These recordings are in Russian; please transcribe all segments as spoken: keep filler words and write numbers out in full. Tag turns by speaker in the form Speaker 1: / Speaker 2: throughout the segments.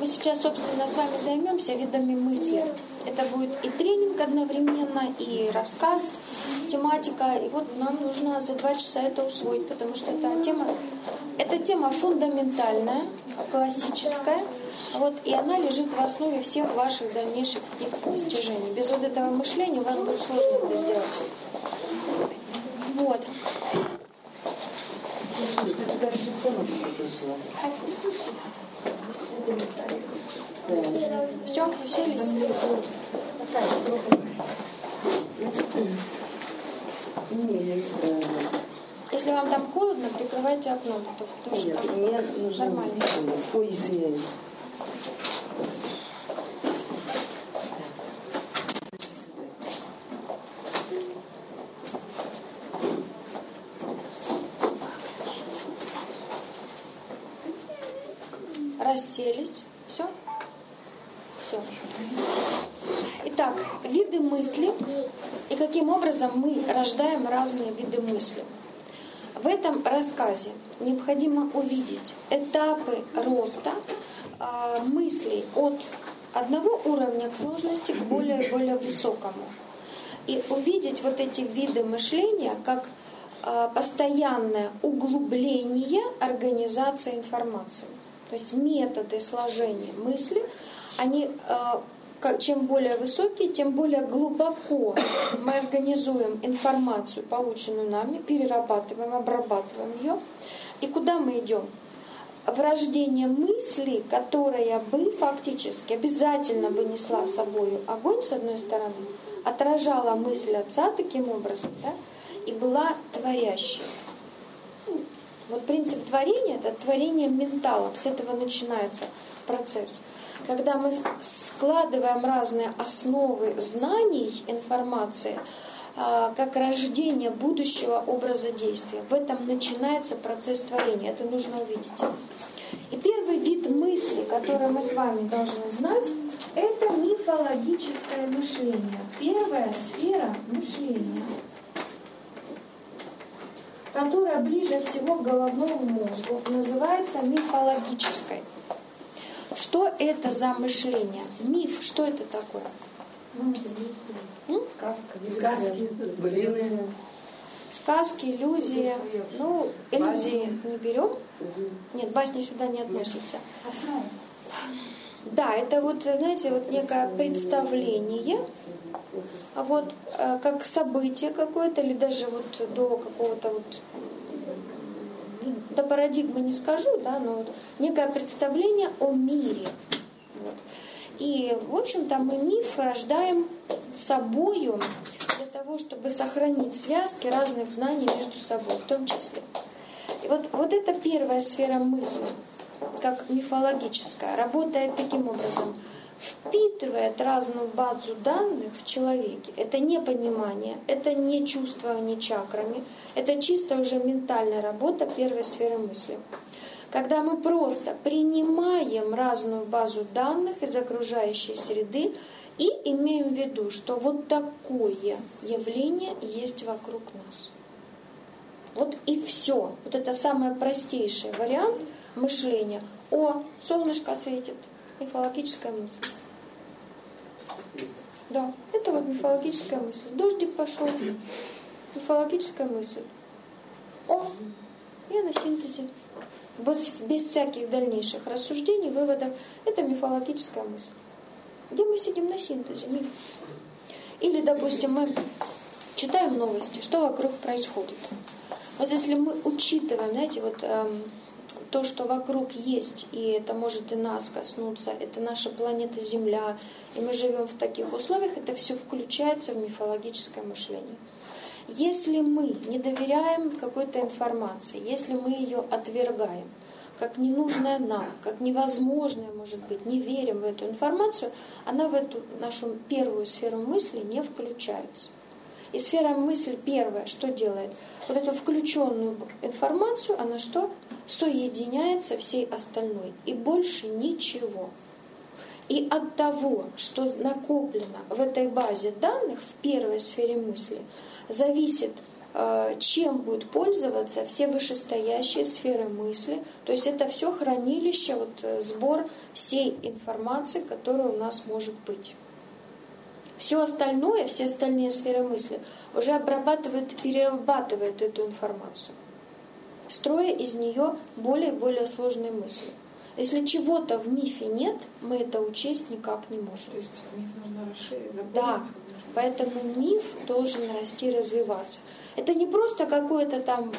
Speaker 1: Мы сейчас, собственно, с вами займемся видами мысли. Это будет и тренинг одновременно, и рассказ, тематика. И вот нам нужно за два часа это усвоить, потому что эта тема, эта тема фундаментальная, классическая. Вот, и она лежит в основе всех ваших дальнейших каких-то достижений. Без вот этого мышления вам будет сложно это сделать. Вот. Все, уселись? Если вам там холодно, прикрывайте окно, потому что
Speaker 2: Нет, мне нужно
Speaker 1: нормально.
Speaker 2: Ой, извиняюсь.
Speaker 1: Расселись. Все? Все. Итак, виды мысли и каким образом мы рождаем разные виды мысли. В этом рассказе необходимо увидеть этапы роста э, мыслей от одного уровня к сложности к более более высокому. И увидеть вот эти виды мышления как э, постоянное углубление организации информации. То есть методы сложения мысли, они, чем более высокие, тем более глубоко мы организуем информацию, полученную нами, перерабатываем, обрабатываем ее. И куда мы идем? В рождение мысли, которая бы фактически обязательно бы несла с собой огонь, с одной стороны, отражала мысль Отца таким образом, да, и была творящей. Вот принцип творения — это творение менталом. С этого начинается процесс. Когда мы складываем разные основы знаний, информации, как рождение будущего образа действия. В этом начинается процесс творения. Это нужно увидеть. И первый вид мысли, который мы с вами должны знать, это мифологическое мышление. Первая сфера мышления, которая ближе всего к головному мозгу, называется мифологической. Что это за мышление? Миф, что это такое?
Speaker 2: Сказки, былины.
Speaker 1: Сказки, иллюзии. Ну, иллюзии не берем. Нет, басни сюда не относятся. Да, это вот, знаете, вот некое представление, а вот э, как событие какое-то, или даже вот до какого-то вот, до парадигмы не скажу, да, но вот некое представление о мире. Вот. И, в общем-то, мы миф рождаем собою для того, чтобы сохранить связки разных знаний между собой, в том числе. И вот, вот это первая сфера мысли, как мифологическая, работает таким образом. Впитывает разную базу данных в человеке. Это не понимание, это не чувствование чакрами, это чисто уже ментальная работа первой сферы мысли. Когда мы просто принимаем разную базу данных из окружающей среды и имеем в виду, что вот такое явление есть вокруг нас. Вот и все. Вот это самый простейший вариант мышления. О, солнышко светит. Мифологическая мысль. Да, это вот мифологическая мысль. Дождик пошел. Мифологическая мысль. О, я на синтезе. Вот без всяких дальнейших рассуждений, выводов. Это мифологическая мысль. Где мы сидим на синтезе? Миф. Или, допустим, мы читаем новости, что вокруг происходит. Вот если мы учитываем, знаете, вот эм, то, что вокруг есть, и это может и нас коснуться, это наша планета Земля, и мы живем в таких условиях, это все включается в мифологическое мышление. Если мы не доверяем какой-то информации, если мы ее отвергаем, как ненужная нам, как невозможная, может быть, не верим в эту информацию, она в эту нашу первую сферу мысли не включается. И сфера мысли первая что делает? Вот эту включенную информацию, она что? Соединяет со всей остальной. И больше ничего. И от того, что накоплено в этой базе данных, в первой сфере мысли, зависит чем будет пользоваться все вышестоящие сферы мысли. То есть это все хранилище, вот, сбор всей информации, которая у нас может быть. Все остальное, все остальные сферы мысли уже обрабатывает и перерабатывает эту информацию, строя из нее более и более сложные мысли. Если чего-то в мифе нет, мы это учесть никак не можем.
Speaker 2: То есть миф нужно расширить?
Speaker 1: Да, поэтому миф должен расти и развиваться. Это не просто какое-то там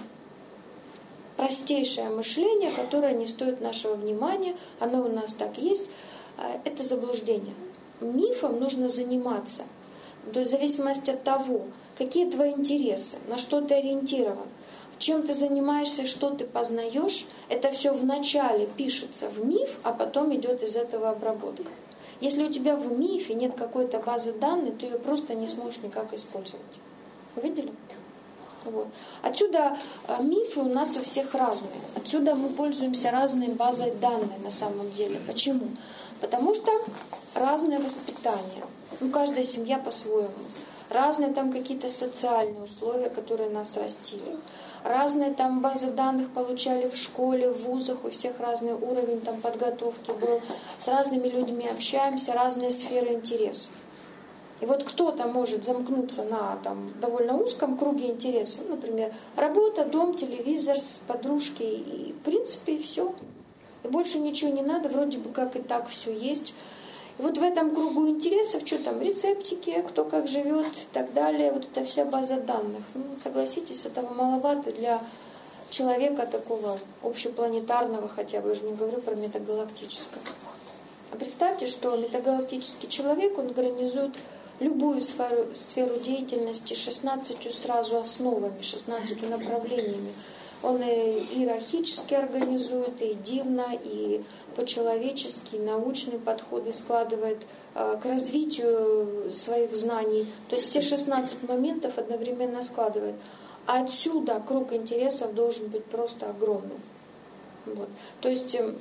Speaker 1: простейшее мышление, которое не стоит нашего внимания, оно у нас так есть. Это заблуждение. Мифом нужно заниматься, то есть в зависимости от того, какие твои интересы, на что ты ориентирован, чем ты занимаешься, что ты познаешь, это все вначале пишется в миф, а потом идет из этого обработка. Если у тебя в мифе нет какой-то базы данных, ты ее просто не сможешь никак использовать. Вы видели? Вот. Отсюда мифы у нас у всех разные. Отсюда мы пользуемся разной базой данных на самом деле. Почему? Потому что разное воспитание. Ну, каждая семья по-своему. Разные там какие-то социальные условия, которые нас растили. Разные там базы данных получали в школе, в вузах, у всех разный уровень там подготовки был. С разными людьми общаемся, разные сферы интересов. И вот кто-то может замкнуться на там, довольно узком круге интересов, например, работа, дом, телевизор, подружки, и в принципе все. И больше ничего не надо, вроде бы как и так все есть. И вот в этом кругу интересов, что там, рецептики, кто как живет и так далее, вот эта вся база данных. Ну, согласитесь, этого маловато для человека такого общепланетарного хотя бы, я уже не говорю про метагалактического. А представьте, что метагалактический человек, он организует любую сферу, сферу деятельности шестнадцатью сразу основами, шестнадцатью направлениями. Он и иерархически организует, и дивно, и по-человечески, и научные подходы складывает э, к развитию своих знаний. То есть все шестнадцать моментов одновременно складывает. А отсюда круг интересов должен быть просто огромным. Вот. То есть, э,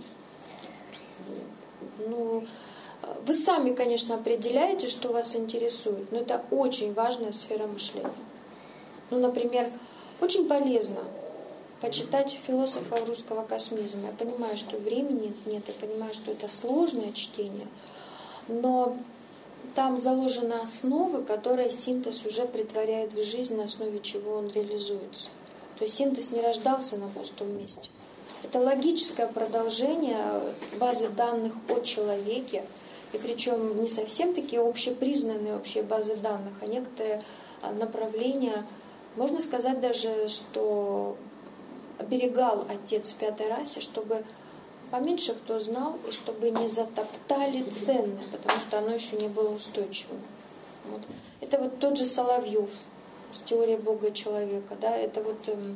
Speaker 1: ну, вы сами, конечно, определяете, что вас интересует, но это очень важная сфера мышления. Ну, например, очень полезно почитать философов русского космизма. Я понимаю, что времени нет, я понимаю, что это сложное чтение, но там заложены основы, которые синтез уже претворяет в жизнь, на основе чего он реализуется. То есть синтез не рождался на пустом месте. Это логическое продолжение базы данных о человеке, и причем не совсем такие общепризнанные общие базы данных, а некоторые направления, можно сказать даже, что оберегал Отец в пятой расе, чтобы поменьше кто знал, и чтобы не затоптали ценное, потому что оно еще не было устойчивым. Вот. Это вот тот же Соловьев с теорией Бога и человека. Да? Это вот эм,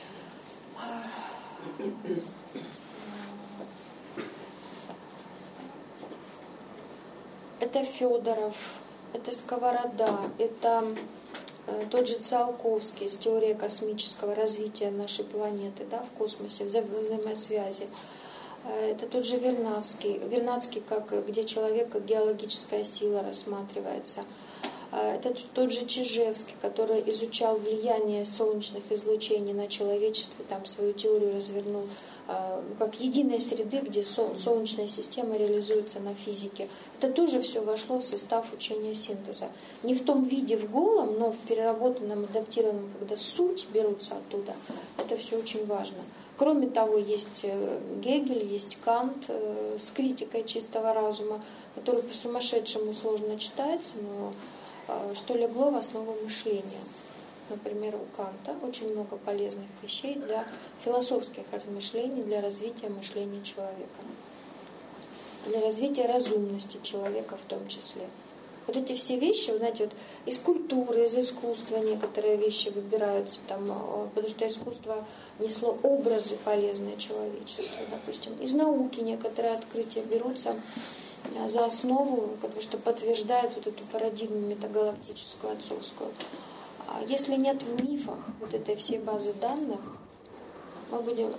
Speaker 1: это Федоров, это Сковорода, это тот же Циолковский с теорией космического развития нашей планеты, да, в космосе, вза взаимосвязи. Это тот же Вернадский, Вернадский, как, где человек как геологическая сила рассматривается. Это тот же Чижевский, который изучал влияние солнечных излучений на человечество, там свою теорию развернул, как единой среды, где солнечная система реализуется на физике. Это тоже все вошло в состав учения синтеза. Не в том виде в голом, но в переработанном, адаптированном, когда суть берутся оттуда. Это все очень важно. Кроме того, есть Гегель, есть Кант с критикой чистого разума, который по-сумасшедшему сложно читается, но что легло в основу мышления. Например, у Канта очень много полезных вещей для философских размышлений, для развития мышления человека, для развития разумности человека в том числе. Вот эти все вещи, вы знаете, вот из культуры, из искусства некоторые вещи выбираются, там, потому что искусство несло образы полезные человечеству, допустим. Из науки некоторые открытия берутся за основу, потому что подтверждают вот эту парадигму метагалактическую, отцовскую. А если нет в мифах вот этой всей базы данных, мы будем,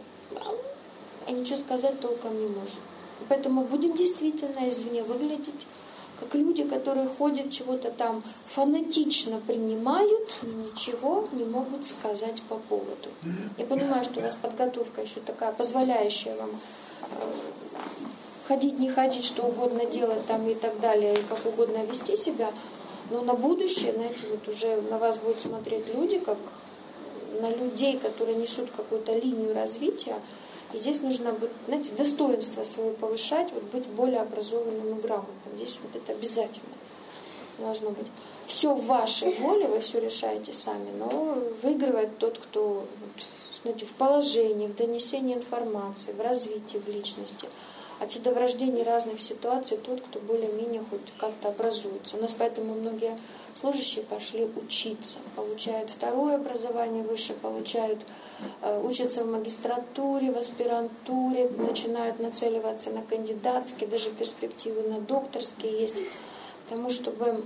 Speaker 1: а ничего сказать толком не можем. Поэтому будем действительно извне выглядеть как люди, которые ходят, чего-то там фанатично принимают, но ничего не могут сказать по поводу. Я понимаю, что у вас подготовка еще такая, позволяющая вам ходить, не ходить, что угодно делать там и так далее, и как угодно вести себя, но на будущее, знаете, вот уже на вас будут смотреть люди, как на людей, которые несут какую-то линию развития, и здесь нужно быть, знаете, достоинство свое повышать, вот быть более образованным и грамотным. Здесь вот это обязательно должно быть. Все в вашей воле, вы все решаете сами, но выигрывает тот, кто вот, знаете, в положении, в донесении информации, в развитии, в личности. Отсюда в рождении разных ситуаций тот, кто более-менее хоть как-то образуется. У нас поэтому многие служащие пошли учиться, получают второе образование выше, получают, э, учатся в магистратуре, в аспирантуре, начинают нацеливаться на кандидатские, даже перспективы на докторские есть, потому чтобы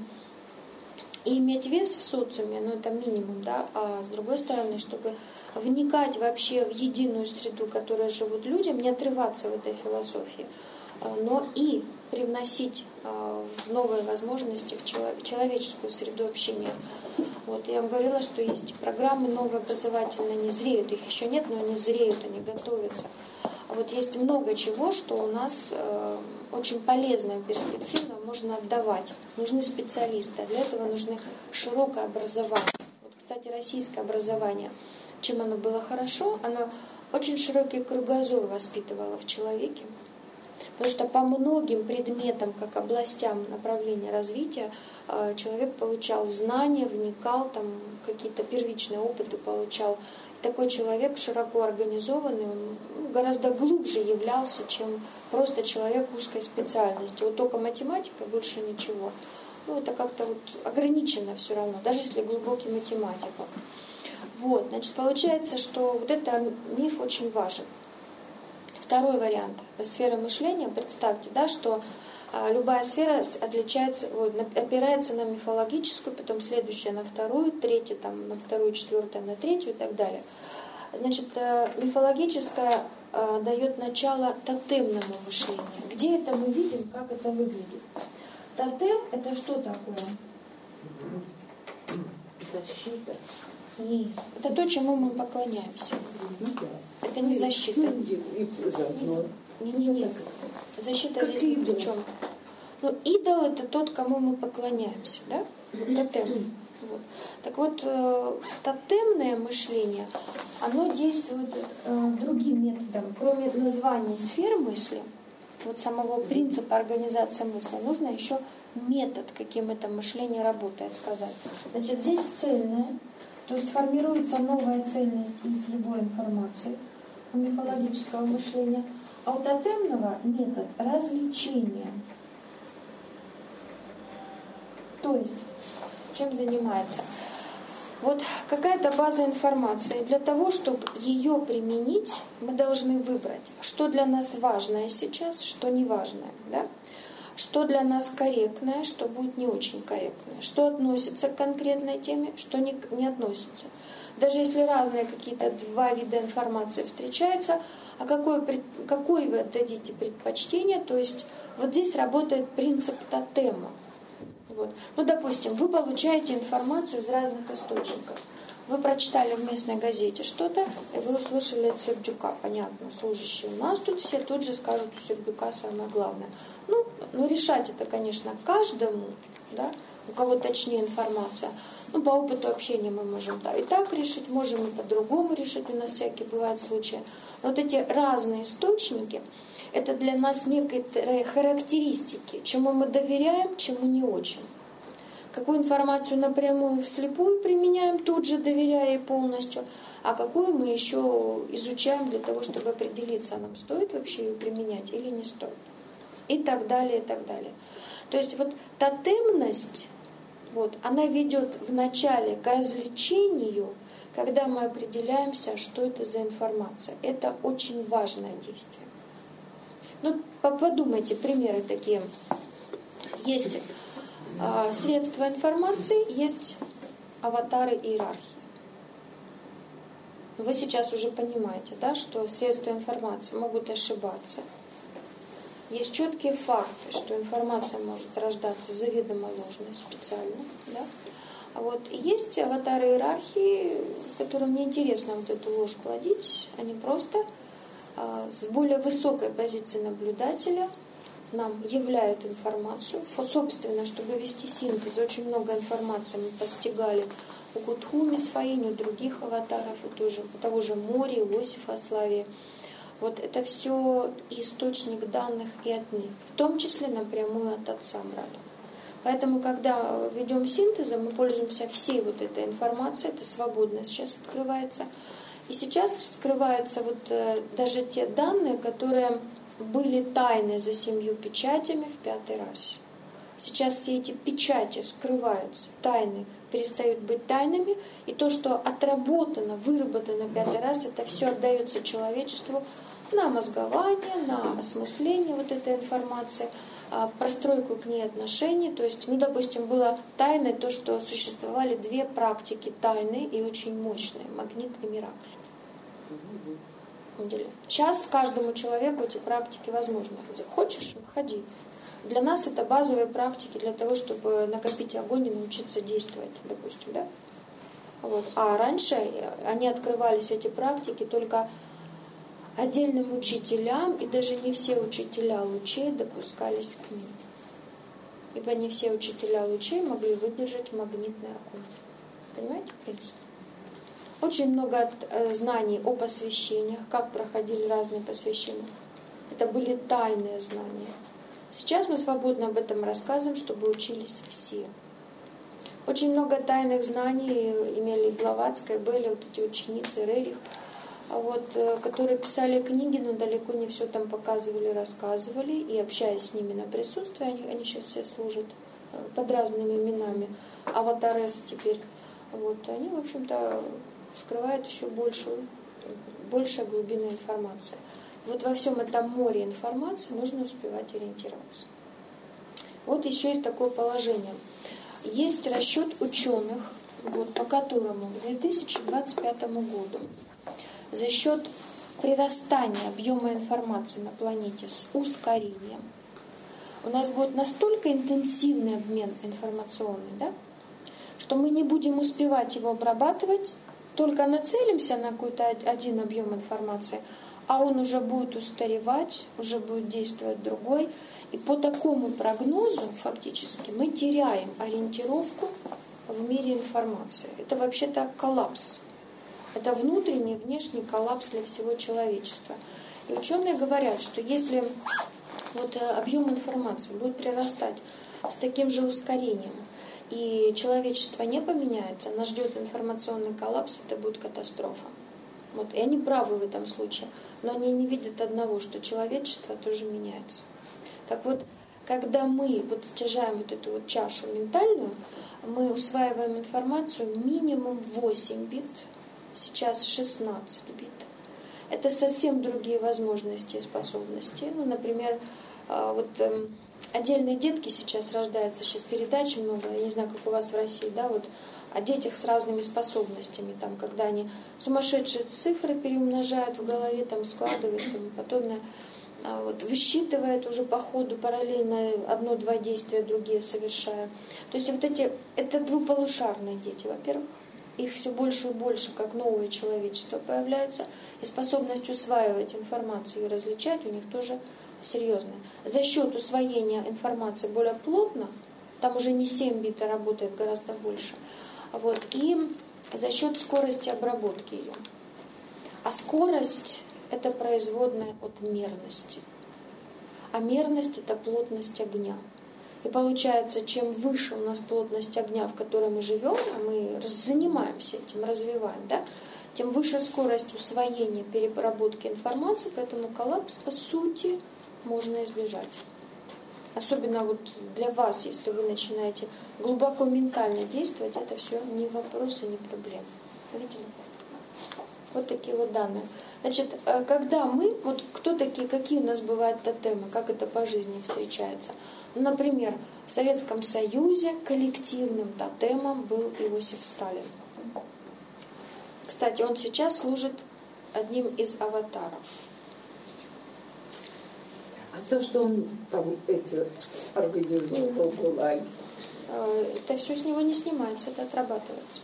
Speaker 1: и иметь вес в социуме, ну это минимум, да, а с другой стороны, чтобы вникать вообще в единую среду, в которой живут люди, не отрываться в этой философии, но и привносить в новые возможности в человеческую среду общения. Вот, я вам говорила, что есть программы новые образовательные, они зреют, их еще нет, но они зреют, они готовятся. А вот есть много чего, что у нас э, очень полезно и перспективно можно отдавать. Нужны специалисты, а для этого нужны широкое образование. Вот, кстати, российское образование, чем оно было хорошо, оно очень широкий кругозор воспитывало в человеке. Потому что по многим предметам, как областям направления развития, человек получал знания, вникал, там какие-то первичные опыты получал. Такой человек широко организованный, он гораздо глубже являлся, чем просто человек узкой специальности. Вот только математика, больше ничего. Ну, это как-то вот ограничено все равно, даже если глубокий математик. Вот, значит, получается, что вот этот миф очень важен. Второй вариант сферы мышления. Представьте, да, что а, любая сфера отличается, вот, опирается на мифологическую, потом следующая на вторую, третья там, на вторую, четвертая на третью и так далее. Значит, мифологическая а, дает начало тотемному мышлению. Где это мы видим, как это выглядит? Тотем — это что такое?
Speaker 3: Защита.
Speaker 1: Нет. Это то, чему мы поклоняемся. Это не защита. Не-не-не. Защита здесь ни при чем. Ну, идол — это тот, кому мы поклоняемся, да? Тотем. Вот. Так вот, э, тотемное мышление, оно действует э, другим методом. Кроме названия сфер мысли, вот самого принципа организации мысли, нужно еще метод, каким это мышление работает, сказать. Значит, здесь цельное, то есть формируется новая цельность из любой информации у мифологического мышления, а у тотемного метод развлечения. То есть, чем занимается? Вот какая-то база информации. Для того, чтобы ее применить, мы должны выбрать, что для нас важное сейчас, что не важное. Да? Что для нас корректное, что будет не очень корректное. Что относится к конкретной теме, что не, не относится. Даже если разные какие-то два вида информации встречаются, а какое, какой вы отдадите предпочтение, то есть вот здесь работает принцип тотема. Вот. Ну, допустим, вы получаете информацию из разных источников. Вы прочитали в местной газете что-то, и вы услышали от Сердюка. Понятно, служащие у нас тут все тут же скажут, у Сердюка самое главное. Ну, ну решать это, конечно, каждому, да, у кого точнее информация. Ну, по опыту общения мы можем да, и так решить, можем и по-другому решить, у нас всякие бывают случаи. Но вот эти разные источники, это для нас некоторые характеристики, чему мы доверяем, чему не очень. Какую информацию напрямую вслепую применяем, тут же доверяя ей полностью, а какую мы еще изучаем для того, чтобы определиться, нам стоит вообще ее применять или не стоит. И так далее, и так далее. То есть вот тотемность, вот, она ведет вначале к развлечению, когда мы определяемся, что это за информация. Это очень важное действие. Ну, подумайте, примеры такие. Есть э, средства информации, есть аватары иерархии. Вы сейчас уже понимаете, да, что средства информации могут ошибаться. есть четкие факты, что информация может рождаться заведомо ложной специально. Да? А вот и есть аватары иерархии, которым неинтересно вот эту ложь плодить, они просто а, с более высокой позиции наблюдателя нам являют информацию. Собственно, чтобы вести синтез, очень много информации мы постигали у Гутхуми Сфаини, у других аватаров, у, той же, у того же Мори, Иосифа Славии. Вот это все источник данных и от них, в том числе напрямую от Отца брали. Поэтому, когда ведем синтез, мы пользуемся всей вот этой информацией, это свободно сейчас открывается. И сейчас вскрываются вот э, даже те данные, которые были тайны за семью печатями в пятой расе. Сейчас все эти печати скрываются, тайны перестают быть тайнами, и то, что отработано, выработано пятый раз, это все отдается человечеству на мозгование, на осмысление вот этой информации, простройку к ней отношений. То есть, ну, допустим, было тайной то, что существовали две практики тайны и очень мощные, магнит и миракль. Сейчас каждому человеку эти практики возможны. Хочешь, выходи. Для нас это базовые практики для того, чтобы накопить огонь и научиться действовать, допустим, да? Вот. А раньше они открывались, эти практики, только отдельным учителям, и даже не все учителя лучей допускались к ним. Ибо не все учителя лучей могли выдержать магнитный огонь. Понимаете принцип? Очень много знаний о посвящениях, как проходили разные посвящения. Это были тайные знания. Сейчас мы свободно об этом рассказываем, чтобы учились все. Очень много тайных знаний имели Блаватская, были вот эти ученицы, Рерих, вот, которые писали книги, но далеко не все там показывали, рассказывали. И общаясь с ними на присутствии, они, они сейчас все служат под разными именами. Аватарес теперь. Вот, они, в общем-то, вскрывают еще большую, большая глубина информации. Вот во всем этом море информации нужно успевать ориентироваться. Вот еще есть такое положение. Есть расчет ученых, вот, по которому к две тысячи двадцать пятому году за счет прирастания объема информации на планете с ускорением у нас будет настолько интенсивный обмен информационный, да, что мы не будем успевать его обрабатывать, только нацелимся на какой-то один объем информации, а он уже будет устаревать, уже будет действовать другой. И по такому прогнозу фактически мы теряем ориентировку в мире информации. Это вообще-то коллапс. Это внутренний и внешний коллапс для всего человечества. И ученые говорят, что если вот объем информации будет прирастать с таким же ускорением, и человечество не поменяется, нас ждет информационный коллапс, это будет катастрофа. Вот. И они правы в этом случае, но они не видят одного, что человечество тоже меняется. Так вот, когда мы вот стяжаем вот эту вот чашу ментальную, мы усваиваем информацию минимум восемь бит, сейчас шестнадцать бит. Это совсем другие возможности и способности. Ну, например, вот отдельные детки сейчас рождаются, сейчас передач много, я не знаю, как у вас в России, да, вот о детях с разными способностями, там, когда они сумасшедшие цифры переумножают в голове, там, складывают и тому подобное, вот, высчитывают уже по ходу параллельно одно-два действия, другие совершая. То есть вот эти, это двуполушарные дети, во-первых, их все больше и больше, как новое человечество появляется, и способность усваивать информацию и различать у них тоже серьезная. За счет усвоения информации более плотно, там уже не семь бит, а работает гораздо больше, вот, и за счет скорости обработки ее. А скорость — это производная от мерности. А мерность — это плотность огня. И получается, чем выше у нас плотность огня, в которой мы живем, а мы занимаемся этим, развиваем, да, тем выше скорость усвоения, переработки информации, поэтому коллапс, по сути, можно избежать. Особенно вот для вас, если вы начинаете глубоко ментально действовать, это все не вопросы, не проблемы. Видели? Вот такие вот данные. Значит, когда мы, вот кто такие, какие у нас бывают тотемы, как это по жизни встречается? Ну, например, в Советском Союзе коллективным тотемом был Иосиф Сталин. Кстати, он сейчас служит одним из аватаров.
Speaker 2: А то, что он там эти организовал гулаги.
Speaker 1: Это все с него не снимается, это отрабатывается.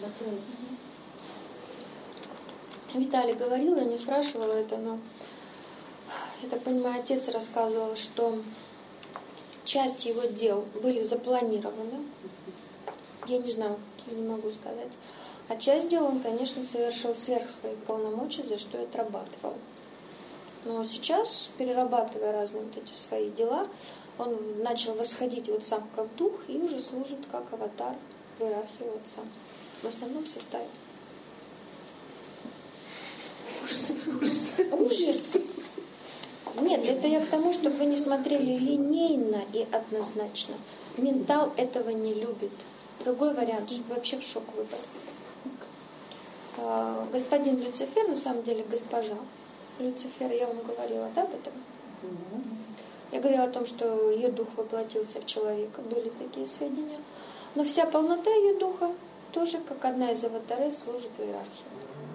Speaker 1: Виталий говорил, я не спрашивала это, но я так понимаю, отец рассказывал, что часть его дел были запланированы. Я не знаю, какие, не могу сказать. А часть дел он, конечно, совершил сверх своих полномочий, за что и отрабатывал. Но сейчас, перерабатывая разные вот эти свои дела, он начал восходить вот сам как дух и уже служит как аватар в иерархии отца. В основном составе.
Speaker 2: Ужас, ужас.
Speaker 1: Ужас! Нет, это я к тому, чтобы вы не смотрели линейно и однозначно. Ментал этого не любит. Другой вариант, чтобы вообще в шок выбрал. Господин Люцифер, на самом деле госпожа Люцифер, я вам говорила, да, об этом? Я говорила о том, что ее дух воплотился в человека, были такие сведения. Но вся полнота ее духа тоже, как одна из аватарес, служит в иерархии.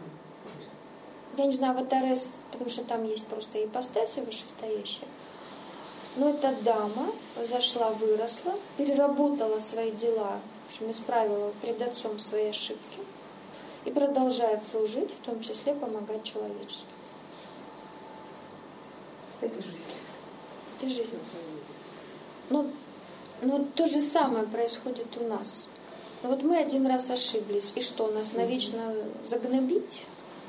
Speaker 1: Я не знаю, аватарес, потому что там есть просто ипостаси вышестоящие. Но эта дама зашла, выросла, переработала свои дела, в общем, исправила пред отцом свои ошибки и продолжает служить, в том числе помогать человечеству.
Speaker 2: Это жизнь.
Speaker 1: Это жизнь. Но, но то же самое происходит у нас. Но вот мы один раз ошиблись, и что, нас навечно загнобить?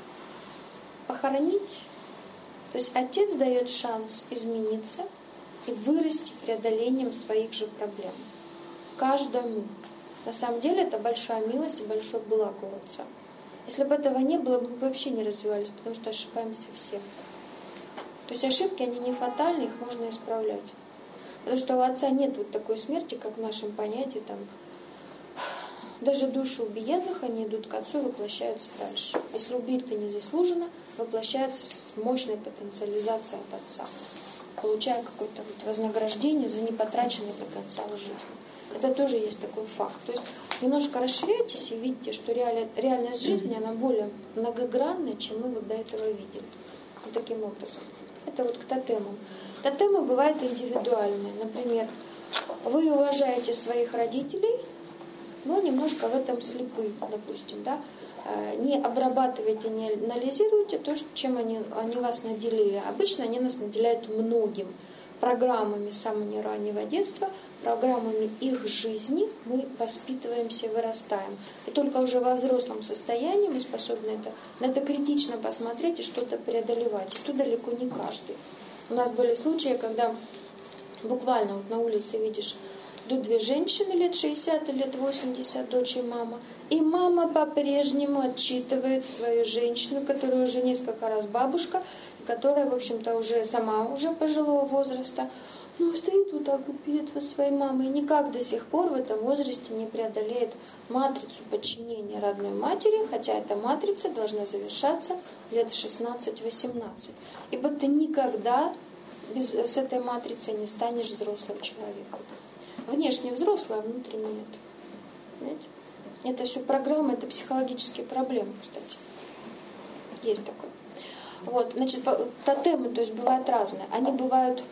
Speaker 1: Похоронить? То есть отец дает шанс измениться и вырасти преодолением своих же проблем. Каждому. На самом деле это большая милость и большое благо у отца. Если бы этого не было, мы бы вообще не развивались, потому что ошибаемся все. То есть ошибки, они не фатальны, их можно исправлять. Потому что у отца нет вот такой смерти, как в нашем понятии. Там, даже души убиенных, они идут к отцу и воплощаются дальше. Если убиты незаслуженно, воплощаются с мощной потенциализацией от отца, получая какое-то вот вознаграждение за непотраченный потенциал жизни. Это тоже есть такой факт. То есть немножко расширяйтесь и видите, что реаль... реальность жизни, она более многогранная, чем мы вот до этого видели. Вот таким образом. Это вот к тотемам. Тотемы бывают индивидуальные. Например, вы уважаете своих родителей, но немножко в этом слепы, допустим, да? Не обрабатывайте, не анализируйте то, чем они, они вас наделили. Обычно они нас наделяют многим программами с самого раннего детства, программами их жизни мы воспитываемся, вырастаем. И только уже во взрослом состоянии мы способны это, на это критично посмотреть и что-то преодолевать. И тут далеко не каждый. У нас были случаи, когда буквально вот на улице видишь, идут две женщины лет шестьдесят и лет восемьдесят, дочь и мама. И мама по-прежнему отчитывает свою женщину, которая уже несколько раз бабушка, которая, в общем-то, уже сама уже пожилого возраста, но стоит вот так вот перед вот своей мамой и никак до сих пор в этом возрасте не преодолеет матрицу подчинения родной матери, хотя эта матрица должна завершаться лет в шестнадцать-восемнадцать. Ибо ты никогда без, с этой матрицей не станешь взрослым человеком. Внешне взрослый, а внутренне нет. Понимаете? Это все программы, это психологические проблемы, кстати. Есть такое. Вот, значит, тотемы, то есть бывают разные. Они бывают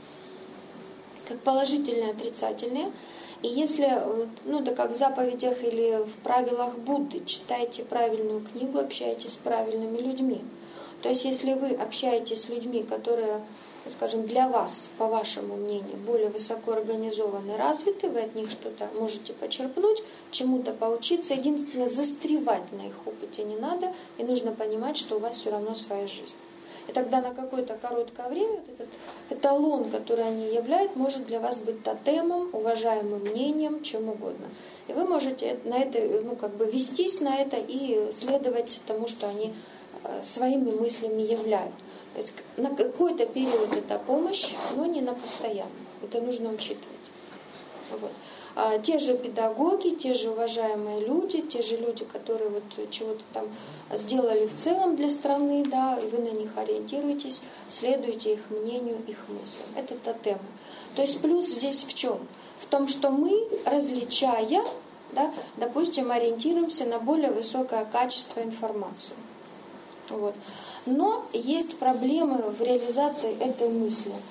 Speaker 1: как положительные, отрицательные. И если, ну да как в заповедях или в правилах Будды, читайте правильную книгу, общайтесь с правильными людьми. То есть если вы общаетесь с людьми, которые, скажем, для вас, по вашему мнению, более высоко организованы, развиты, вы от них что-то можете почерпнуть, чему-то поучиться. Единственное, застревать на их опыте не надо, и нужно понимать, что у вас все равно своя жизнь. И тогда на какое-то короткое время вот этот эталон, который они являют, может для вас быть тотемом, уважаемым мнением, чем угодно. И вы можете на это, ну, как бы вестись на это и следовать тому, что они своими мыслями являют. То есть на какой-то период это помощь, но не на постоянно. Это нужно учитывать. Вот. А те же педагоги, те же уважаемые люди, те же люди, которые вот чего-то там сделали в целом для страны, да, и вы на них ориентируетесь, следуете их мнению, их мыслям. Это тотемы. То есть плюс здесь в чем? В том, что мы, различая, да, допустим, ориентируемся на более высокое качество информации. Вот. Но есть проблемы в реализации этой мысли.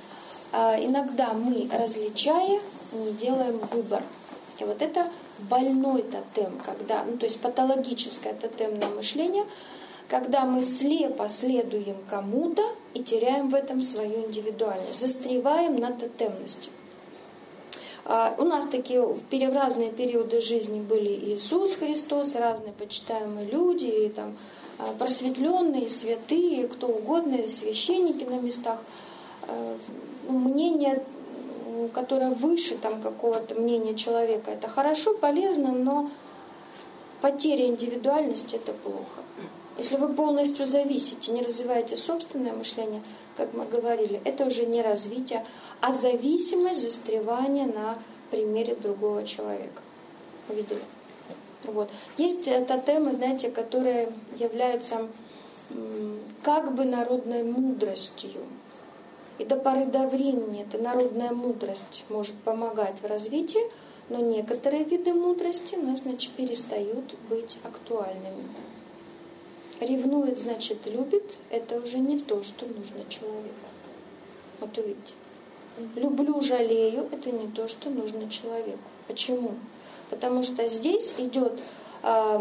Speaker 1: иногда мы, различая, не делаем выбор. И вот это больной тотем, когда, ну, то есть патологическое тотемное мышление, когда мы слепо следуем кому-то и теряем в этом свою индивидуальность, застреваем на тотемности. У нас такие в разные периоды жизни были Иисус Христос, разные почитаемые люди, и там просветленные, святые, кто угодно, и священники на местах. Мнение, которое выше там, какого-то мнения человека, это хорошо, полезно, но потеря индивидуальности – это плохо. Если вы полностью зависите, не развиваете собственное мышление, как мы говорили, это уже не развитие, а зависимость, застревание на примере другого человека. Увидели? Вот. Есть тотемы, знаете, которые являются как бы народной мудростью. И до поры до времени эта народная мудрость может помогать в развитии, но некоторые виды мудрости у нас, значит, перестают быть актуальными. Ревнует, значит, любит, это уже не то, что нужно человеку. Вот увидите. Люблю, жалею, это не то, что нужно человеку. Почему? Потому что здесь идет, э,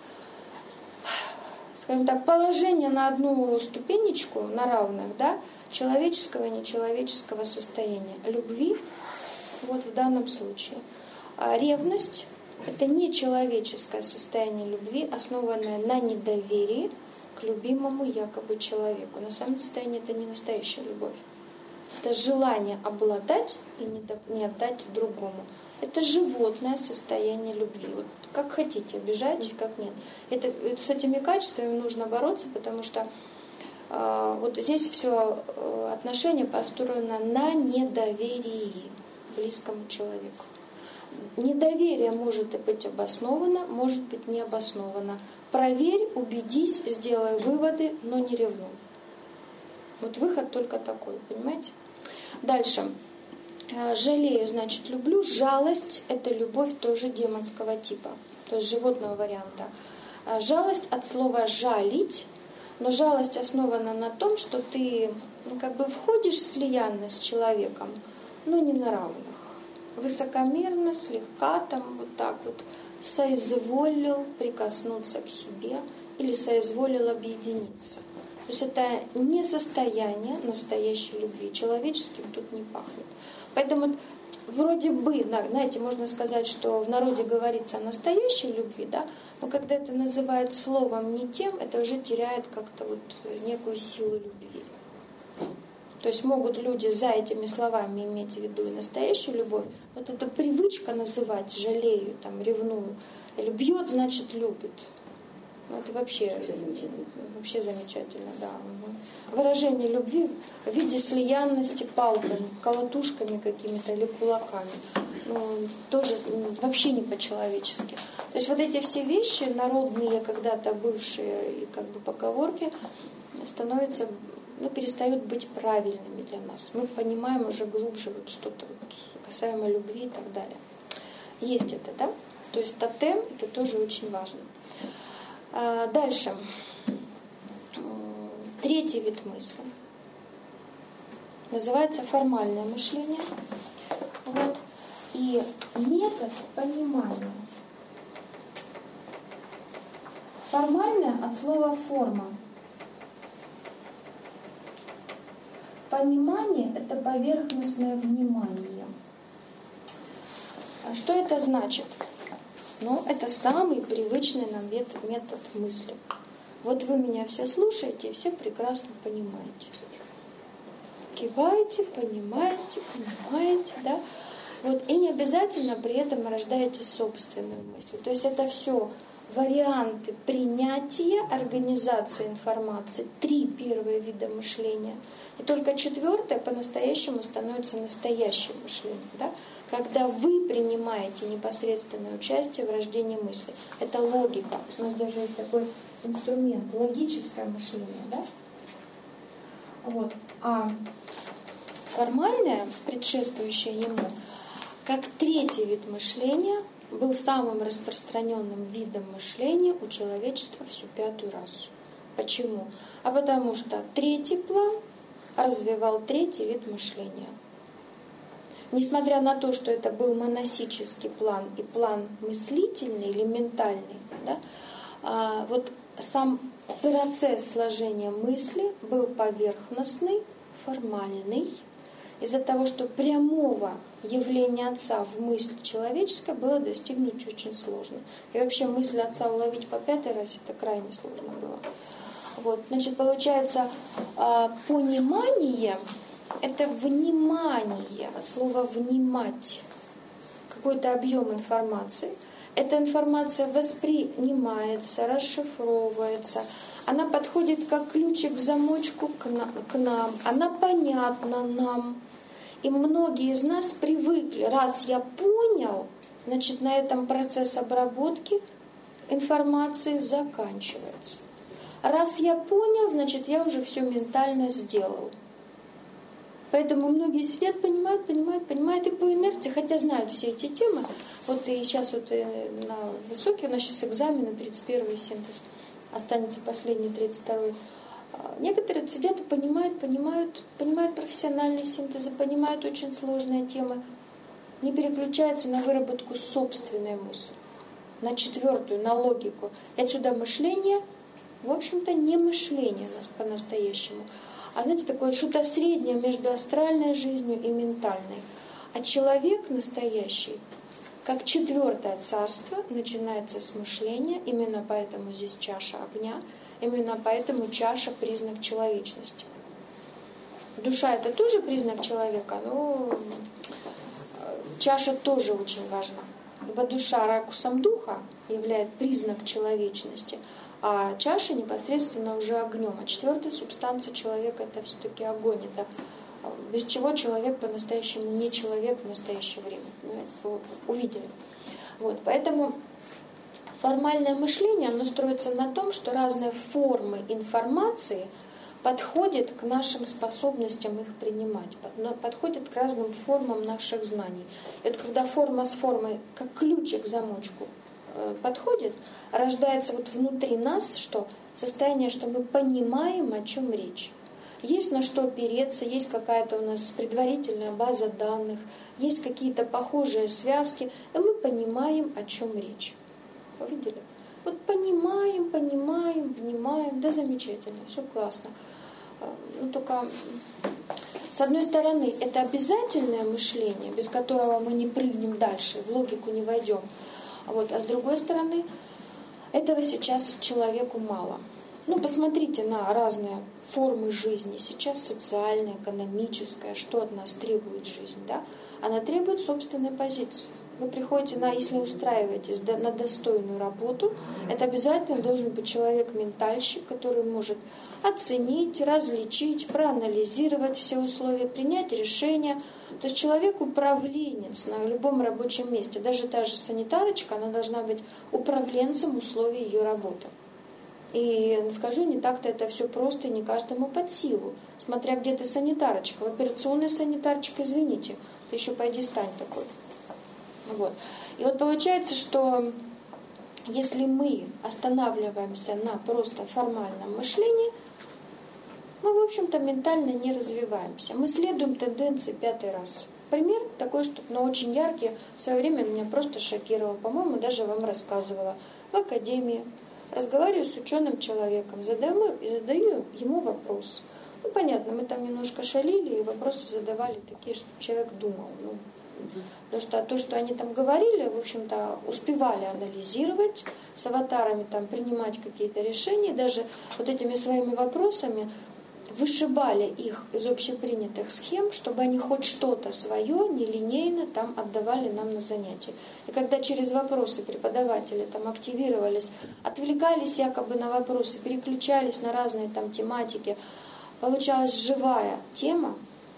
Speaker 1: скажем так, положение на одну ступенечку, на равных, да, человеческого и нечеловеческого состояния. Любви, вот в данном случае. А ревность – это нечеловеческое состояние любви, основанное на недоверии к любимому якобы человеку. На самом состоянии это не настоящая любовь. Это желание обладать и не отдать другому. Это животное состояние любви. Вот как хотите, обижайтесь, как нет. Это, с этими качествами нужно бороться, потому что э, вот здесь все э, отношение построено на недоверии близкому человеку. Недоверие может быть обосновано, может быть не обосновано. Проверь, убедись, сделай выводы, но не ревнуй. Вот выход только такой, понимаете? Дальше. Жалею, значит, люблю. Жалость – это любовь тоже демонского типа, то есть животного варианта. Жалость от слова «жалить», но жалость основана на том, что ты ну, как бы входишь в слияние с человеком, но не на равных. Высокомерно, слегка там вот так вот соизволил прикоснуться к себе или соизволил объединиться. То есть это не состояние настоящей любви. Человеческим тут не пахнет. Поэтому вроде бы, знаете, можно сказать, что в народе говорится о настоящей любви, да, но когда это называют словом не тем, это уже теряет как-то вот некую силу любви. То есть могут люди за этими словами иметь в виду и настоящую любовь. Вот эта привычка называть жалею, там, ревную, или бьет, значит любит. Ну, это вообще, вообще замечательно. Вообще замечательно, да. Выражение любви в виде слиянности палками, колотушками какими-то или кулаками. Ну, тоже вообще не по-человечески. То есть вот эти все вещи, народные, когда-то бывшие и как бы поговорки, становятся, ну, перестают быть правильными для нас. Мы понимаем уже глубже вот что-то вот касаемо любви и так далее. Есть это, да? То есть тотем – это тоже очень важно. Дальше. Третий вид мысли. Называется формальное мышление. Вот. И метод понимания. Формальное от слова форма. Понимание – это поверхностное внимание. А что это значит? Ну, это самый привычный нам метод мысли. Вот вы меня все слушаете и все прекрасно понимаете. Киваете, понимаете, понимаете, да? Вот, и не обязательно при этом рождаете собственную мысль. То есть это все варианты принятия, организации информации, три первые вида мышления. И только четвертое по-настоящему становится настоящим мышлением, да? Когда вы принимаете непосредственное участие в рождении мысли. Это логика. У нас даже есть такой инструмент, логическое мышление, да? Вот. А формальное, предшествующее ему, как третий вид мышления, был самым распространенным видом мышления у человечества всю пятую расу. Почему? А потому что третий план развивал третий вид мышления. несмотря на то, что это был монасический план и план мыслительный или ментальный, да, а, вот сам процесс сложения мысли был поверхностный, формальный, из-за того, что прямого явления Отца в мысли человеческой было достигнуть очень сложно. И вообще мысль Отца уловить по пятый раз это крайне сложно было. Вот, значит, получается, понимание — это внимание, от слова «внимать», какой-то объем информации. Эта информация воспринимается, расшифровывается, она подходит как ключик к замочку к нам, она понятна нам. И многие из нас привыкли, раз я понял, значит, на этом процесс обработки информации заканчивается. Раз я понял, значит, я уже все ментально сделал. Поэтому многие сидят, понимают, понимают, понимают и по инерции, хотя знают все эти темы. Вот и сейчас вот и на высокий, у нас сейчас экзамены, тридцать первый синтез, останется последний, тридцать второй. Некоторые сидят и понимают, понимают, понимают профессиональные синтезы, понимают очень сложные темы, не переключаются на выработку собственной мысли, на четвертую, на логику. И отсюда мышление, в общем-то, не мышление у нас по-настоящему, а, знаете, такое что-то среднее между астральной жизнью и ментальной. А человек настоящий, как четвертое царство, начинается с мышления, именно поэтому здесь чаша огня, именно поэтому чаша — признак человечности. Душа — это тоже признак человека, но чаша тоже очень важна. Ибо душа ракусом духа является признак человечности, а чаша непосредственно уже огнем. А четвертая субстанция человека — это все-таки огонь. Это без чего человек по-настоящему не человек в настоящее время. Вы увидели. Вот, поэтому формальное мышление, оно строится на том, что разные формы информации подходят к нашим способностям их принимать, подходят к разным формам наших знаний. И вот когда форма с формой, как ключик к замочку, подходит, рождается вот внутри нас что? Состояние, что мы понимаем, о чем речь. Есть на что опереться, есть какая-то у нас предварительная база данных, есть какие-то похожие связки, и мы понимаем, о чем речь. Увидели? Вот понимаем, понимаем, внимаем, да замечательно, все классно. Ну только, с одной стороны, это обязательное мышление, без которого мы не прыгнем дальше, в логику не войдем. Вот, а с другой стороны, этого сейчас человеку мало. Ну, посмотрите на разные формы жизни. Сейчас социальная, экономическая, что от нас требует жизнь, да? Она требует собственной позиции. Вы приходите, на, если устраиваетесь на достойную работу, это обязательно должен быть человек-ментальщик, который может оценить, различить, проанализировать все условия, принять решение. То есть человек-управленец на любом рабочем месте. Даже та же санитарочка, она должна быть управленцем условий ее работы. И скажу, не так-то это все просто, не каждому под силу. Смотря где ты санитарочка. В операционной санитарочка, извините, ты еще пойди стань такой. Вот. И вот получается, что если мы останавливаемся на просто формальном мышлении, мы, в общем-то, ментально не развиваемся. Мы следуем тенденции пятый раз. Пример такой, что, но очень яркий, в свое время меня просто шокировал. По-моему, даже вам рассказывала в академии. Разговариваю с ученым человеком, задаю, задаю ему вопрос. Ну, понятно, мы там немножко шалили, и вопросы задавали такие, чтобы человек думал. Ну, потому что то, что они там говорили, в общем-то, успевали анализировать, с аватарами там принимать какие-то решения, даже вот этими своими вопросами вышибали их из общепринятых схем, чтобы они хоть что-то свое нелинейно там отдавали нам на занятия. И когда через вопросы преподаватели там активировались, отвлекались якобы на вопросы, переключались на разные там тематики, получалась живая тема,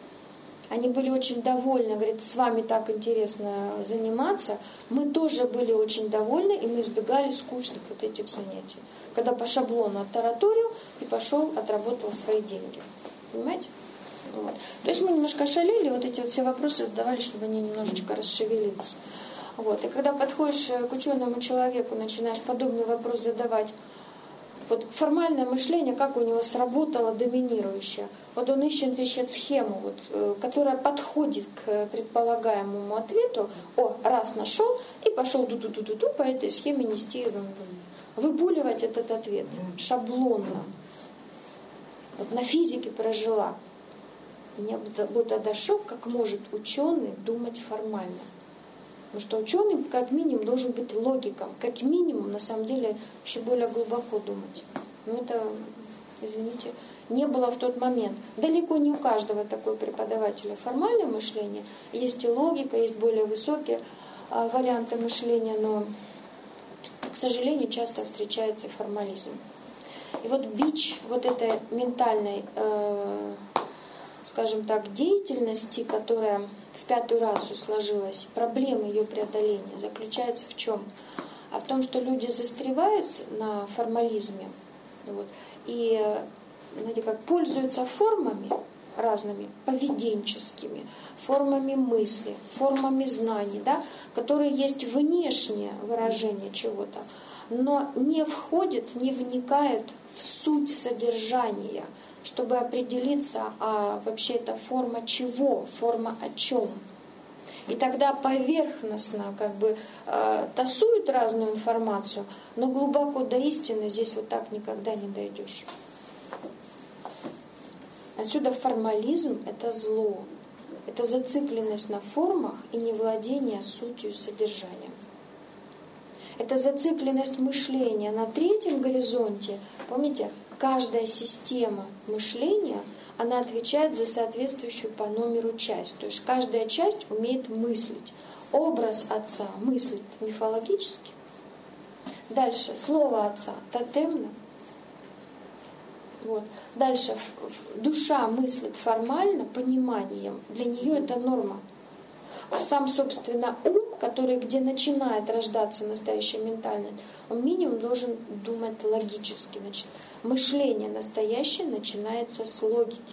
Speaker 1: они были очень довольны, говорят, с вами так интересно заниматься. Мы тоже были очень довольны, и мы избегали скучных вот этих занятий. Когда по шаблону оттараторил и пошел, отработал свои деньги. Понимаете? Вот. То есть мы немножко шалили, вот эти вот все вопросы задавали, чтобы они немножечко расшевелились. Вот. И когда подходишь к ученому человеку, начинаешь подобный вопрос задавать Вот формальное мышление, как у него сработало доминирующее. Вот он ищет, ищет схему, вот, которая подходит к предполагаемому ответу. О, раз нашел, и пошел ду-ду-ду-ду-ду по этой схеме нести, выпуливать этот ответ шаблонно. Вот на физике прожила. У меня был тогда шок, как может ученый думать формально. Потому что ученый, как минимум, должен быть логиком. Как минимум, на самом деле, еще более глубоко думать. Но это, извините, не было в тот момент. Далеко не у каждого такой преподавателя формальное мышление. Есть и логика, есть более высокие а, варианты мышления, но, к сожалению, часто встречается и формализм. И вот бич вот этой ментальной, э, скажем так, деятельности, которая в пятую расу сложилась, проблема ее преодоления заключается в чем? А в том, что люди застревают на формализме, вот, и, знаете, как пользуются формами разными, поведенческими, формами мысли, формами знаний, да, которые есть внешнее выражение чего-то, но не входят, не вникают в суть содержания, чтобы определиться, а вообще это форма чего, форма о чем. И тогда поверхностно как бы э, тасуют разную информацию, но глубоко до истины здесь вот так никогда не дойдешь. Отсюда формализм — это зло. Это зацикленность на формах и невладение сутью содержанием. Это зацикленность мышления на третьем горизонте. Помните, каждая система мышления, она отвечает за соответствующую по номеру часть. То есть каждая часть умеет мыслить. Образ отца мыслит мифологически. Дальше слово отца тотемно. Вот. Дальше душа мыслит формально, пониманием. Для нее это норма. А сам, собственно, ум, который, где начинает рождаться настоящая ментальность, он минимум должен думать логически. Значит, мышление настоящее начинается с логики.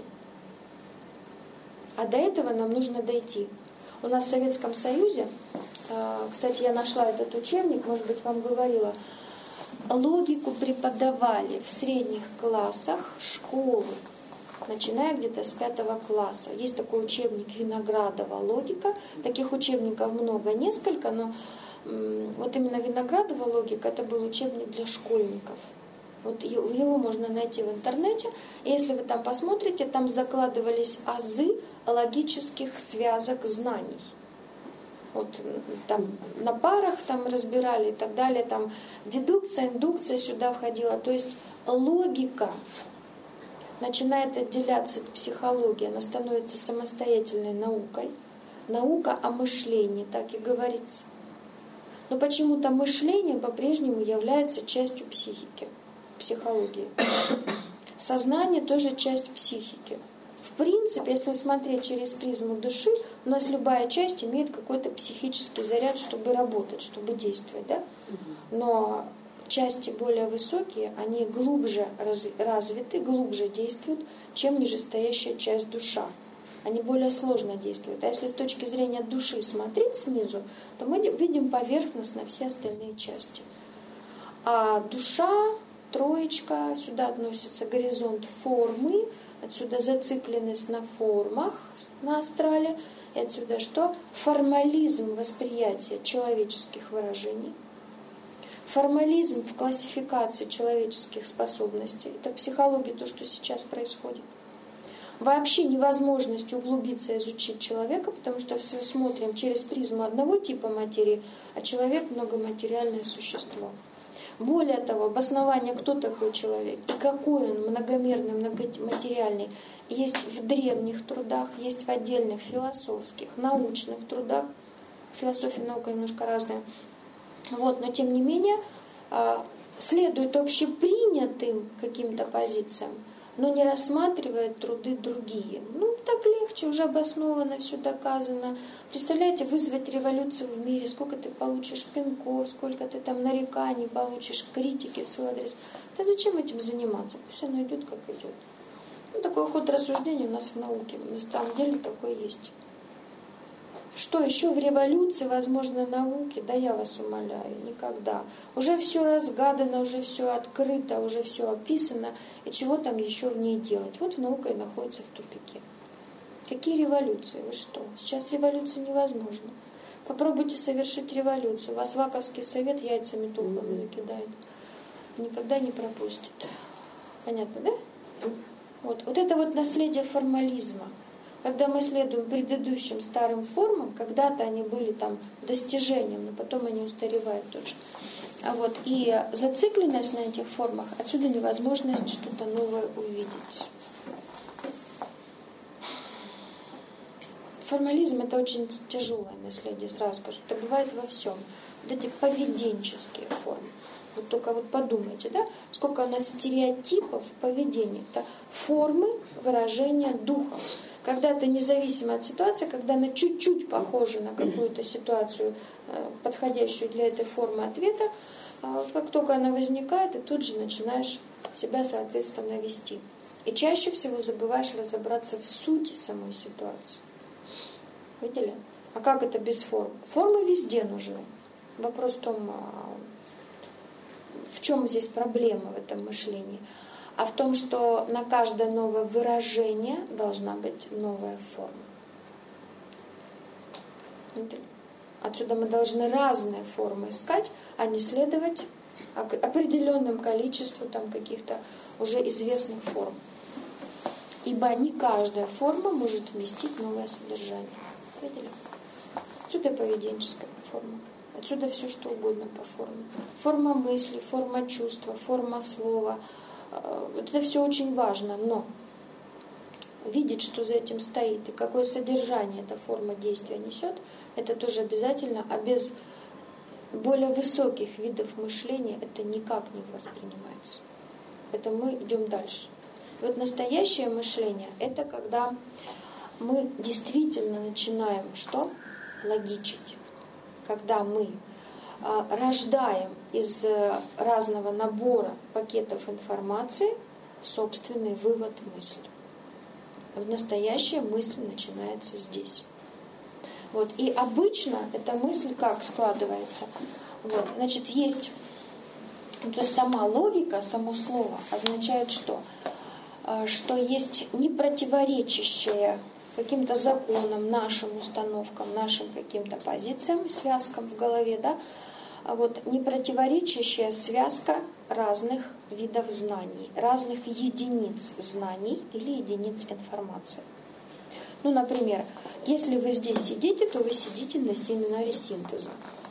Speaker 1: А до этого нам нужно дойти. У нас в Советском Союзе, кстати, я нашла этот учебник, может быть, вам говорила, логику преподавали в средних классах школы, начиная где-то с пятого класса. Есть такой учебник Виноградова «Логика». Таких учебников много, несколько, но вот именно Виноградова «Логика» — это был учебник для школьников. Вот его можно найти в интернете. И если вы там посмотрите, там закладывались азы логических связок знаний. Вот там на парах там разбирали и так далее. Там дедукция, индукция сюда входила. То есть логика начинает отделяться от психологии, она становится самостоятельной наукой. Наука о мышлении, так и говорится. Но почему-то мышление по-прежнему является частью психики, психологии. Сознание тоже часть психики. В принципе, если смотреть через призму души, у нас любая часть имеет какой-то психический заряд, чтобы работать, чтобы действовать, да? Но части более высокие, они глубже развиты, глубже действуют, чем нижестоящая часть душа. Они более сложно действуют. А если с точки зрения души смотреть снизу, то мы видим поверхностно все остальные части. А душа, троечка, сюда относится горизонт формы, отсюда зацикленность на формах, на астрале, и отсюда что? Формализм восприятия человеческих выражений. Формализм в классификации человеческих способностей. Это психология, то, что сейчас происходит. Вообще невозможность углубиться, изучить человека, потому что все смотрим через призму одного типа материи, а человек многоматериальное существо. Более того, обоснование, кто такой человек и какой он многомерный, многоматериальный, есть в древних трудах, есть в отдельных философских, научных трудах. Философия и наука немножко разная. Вот, но тем не менее следует общепринятым каким-то позициям, но не рассматривает труды другие. Ну, так легче, уже обоснованно, все доказано. Представляете, вызвать революцию в мире, сколько ты получишь пинков, сколько ты там нареканий получишь, критики в свой адрес. Да зачем этим заниматься? Пусть оно идет, как идет. Ну, такой ход рассуждения у нас в науке. На самом деле такое есть. Что еще в революции, возможно, науки? Да я вас умоляю, никогда. Уже все разгадано, уже все открыто, уже все описано. И чего там еще в ней делать? Вот наука и находится в тупике. Какие революции? Вы что? Сейчас революция невозможна. Попробуйте совершить революцию. Вас Ваковский совет яйцами тухлыми закидает. Никогда не пропустит. Понятно, да? Вот. Вот это вот наследие формализма. Когда мы следуем предыдущим старым формам, когда-то они были там достижением, но потом они устаревают тоже. А вот, и зацикленность на этих формах, отсюда невозможность что-то новое увидеть. Формализм — это очень тяжелое наследие, сразу скажу. Это бывает во всем. Вот эти поведенческие формы. Вот только вот подумайте, да, сколько у нас стереотипов в поведении. Это формы выражения духа. Когда-то независимо от ситуации, когда она чуть-чуть похожа на какую-то ситуацию, подходящую для этой формы ответа, как только она возникает, ты тут же начинаешь себя соответственно вести. И чаще всего забываешь разобраться в сути самой ситуации. Видели? А как это без форм? Формы везде нужны. Вопрос в том, в чем здесь проблема в этом мышлении. А в том, что на каждое новое выражение должна быть новая форма. Отсюда мы должны разные формы искать, а не следовать определенным количеству там, каких-то уже известных форм. Ибо не каждая форма может вместить новое содержание. Видели? Отсюда поведенческая форма. Отсюда все, что угодно по форме. Форма мысли, форма чувства, форма слова. Это все очень важно, но видеть, что за этим стоит и какое содержание эта форма действия несет, это тоже обязательно, а без более высоких видов мышления это никак не воспринимается. Это мы идем дальше. И вот настоящее мышление — это когда мы действительно начинаем что? Логичить. Когда мы рождаем из разного набора пакетов информации собственный вывод мысли. Вот настоящая мысль начинается здесь. Вот. И обычно эта мысль как складывается? Вот. Значит, есть, то есть сама логика, само слово означает что? Что есть непротиворечащее каким-то законам, нашим установкам, нашим каким-то позициям, связкам в голове, да, а вот непротиворечащая связка разных видов знаний, разных единиц знаний или единиц информации. Ну, например, если вы здесь сидите, то вы сидите на семинаре синтеза.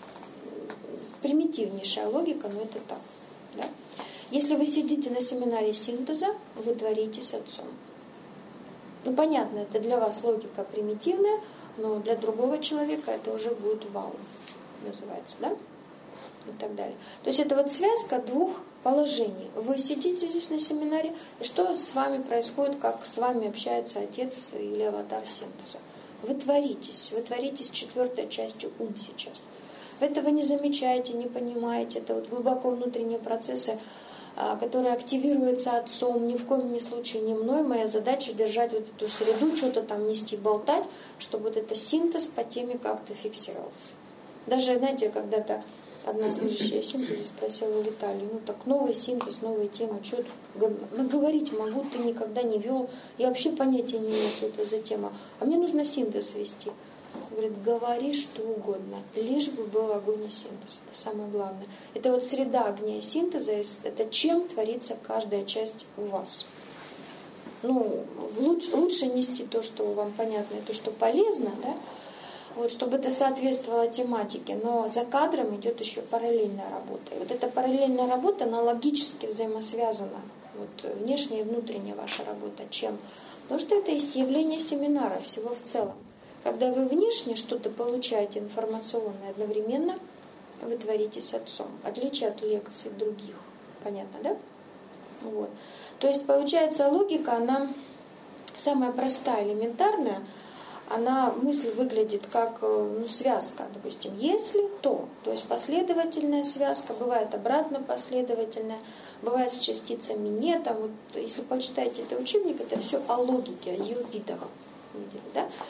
Speaker 1: Примитивнейшая логика, но это так. Да? Если вы сидите на семинаре синтеза, вы творите с Отцом. Ну, понятно, это для вас логика примитивная, но для другого человека это уже будет вау, называется, да? И так далее. То есть это вот связка двух положений. Вы сидите здесь на семинаре, и что с вами происходит, как с вами общается Отец или аватар синтеза? Вы творитесь, вы творитесь четвертой частью ум сейчас. Вы этого не замечаете, не понимаете. Это вот глубоко внутренние процессы, которые активируются Отцом, ни в коем ни случае не мной. Моя задача держать вот эту среду, что-то там нести, болтать, чтобы вот этот синтез по теме как-то фиксировался. Даже, знаете, когда-то одна служащая синтеза спросила у Виталия, ну так новый синтез, новые темы, что тут наговорить могу, ты никогда не вел, я вообще понятия не имею, что это за тема, а мне нужно синтез вести. Говорит, говори что угодно, лишь бы был огонь и синтез. Это самое главное. Это вот среда огня и синтеза, это чем творится каждая часть у вас. Ну, лучше, лучше нести то, что вам понятно, и то, что полезно, да, вот, чтобы это соответствовало тематике, но за кадром идет еще параллельная работа. И вот эта параллельная работа, она логически взаимосвязана. Вот, внешняя и внутренняя ваша работа. Чем? Потому что это есть явление семинара всего в целом. Когда вы внешне что-то получаете информационное, одновременно вы творите с Отцом. Отличие от лекций других. Понятно, да? Вот. То есть, получается, логика, она самая простая, элементарная. Она, мысль выглядит как ну, связка, допустим, если, то. То есть последовательная связка, бывает обратно последовательная, бывает с частицами не. Там, вот, если почитаете этот учебник, это все о логике, о ее видах. Да?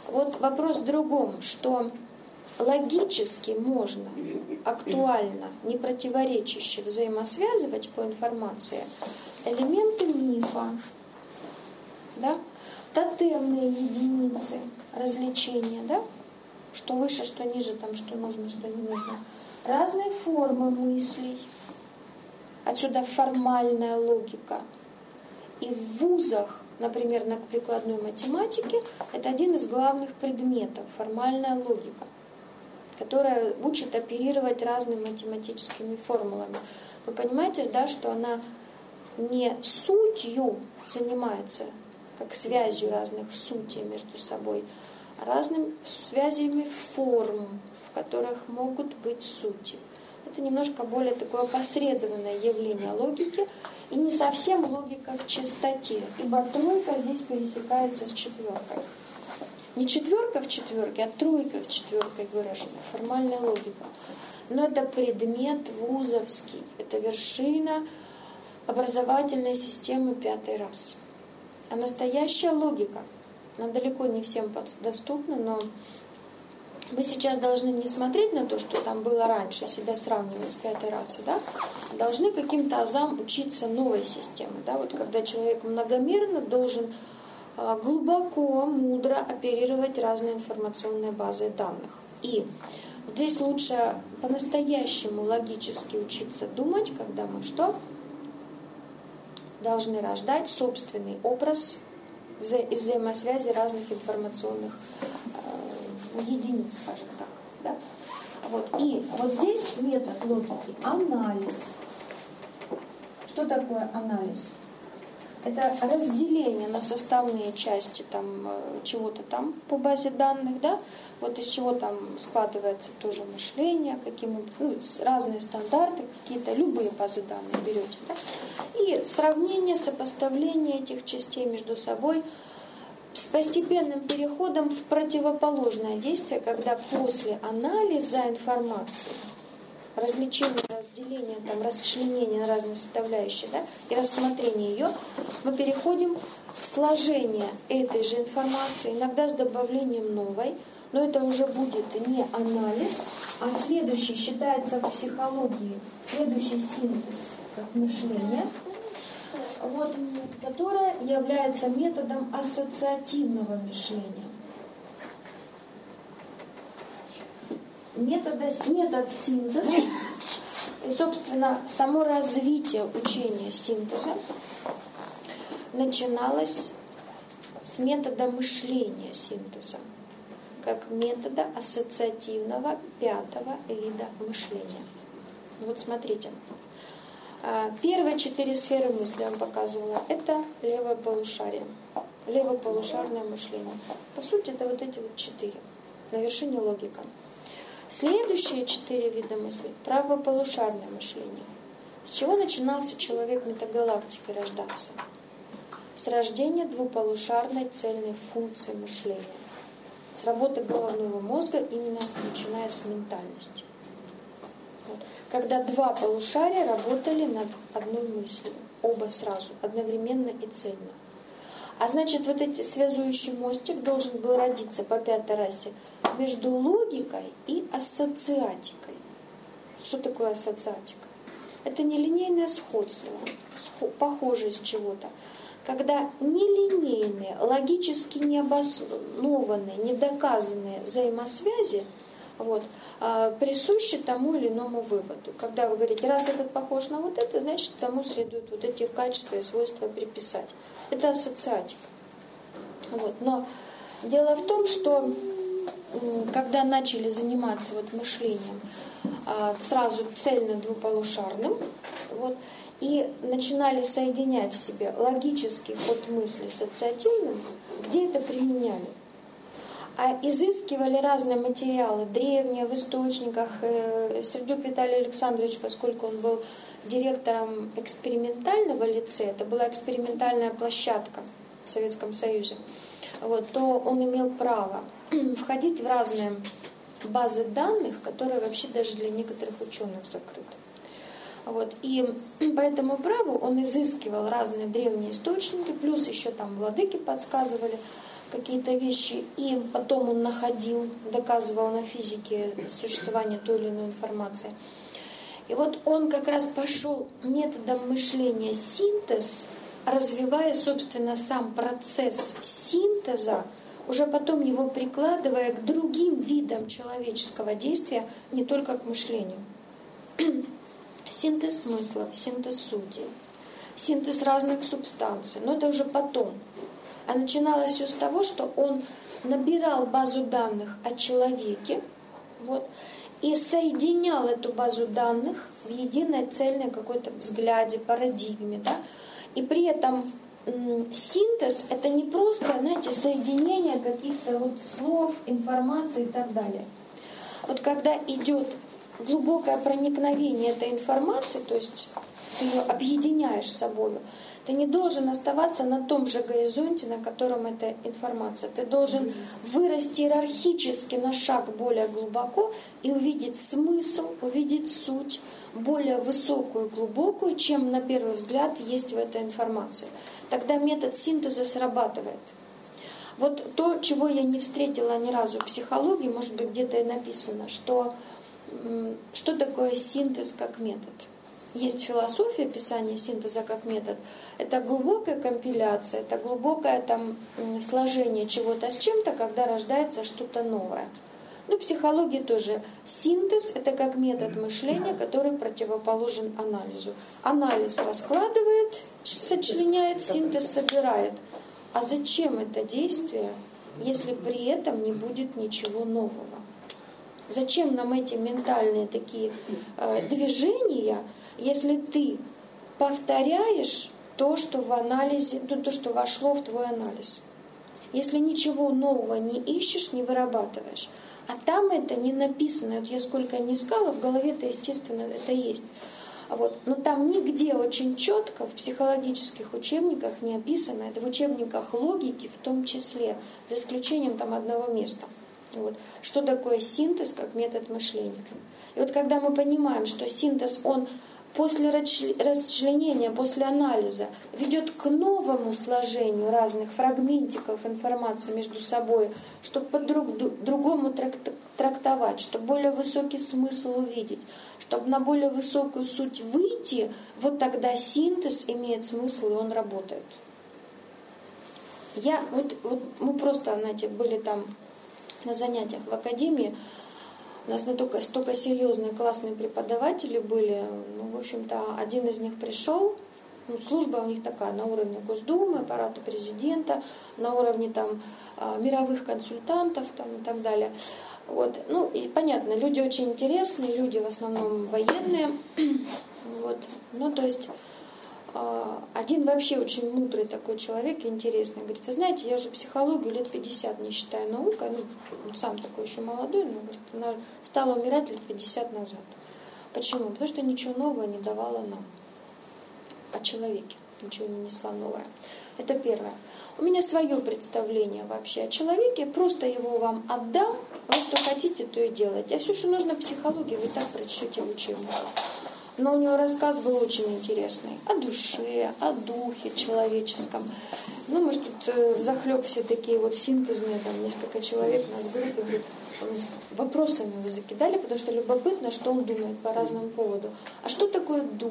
Speaker 1: Вот вопрос в другом, что логически можно, актуально, не противоречище взаимосвязывать по информации элементы мифа, да? Тотемные единицы развлечения, да? Что выше, что ниже, там, что нужно, что не нужно. Разные формы мыслей. Отсюда формальная логика. И в вузах, например, на прикладной математике, это один из главных предметов – формальная логика, которая учит оперировать разными математическими формулами. Вы понимаете, да, что она не сутью занимается, как связью разных сутей между собой, а разными связями форм, в которых могут быть сути. Это немножко более такое опосредованное явление логики, и не совсем логика в чистоте, ибо тройка здесь пересекается с четверкой. Не четверка в четверке, а тройка в четверке выражена, формальная логика. Но это предмет вузовский, это вершина образовательной системы пятый раз. А настоящая логика, она далеко не всем доступна, но мы сейчас должны не смотреть на то, что там было раньше, себя сравнивать с пятой расой, да? Должны каким-то азам учиться новой системы. Да? Вот когда человек многомерно должен глубоко, мудро оперировать разные информационные базы данных. И здесь лучше по-настоящему логически учиться думать, когда мы что? Должны рождать собственный образ вза- взаимосвязи разных информационных э, единиц, скажем так. Да? Вот. И вот здесь метод логики – анализ. Что такое анализ? Это разделение на составные части там, чего-то там по базе данных, да, вот из чего там складывается тоже мышление, каким, ну, разные стандарты, какие-то, любые базы данных берете, да, и сравнение, сопоставление этих частей между собой с постепенным переходом в противоположное действие, когда после анализа информации, развлечения, разделения, там, расчленения на разные составляющие, да, и рассмотрения ее, мы переходим в сложение этой же информации, иногда с добавлением новой, но это уже будет не анализ, а следующий, считается в психологии, следующий синтез как мышления, вот, которое является методом ассоциативного мышления. Метод, метод синтеза и, собственно, само развитие учения синтеза начиналось с метода мышления синтеза, как метода ассоциативного пятого вида мышления. Вот смотрите. Первые четыре сферы мысли я вам показывала. Это левое полушарие. Левополушарное мышление. По сути, это вот эти вот четыре. На вершине логика. Следующие четыре вида мысли – правополушарное мышление. С чего начинался человек метагалактики рождаться? С рождения двуполушарной цельной функции мышления. С работы головного мозга, именно начиная с ментальности. Вот. Когда два полушария работали над одной мыслью, оба сразу, одновременно и цельно. А значит, вот этот связующий мостик должен был родиться по пятой расе между логикой и ассоциатикой. Что такое ассоциатика? Это нелинейное сходство, похожесть чего-то. Когда нелинейные, логически необоснованные, недоказанные взаимосвязи вот, присущи тому или иному выводу. Когда вы говорите, раз этот похож на вот это, значит, тому следует вот эти качества и свойства приписать. Это ассоциатика. Вот. Но дело в том, что когда начали заниматься вот мышлением сразу цельно-двуполушарным, вот, и начинали соединять в себе логический ход мысли с ассоциативным, где это применяли? А изыскивали разные материалы, древние, в источниках. Сердюк Виталий Александрович, поскольку он был директором экспериментального лицея, это была экспериментальная площадка в Советском Союзе, вот, то он имел право входить в разные базы данных, которые вообще даже для некоторых ученых закрыты. Вот, и по этому праву он изыскивал разные древние источники, плюс еще там владыки подсказывали, какие-то вещи, и потом он находил, доказывал на физике существование той или иной информации. И вот он как раз пошел методом мышления синтез, развивая, собственно, сам процесс синтеза, уже потом его прикладывая к другим видам человеческого действия, не только к мышлению. Синтез смыслов, синтез сути, синтез разных субстанций. Но это уже потом. А начиналось все с того, что он набирал базу данных о человеке, вот, и соединял эту базу данных в единой цельной какой-то взгляде, парадигме. Да? И при этом м- синтез — это не просто, знаете, соединение каких-то вот слов, информации и так далее. Вот когда идет глубокое проникновение этой информации, то есть ты ее объединяешь с собой, ты не должен оставаться на том же горизонте, на котором эта информация. Ты должен вырасти иерархически на шаг более глубоко и увидеть смысл, увидеть суть более высокую, глубокую, чем на первый взгляд есть в этой информации. Тогда метод синтеза срабатывает. Вот то, чего я не встретила ни разу в психологии, может быть, где-то и написано, что, что такое синтез как метод. Есть философия описания синтеза как метод. Это глубокая компиляция, это глубокое там сложение чего-то с чем-то, когда рождается что-то новое. Ну, в психологии тоже. Синтез — это как метод мышления, который противоположен анализу. Анализ раскладывает, сочленяет, синтез собирает. А зачем это действие, если при этом не будет ничего нового? Зачем нам эти ментальные такие э, движения, если ты повторяешь то, что в анализе, ну, то, что вошло в твой анализ? Если ничего нового не ищешь, не вырабатываешь. А там это не написано. Вот я сколько не искала, в голове-то, естественно, это есть. Вот. Но там нигде очень четко в психологических учебниках не описано, это в учебниках логики в том числе, за исключением там одного места. Вот. Что такое синтез как метод мышления? И вот когда мы понимаем, что синтез, он после расчленения, после анализа ведет к новому сложению разных фрагментиков информации между собой, чтобы по-другому трактовать, чтобы более высокий смысл увидеть, чтобы на более высокую суть выйти, вот тогда синтез имеет смысл, и он работает. Я, вот, вот мы просто, знаете, были там на занятиях в академии, у нас настолько, столько серьезные, классные преподаватели были. Ну, в общем-то, один из них пришел, ну, служба у них такая, на уровне Госдумы, аппарата президента, на уровне там мировых консультантов там, и так далее. Вот. Ну, и понятно, люди очень интересные, люди в основном военные. Вот. Ну, то есть один вообще очень мудрый такой человек, интересный, говорит: вы знаете, я уже психологию лет пятьдесят не считаю наукой, ну, он сам такой еще молодой, но, говорит, она стала умирать лет пятьдесят назад. Почему? Потому что ничего нового не давала нам о человеке, ничего не несла новое. Это первое. У меня свое представление вообще о человеке, просто его вам отдам, вы что хотите, то и делайте. А все, что нужно психологии, вы так прочтете в учебниках. Но у него рассказ был очень интересный. О душе, о духе человеческом. Ну, может, тут взахлеб все такие вот синтезные, там несколько человек у нас в группе, говорит, вопросами вы закидали, потому что любопытно, что он думает по разному поводу. А что такое дух?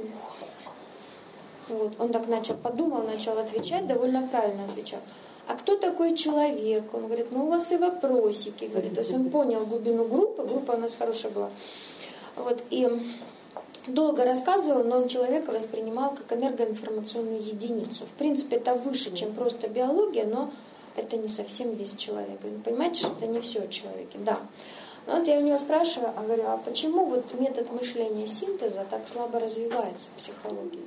Speaker 1: Вот. Он так начал, подумал, начал отвечать, довольно правильно отвечал. А кто такой человек? Он говорит, ну у вас и вопросики. Говорит. То есть он понял глубину группы, группа у нас хорошая была. Вот. И долго рассказывал, но он человека воспринимал как энергоинформационную единицу. В принципе, это выше, чем просто биология, но это не совсем весь человек. Вы понимаете, что это не все о человеке? Да. Но вот я у него спрашиваю, а говорю, а почему вот метод мышления синтеза так слабо развивается в психологии?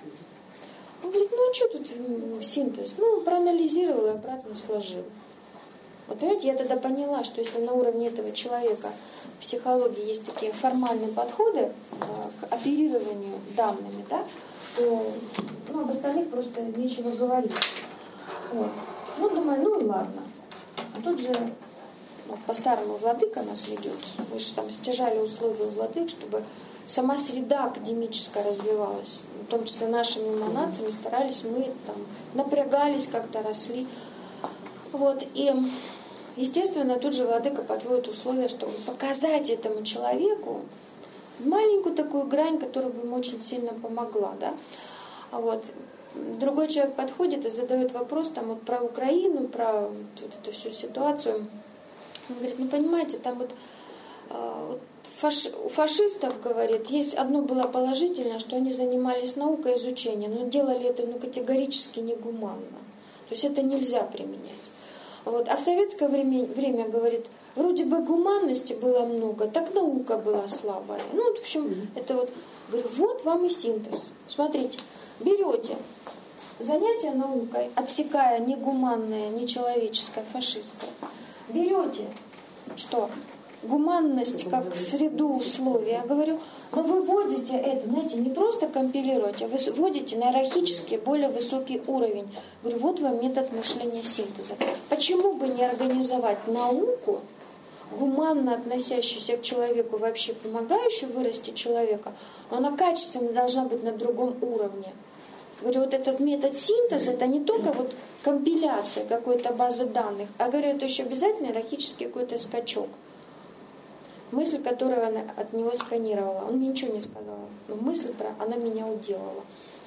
Speaker 1: Он говорит, ну а что тут синтез? Ну, проанализировал и обратно сложил. Вот понимаете, я тогда поняла, что если на уровне этого человека в психологии есть такие формальные подходы к оперированию данными, да, то ну, об остальных просто нечего говорить. Вот. Ну, думаю, ну и ладно. А тут же ну, по-старому владыка нас ведет. Мы же там стяжали условия владык, чтобы сама среда академическая развивалась. В том числе нашими эманациями старались мы там, напрягались, как-то росли. Вот, и, естественно, тут же владыка подводит условия, чтобы показать этому человеку маленькую такую грань, которая бы ему очень сильно помогла, да. Вот. Другой человек подходит и задает вопрос там вот про Украину, про вот, вот эту всю ситуацию. Он говорит, ну понимаете, там вот, э, вот фаш, у фашистов, говорит, есть одно было положительное, что они занимались наукой, изучением, но делали это ну, категорически негуманно. То есть это нельзя применять. Вот. А в советское время, время, говорит, вроде бы гуманности было много, так наука была слабая. Ну, в общем, mm-hmm. это вот, говорю, вот вам и синтез. Смотрите, берете занятие наукой, отсекая негуманное, нечеловеческое, фашистское. Берете, что? Гуманность как среду условий. Я говорю, но вы вводите это, знаете, не просто компилируете, а вы вводите на иерархически более высокий уровень. Говорю, вот вам метод мышления синтеза. Почему бы не организовать науку, гуманно относящуюся к человеку, вообще помогающую вырасти человека, но она качественно должна быть на другом уровне. Говорю, вот этот метод синтеза, это не только вот компиляция какой-то базы данных, а, говорю, это еще обязательно иерархический какой-то скачок. Мысль, которую она от него сканировала. Он мне ничего не сказал, но мысль, про, она меня уделала.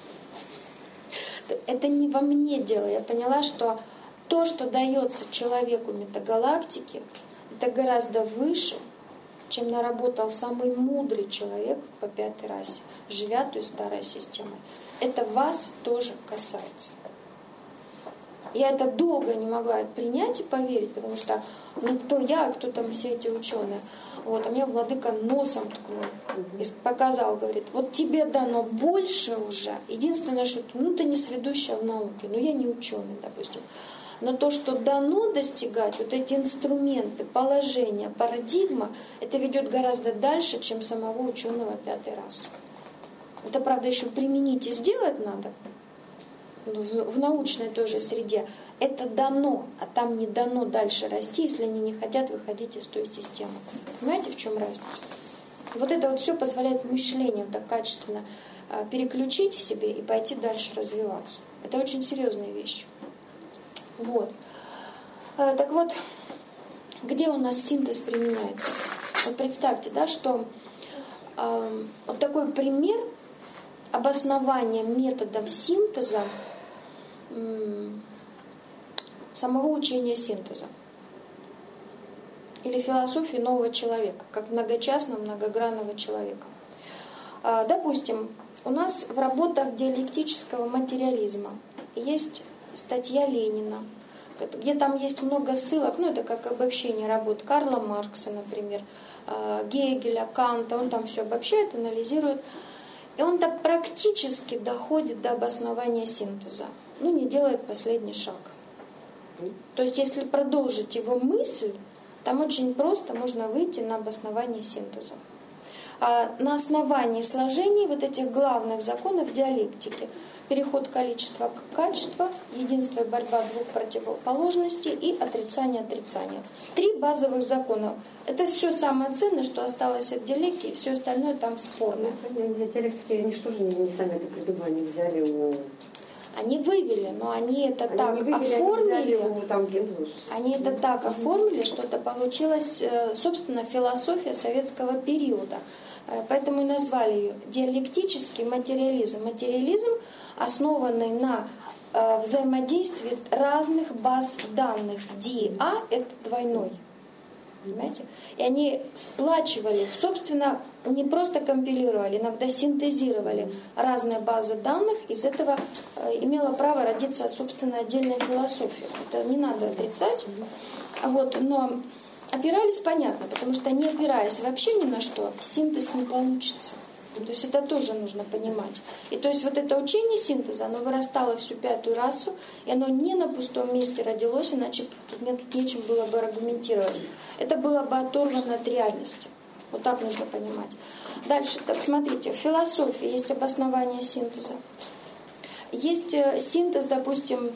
Speaker 1: Это не во мне дело. Я поняла, что то, что дается человеку метагалактики, это гораздо выше, чем наработал самый мудрый человек по пятой расе, живя той старой системой. Это вас тоже касается. Я это долго не могла принять и поверить, потому что ну кто я, а кто там все эти ученые. Вот, а мне владыка носом ткнул и показал, говорит, вот тебе дано больше уже. Единственное, что ну ты не сведущая в науке, но я не ученый, допустим. Но то, что дано достигать, вот эти инструменты, положения, парадигма, это ведет гораздо дальше, чем самого ученого пятой расы. Это, правда, еще применить и сделать надо в научной той же среде. Это дано, а там не дано дальше расти, если они не хотят выходить из той системы. Понимаете, в чем разница? Вот это вот все позволяет мышлением так качественно переключить в себе и пойти дальше развиваться. Это очень серьезная вещь. Вот. Так вот, где у нас синтез применяется? Вот представьте, да, что э, вот такой пример обоснования методом синтеза э, самого учения синтеза или философии нового человека, как многочастного, многогранного человека. Э, допустим, у нас в работах диалектического материализма есть статья Ленина, где там есть много ссылок, ну это как обобщение работ Карла Маркса, например, Гегеля, Канта, он там все обобщает, анализирует, и он там практически доходит до обоснования синтеза, ну не делает последний шаг. То есть если продолжить его мысль, там очень просто можно выйти на обоснование синтеза. А на основании сложений вот этих главных законов диалектики, переход количества к качеству, единство и борьба двух противоположностей и отрицание отрицания. Три базовых закона. Это все самое ценное, что осталось от диалектики, все остальное там спорное.
Speaker 2: Диалектики, они что же не, не сами это придумали, они взяли у...
Speaker 1: Они вывели, но они это они так вывели, оформили, они, там, они это так оформили, что это получилась, собственно, философия советского периода. Поэтому и назвали ее диалектический материализм. Материализм, основанный на э, взаимодействии разных баз данных. ди а это двойной. Понимаете? И они сплачивали, собственно, не просто компилировали, иногда синтезировали разные базы данных. Из этого э, имела право родиться, собственно, отдельная философия. Это не надо отрицать. Вот, но опирались, понятно, потому что не опираясь вообще ни на что, синтез не получится. То есть это тоже нужно понимать. И то есть вот это учение синтеза, оно вырастало всю пятую расу, и оно не на пустом месте родилось, иначе мне тут нечем было бы аргументировать. Это было бы оторвано от реальности. Вот так нужно понимать. Дальше, так смотрите, в философии есть обоснование синтеза. Есть синтез, допустим,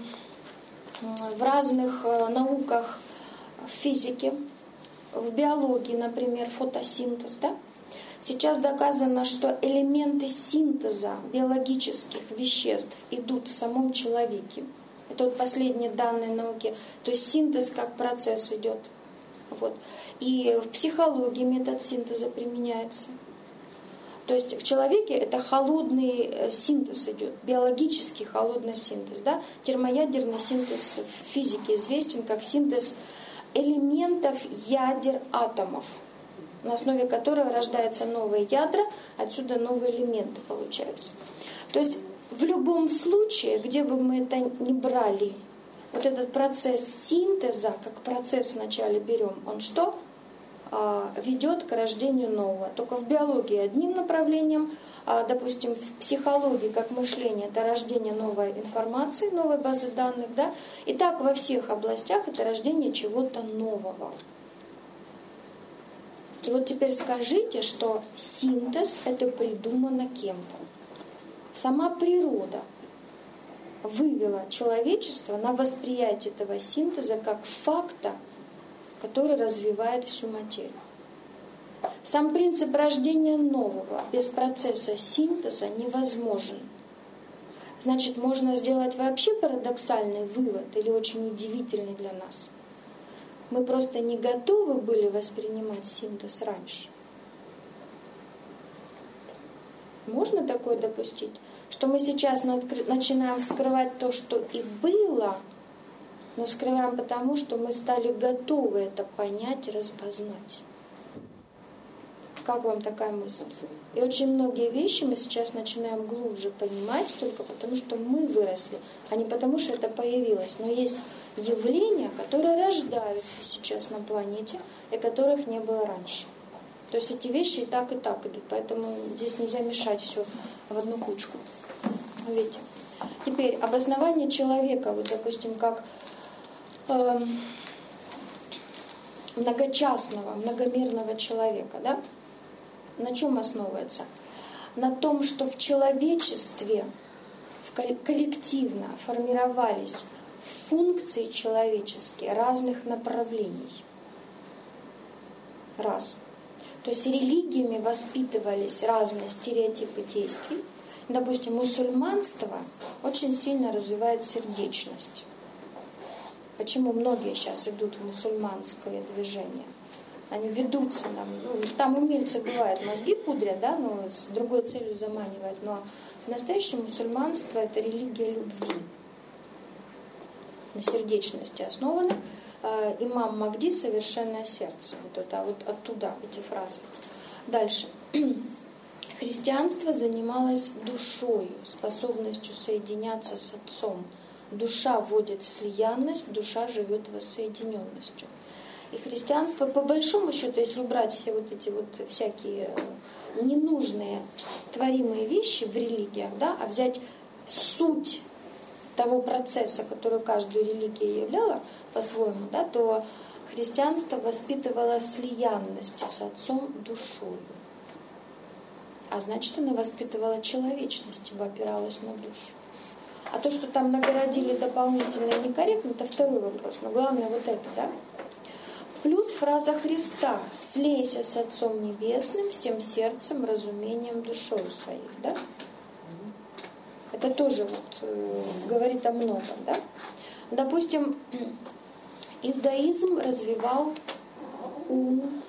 Speaker 1: в разных науках, в физике, в биологии, например, фотосинтез, да? Сейчас доказано, что элементы синтеза биологических веществ идут в самом человеке. Это вот последние данные науки. То есть синтез как процесс идет. Вот. И в психологии метод синтеза применяется. То есть в человеке это холодный синтез идет, биологический холодный синтез. Да? Термоядерный синтез в физике известен как синтез элементов ядер атомов, на основе которого рождаются новые ядра, отсюда новые элементы получаются. То есть в любом случае, где бы мы это ни брали, вот этот процесс синтеза, как процесс вначале берем, он что? Ведет к рождению нового. Только в биологии одним направлением, а, допустим, в психологии, как мышление, это рождение новой информации, новой базы данных, да? И так во всех областях это рождение чего-то нового. И вот теперь скажите, что синтез это придумано кем-то. Сама природа вывела человечество на восприятие этого синтеза как факта, который развивает всю материю. Сам принцип рождения нового без процесса синтеза невозможен. Значит, можно сделать вообще парадоксальный вывод или очень удивительный для нас. Мы просто не готовы были воспринимать синтез раньше. Можно такое допустить? Что мы сейчас начинаем вскрывать то, что и было, но скрываем потому, что мы стали готовы это понять и распознать. Как вам такая мысль? И очень многие вещи мы сейчас начинаем глубже понимать только потому, что мы выросли, а не потому, что это появилось. Но есть явления, которые рождаются сейчас на планете, и которых не было раньше. То есть эти вещи и так, и так идут, поэтому здесь нельзя мешать все в одну кучку. Видите? Теперь обоснование человека, вот допустим, как э, многочастного, многомерного человека, да? На чем основывается? На том, что в человечестве в коллективно формировались функции человеческие разных направлений. Раз. То есть религиями воспитывались разные стереотипы действий. Допустим, мусульманство очень сильно развивает сердечность. Почему многие сейчас идут в мусульманское движение? Они ведутся, там, ну, там умельцы бывают, мозги пудрят, да, но с другой целью заманивают. Но настоящее мусульманство – это религия любви. На сердечности основана. Имам Махди – совершенное сердце. Вот это вот оттуда эти фразы. Дальше. Христианство занималось душою, способностью соединяться с Отцом. Душа вводит в слиянность, душа живет воссоединенностью. И христианство, по большому счету, если убрать все вот эти вот всякие ненужные творимые вещи в религиях, да, а взять суть того процесса, который каждую религию являла по-своему, да, то христианство воспитывало слиянность с Отцом душою. А значит, оно воспитывало человечность, ибо опиралось на душу. А то, что там нагородили дополнительно и некорректно, это второй вопрос. Но главное вот это, да? Плюс фраза Христа: «Слейся с Отцом Небесным всем сердцем, разумением, душою своей». Да? Это тоже вот, э, говорит о многом. Да? Допустим, иудаизм развивал ум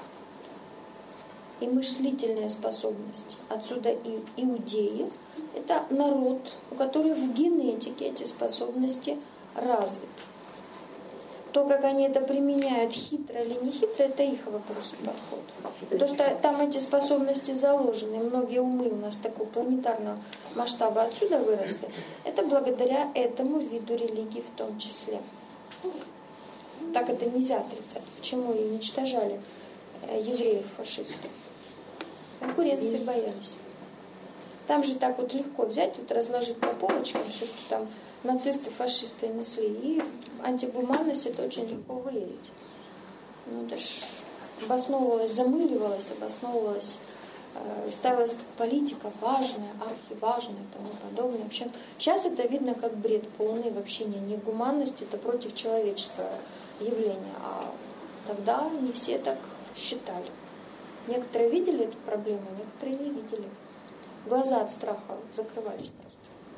Speaker 1: и мыслительные способности. Отсюда и иудеи – это народ, у которого в генетике эти способности развиты. То, как они это применяют, хитро или не хитро, это их вопрос и подход. То, что там эти способности заложены, многие умы у нас такого планетарного масштаба отсюда выросли, это благодаря этому виду религии в том числе. Так это нельзя отрицать. Почему и уничтожали евреев фашисты? Конкуренции боялись. Там же так вот легко взять, вот разложить по полочкам все, что там нацисты, фашисты несли. И антигуманность это очень легко выявить. Ну, это ж обосновывалось, замыливалось, обосновывалось, э, ставилось как политика важная, архиважная и тому подобное. В общем, сейчас это видно как бред полный, вообще не, не гуманность, это против человечества явление. А тогда не все так считали. Некоторые видели эту проблему, некоторые не видели. Глаза от страха закрывались просто.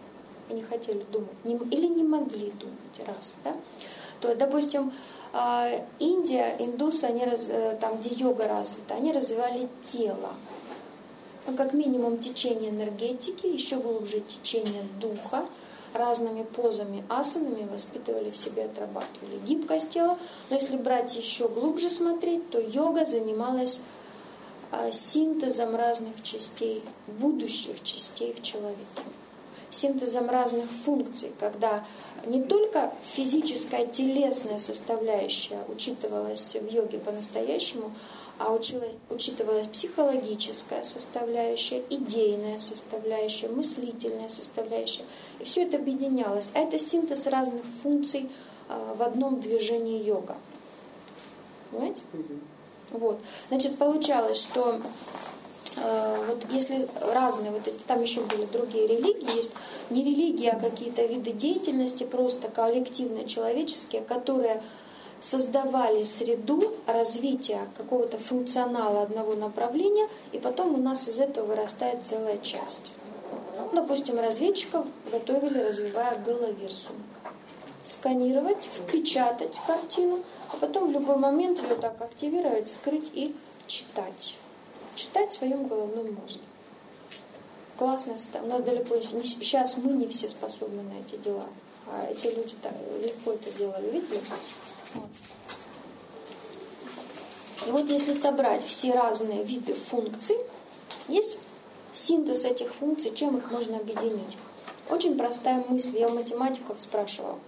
Speaker 1: и не хотели думать, не, или не могли думать, раз, да, то, допустим, Индия, индусы, они раз, там, где йога развита, они развивали тело. Ну, как минимум течение энергетики, еще глубже течение духа, разными позами, асанами воспитывали в себе, отрабатывали гибкость тела. Но если брать еще глубже смотреть, то йога занималась синтезом разных частей, будущих частей в человеке. Синтезом разных функций, когда не только физическая, телесная составляющая учитывалась в йоге по-настоящему, а училась, учитывалась психологическая составляющая, идейная составляющая, мыслительная составляющая. И все это объединялось. А это синтез разных функций а, в одном движении йога. Понимаете? Вот. Значит, получалось, что э, вот если разные, вот эти, там еще были другие религии, есть не религии, а какие-то виды деятельности, просто коллективные, человеческие, которые создавали среду развития какого-то функционала одного направления, и потом у нас из этого вырастает целая часть. Допустим, разведчиков готовили, развивая головерсум. Сканировать, впечатать картину, а потом в любой момент ее так активировать, скрыть и читать. Читать в своем головном мозге. Классно. У нас далеко не... Сейчас мы не все способны на эти дела. А эти люди так легко это делали. Видели? Вот. И вот если собрать все разные виды функций, есть синтез этих функций, чем их можно объединить. Очень простая мысль. Я у математиков спрашивала.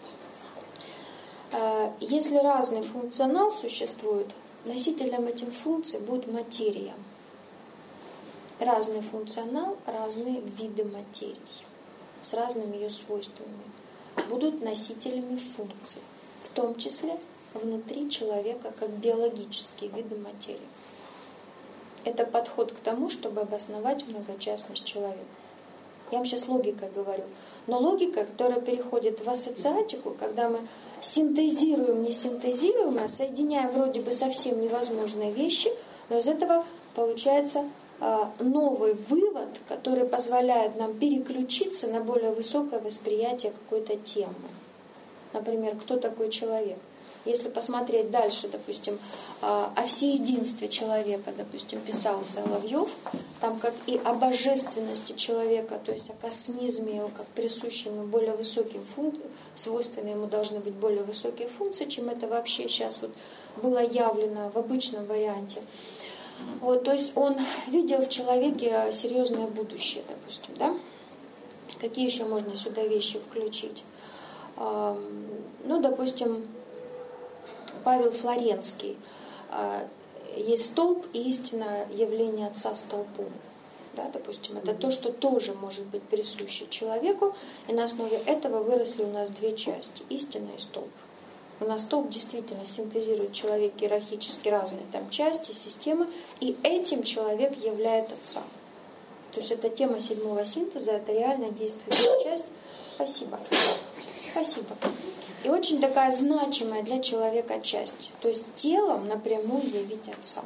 Speaker 1: Если разный функционал существует, носителем этих функций будет материя. Разный функционал, разные виды материи с разными ее свойствами будут носителями функций, в том числе внутри человека как биологические виды материи. Это подход к тому, чтобы обосновать многочастность человека. Я вам сейчас логикой говорю. Но логика, которая переходит в ассоциатику, когда мы синтезируем, не синтезируем, а соединяем вроде бы совсем невозможные вещи, но из этого получается новый вывод, который позволяет нам переключиться на более высокое восприятие какой-то темы. Например, кто такой человек? Если посмотреть дальше, допустим, о всеединстве человека, допустим, писал Соловьев, там как и о божественности человека, то есть о космизме его, как присущим ему более высоким функциям, свойственны ему должны быть более высокие функции, чем это вообще сейчас вот было явлено в обычном варианте. Вот, то есть он видел в человеке серьезное будущее, допустим, да? Какие еще можно сюда вещи включить? Ну, допустим, Павел Флоренский. Есть столб и истинное явление Отца столпом. Да, допустим, это то, что тоже может быть присуще человеку, и на основе этого выросли у нас две части – истина и столб. У нас столб действительно синтезирует в человеке иерархически разные там части, системы, и этим человек являет Отца. То есть это тема седьмого синтеза, это реально действующая часть. Спасибо. Спасибо. И очень такая значимая для человека часть. То есть телом напрямую явить Отца.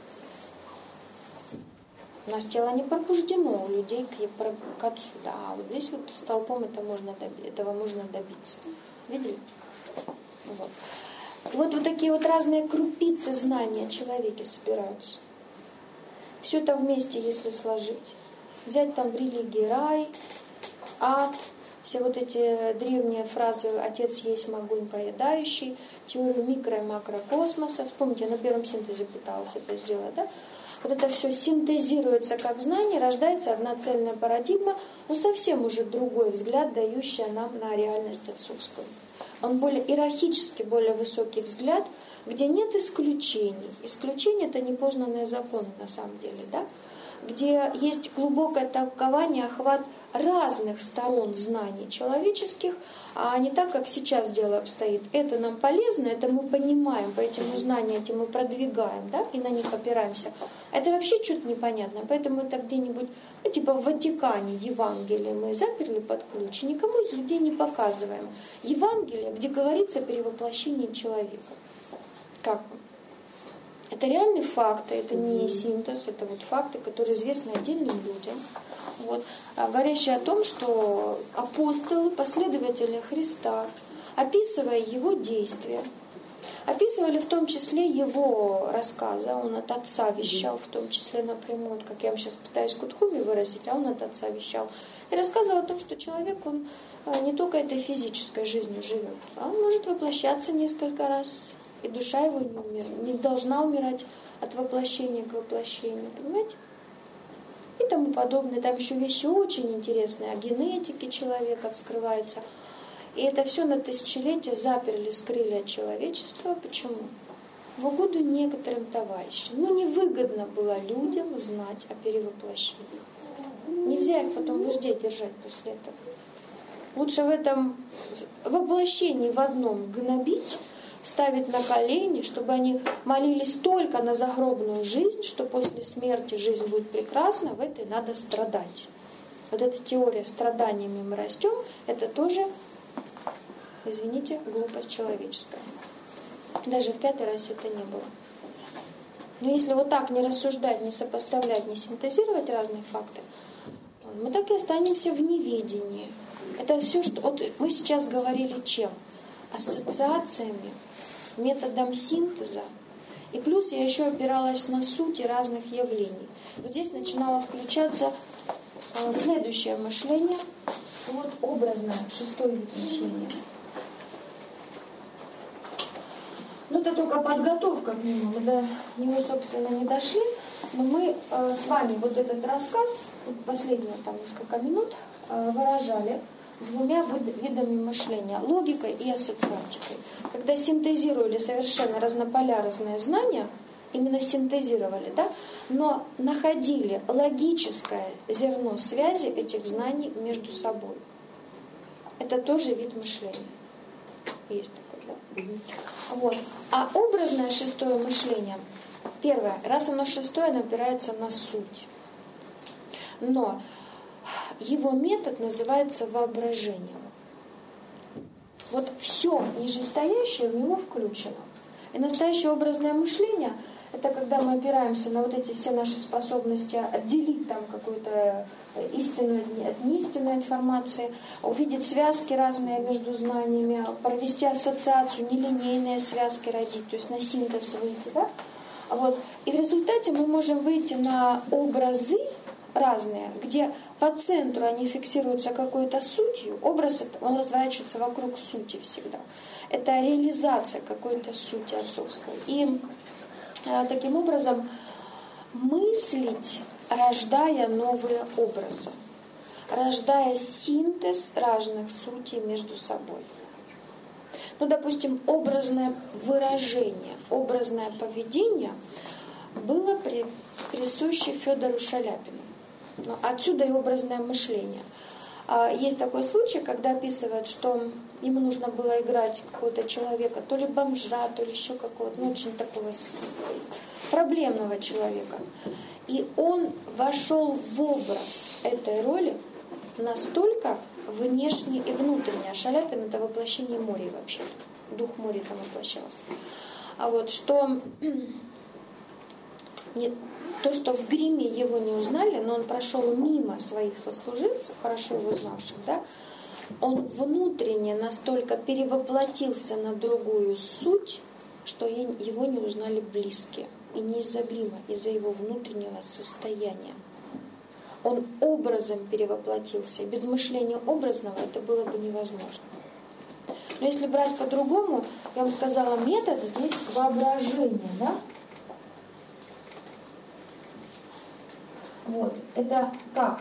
Speaker 1: У нас тело не пробуждено у людей к, к Отцу. Да, а вот здесь вот столпом это можно доби- этого можно добиться. Видели? Вот. И вот, вот такие вот разные крупицы знания о человеке собираются. Все это вместе, если сложить. Взять там в религии рай, ад, все вот эти древние фразы «Отец есть огонь поедающий», теорию микро- и макрокосмоса. Вспомните, я на первом синтезе пыталась это сделать, да? Вот это все синтезируется как знание, рождается одна цельная парадигма, но совсем уже другой взгляд, дающий нам на реальность отцовскую. Он более иерархически, более высокий взгляд, где нет исключений. Исключения – это непознанные законы на самом деле, да? Где есть глубокое толкование, охват разных сторон знаний человеческих, а не так, как сейчас дело обстоит. Это нам полезно, это мы понимаем, поэтому знания эти мы продвигаем, да, и на них опираемся. Это вообще что-то непонятное, поэтому это где-нибудь, ну, типа в Ватикане Евангелие мы заперли под ключ, и никому из людей не показываем. Евангелие, где говорится о перевоплощении человека. Как вам? Это реальные факты, это не синтез, это вот факты, которые известны отдельным людям. Вот, говорящие о том, что апостолы, последователи Христа, описывая его действия, описывали в том числе его рассказы, он от отца вещал, в том числе напрямую, как я вам сейчас пытаюсь кутхуми выразить, а он от отца вещал. И рассказывал о том, что человек, он не только этой физической жизнью живет, а он может воплощаться несколько раз, и душа его не, умер, не должна умирать от воплощения к воплощению, понимаете? И тому подобное. Там еще вещи очень интересные, о генетике человека вскрываются. И это все на тысячелетия заперли, скрыли от человечества. Почему? В угоду некоторым товарищам. Ну, невыгодно было людям знать о перевоплощении. Нельзя их потом в узде держать после этого. Лучше в этом воплощении в одном гнобить, ставить на колени, чтобы они молились только на загробную жизнь, что после смерти жизнь будет прекрасна, в этой надо страдать. Вот эта теория страданиями мы растем, это тоже, извините, глупость человеческая. Даже в пятый раз это не было. Но если вот так не рассуждать, не сопоставлять, не синтезировать разные факты, мы так и останемся в неведении. Это все, что... Вот мы сейчас говорили чем? Ассоциациями, методом синтеза. И плюс я еще опиралась на сути разных явлений. Вот здесь начинало включаться э, следующее мышление. Вот образное, шестой вид мышления. Ну, это только подготовка к нему. Мы до него, собственно, не дошли. Но мы э, с вами вот этот рассказ, вот последние там несколько минут, э, выражали двумя видами мышления, логикой и ассоциатикой. Когда синтезировали совершенно разнополярные знания, именно синтезировали, да, но находили логическое зерно связи этих знаний между собой. Это тоже вид мышления. Есть такой, да? Вот. А образное шестое мышление, первое, раз оно шестое, оно опирается на суть. Но его метод называется воображением. Вот все нижестоящее в него включено. И настоящее образное мышление – это когда мы опираемся на вот эти все наши способности отделить там какую-то истинную от неистинной информации, увидеть связки разные между знаниями, провести ассоциацию, нелинейные связки родить, то есть на синтез выйти. Да? Вот. И в результате мы можем выйти на образы разные, где по центру они фиксируются какой-то сутью. Образ, он разворачивается вокруг сути всегда. Это реализация какой-то сути отцовской. И э, таким образом мыслить, рождая новые образы, рождая синтез разных сутей между собой. Ну, допустим, образное выражение, образное поведение было при, присуще Федору Шаляпину. Ну, отсюда и образное мышление. Есть такой случай, когда описывают, что ему нужно было играть какого-то человека, то ли бомжа, то ли еще какого-то, ну, очень такого проблемного человека. И он вошел в образ этой роли настолько внешне и внутренне. А Шаляпин — это воплощение моря вообще-то. Дух моря там воплощался. А вот что... Нет, то, что в гриме его не узнали, но он прошел мимо своих сослуживцев, хорошо его знавших, да, он внутренне настолько перевоплотился на другую суть, что его не узнали близкие. И не из-за грима, из-за его внутреннего состояния. Он образом перевоплотился. Без мышления образного это было бы невозможно. Но если брать по-другому, я вам сказала, метод здесь воображение, да? Вот, это как?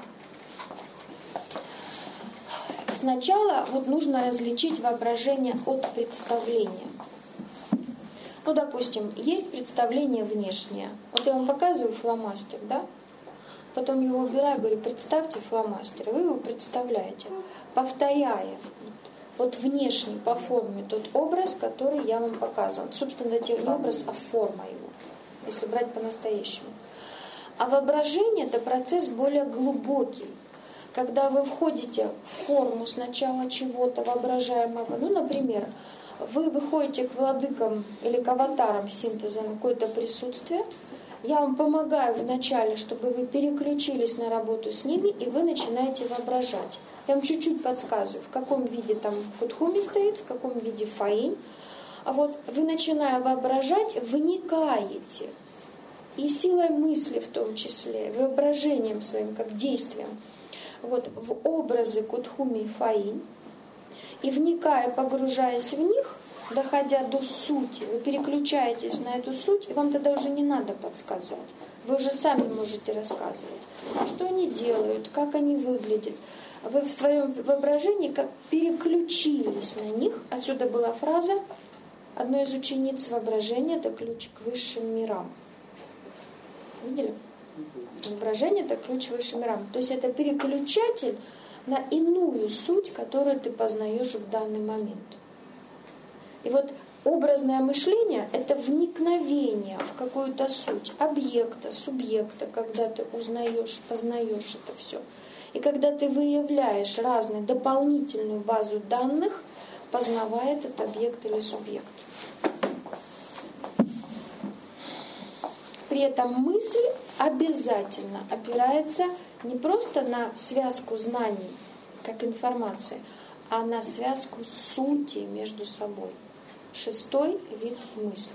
Speaker 1: Сначала вот нужно различить воображение от представления. Ну, допустим, есть представление внешнее. Вот я вам показываю фломастер, да? Потом его убираю, говорю, представьте фломастер. И вы его представляете, повторяя вот внешний по форме тот образ, который я вам показывала. Собственно, это не образ, а форма его, если брать по-настоящему. А воображение – это процесс более глубокий. Когда вы входите в форму сначала чего-то воображаемого, ну, например, вы выходите к владыкам или к аватарам синтеза на какое-то присутствие. Я вам помогаю вначале, чтобы вы переключились на работу с ними, и вы начинаете воображать. Я вам чуть-чуть подсказываю, в каком виде там Кутхуми стоит, в каком виде Фаинь. А вот вы, начиная воображать, вникаете. И силой мысли в том числе, воображением своим, как действием, вот, в образы Кутхуми и Фаинь. И вникая, погружаясь в них, доходя до сути, вы переключаетесь на эту суть, и вам тогда уже не надо подсказывать. Вы уже сами можете рассказывать, что они делают, как они выглядят. Вы в своем воображении как переключились на них. Отсюда была фраза одной из учениц: воображение – это ключ к высшим мирам. Видели? Воображение – это ключ к высшим мирам. То есть это переключатель на иную суть, которую ты познаешь в данный момент. И вот образное мышление – это вникновение в какую-то суть объекта, субъекта, когда ты узнаешь, познаешь это все. И когда ты выявляешь разную дополнительную базу данных, познавая этот объект или субъект. При этом мысль обязательно опирается не просто на связку знаний, как информации, а на связку сути между собой. Шестой вид мысли.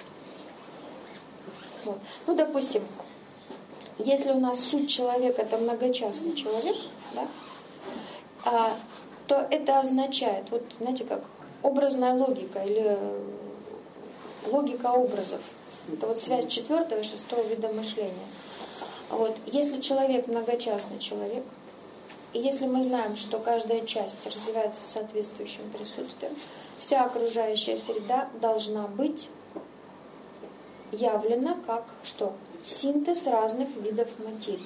Speaker 1: Вот. Ну, допустим, если у нас суть человека – это многочастный человек, да, а, то это означает, вот знаете, как образная логика или логика образов. Это вот связь четвертого и шестого вида мышления. Вот. Если человек многочастный человек, и если мы знаем, что каждая часть развивается соответствующим присутствием, вся окружающая среда должна быть явлена как что? Синтез разных видов материи.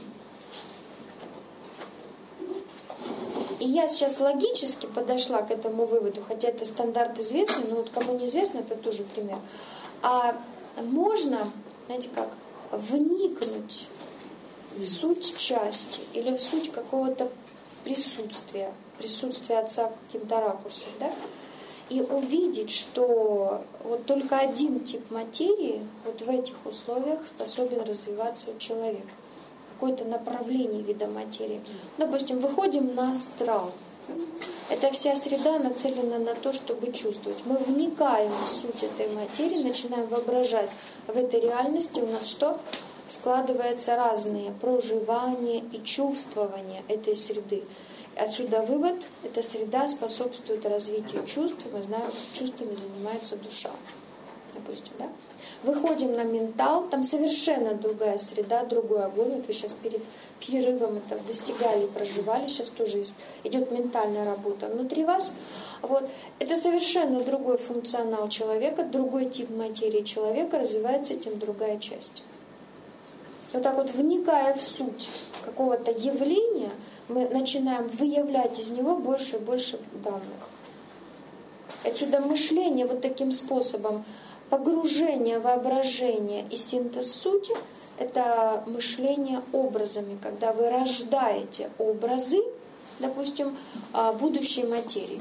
Speaker 1: И я сейчас логически подошла к этому выводу, хотя это стандарт известный, но вот кому неизвестно, это тоже пример. А можно, знаете как, вникнуть в суть части или в суть какого-то присутствия, присутствия Отца в каким-то ракурсах, да, и увидеть, что вот только один тип материи вот в этих условиях способен развиваться у человека. Какое-то направление вида материи. Допустим, выходим на астрал. Эта вся среда нацелена на то, чтобы чувствовать. Мы вникаем в суть этой материи, начинаем воображать. В этой реальности у нас что? Складываются разные проживания и чувствования этой среды. Отсюда вывод: эта среда способствует развитию чувств. Мы знаем, чувствами занимается душа. Допустим, да? Выходим на ментал, там совершенно другая среда, другой огонь. Вот вы сейчас перед перерывом это достигали, проживали, сейчас тоже есть, идет ментальная работа внутри вас. Вот. Это совершенно другой функционал человека, другой тип материи человека, развивается этим другая часть. Вот так вот, вникая в суть какого-то явления, мы начинаем выявлять из него больше и больше данных. Отсюда мышление вот таким способом, погружение, воображение и синтез сути – это мышление образами, когда вы рождаете образы, допустим, будущей материи.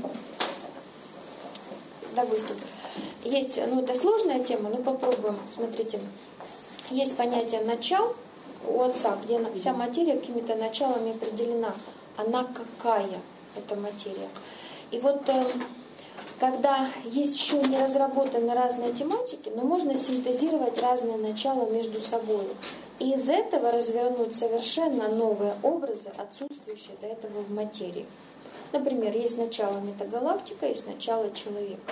Speaker 1: Допустим, есть, ну это сложная тема, но попробуем, смотрите. Есть понятие «начал» у Отца, где вся материя какими-то началами определена. Она какая, эта материя. И вот когда есть еще не разработаны разные тематики, но можно синтезировать разные начала между собой. И из этого развернуть совершенно новые образы, отсутствующие до этого в материи. Например, есть начало метагалактика, есть начало человека.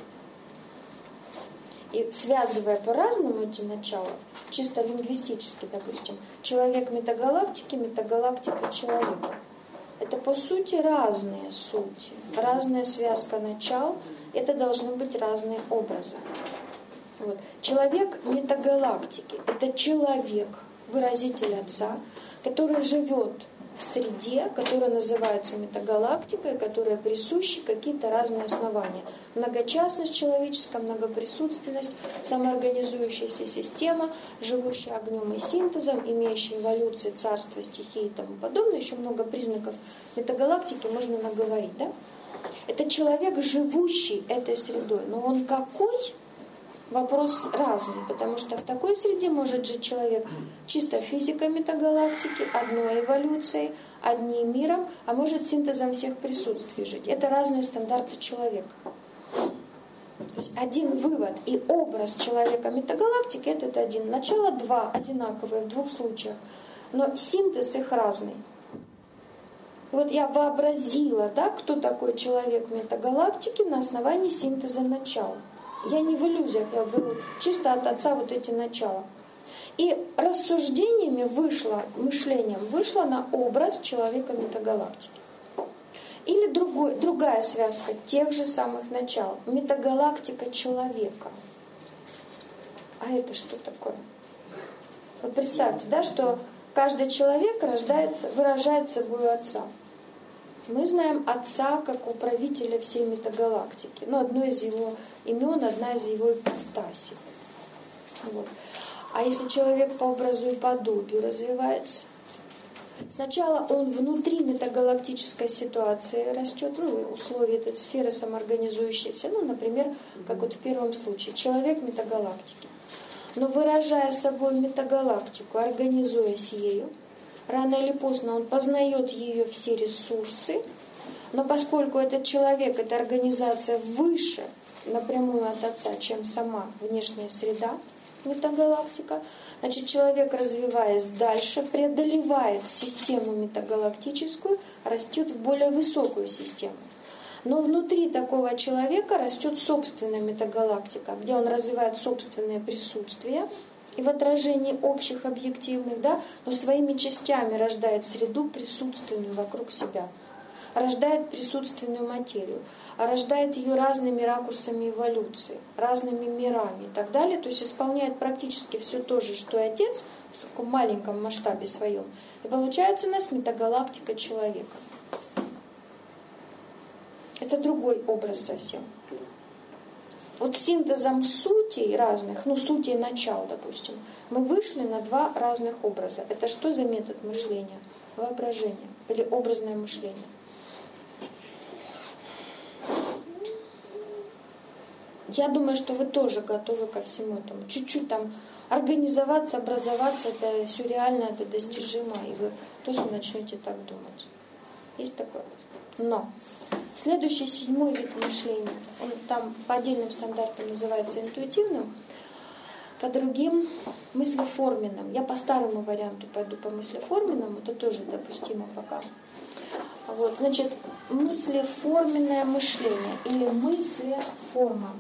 Speaker 1: И связывая по-разному эти начала, чисто лингвистически, допустим, человек метагалактики, метагалактика человека. Это по сути разные сути, разная связка начал, это должны быть разные образы. Вот. Человек метагалактики – это человек, выразитель Отца, который живет в среде, которая называется метагалактикой, которая присущи какие-то разные основания. Многочастность человеческая, многоприсутственность, самоорганизующаяся система, живущая огнем и синтезом, имеющая эволюции, царство, стихии и тому подобное. Еще много признаков метагалактики можно наговорить. Да? Это человек, живущий этой средой. Но он какой? Вопрос разный, потому что в такой среде может жить человек чисто физикой метагалактики, одной эволюцией, одним миром, а может синтезом всех присутствий жить. Это разные стандарты человека. То есть один вывод и образ человека метагалактики — это один. Начало два одинаковые в двух случаях, но синтез их разный. И вот я вообразила, да, кто такой человек метагалактики на основании синтеза начала. Я не в иллюзиях, я беру чисто от отца вот эти начала. И рассуждениями вышло, мышлением вышло на образ человека метагалактики. Или другой, другая связка тех же самых начал. Метагалактика человека. А это что такое? Вот представьте, да, что каждый человек рождается, выражает собой отца. Мы знаем отца как управителя всей метагалактики. Ну, одно из его имен, одна из его ипостасей. Вот. А если человек по образу и подобию развивается, сначала он внутри метагалактической ситуации растет, ну, условия этой сферы самоорганизующейся, ну, например, как вот в первом случае, человек метагалактики. Но выражая собой метагалактику, организуясь ею, рано или поздно он познает ее все ресурсы, но поскольку этот человек, эта организация выше напрямую от Отца, чем сама внешняя среда, метагалактика, значит, человек, развиваясь дальше, преодолевает систему метагалактическую, растет в более высокую систему. Но внутри такого человека растет собственная метагалактика, где он развивает собственное присутствие, и в отражении общих объективных, да, но своими частями рождает среду присутственную вокруг себя, рождает присутственную материю, а рождает ее разными ракурсами эволюции, разными мирами и так далее, то есть исполняет практически все то же, что и Отец в таком маленьком масштабе своем. И получается у нас метагалактика человека. Это другой образ совсем. Вот синтезом сутей разных, ну, сутей начал, допустим, мы вышли на два разных образа. Это что за метод мышления? Воображение или образное мышление. Я думаю, что вы тоже готовы ко всему этому. Чуть-чуть там организоваться, образоваться, это все реально, это достижимо, и вы тоже начнете так думать. Есть такое? Но следующий, седьмой вид мышления, он там по отдельным стандартам называется интуитивным, по другим мыслеформенным. Я по старому варианту пойду по мыслеформенному, это тоже допустимо пока. Вот, значит, мыслеформенное мышление или мыслеформа.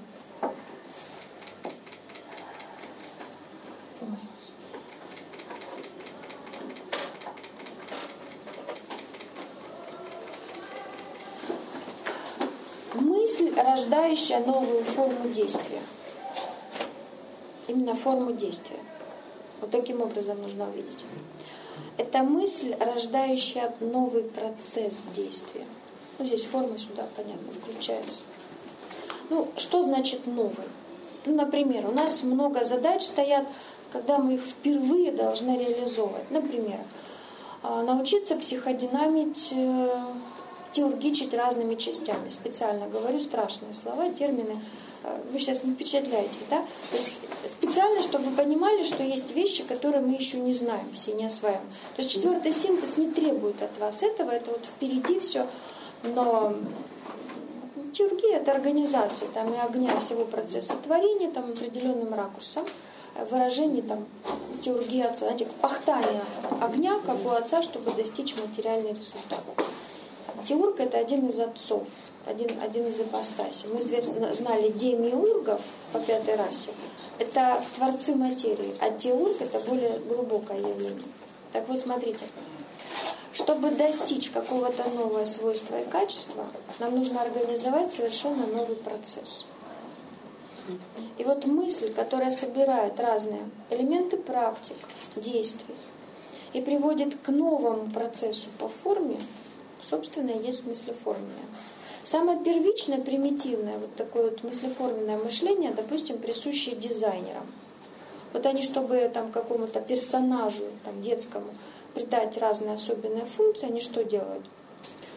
Speaker 1: Мысль, рождающая новую форму действия. Именно форму действия. Вот таким образом нужно увидеть. Это мысль, рождающая новый процесс действия. Ну, здесь форма сюда, понятно, включается. Ну, что значит новый? Ну, например, у нас много задач стоят, когда мы их впервые должны реализовывать. Например, научиться психодинамить, теургичить разными частями. Специально говорю страшные слова, термины. Вы сейчас не впечатляетесь, да? То есть специально, чтобы вы понимали, что есть вещи, которые мы еще не знаем, все не осваиваем. То есть четвертый синтез не требует от вас этого, это вот впереди все. Но теургия — это организация там, и огня всего процесса творения, там, определенным ракурсом, выражение там, теургии отца, знаете, пахтание огня, как у отца, чтобы достичь материальный результат. Теург — это один из отцов, один, один из ипостасей. Мы известно, знали демиургов по пятой расе. Это творцы материи, а теург — это более глубокое явление. Так вот, смотрите. Чтобы достичь какого-то нового свойства и качества, нам нужно организовать совершенно новый процесс. И вот мысль, которая собирает разные элементы практик, действий и приводит к новому процессу по форме, собственно, и есть мыслеформенное. Самое первичное, примитивное, вот такое вот мыслеформенное мышление, допустим, присущее дизайнерам. Вот они, чтобы там какому-то персонажу там, детскому придать разные особенные функции, они что делают?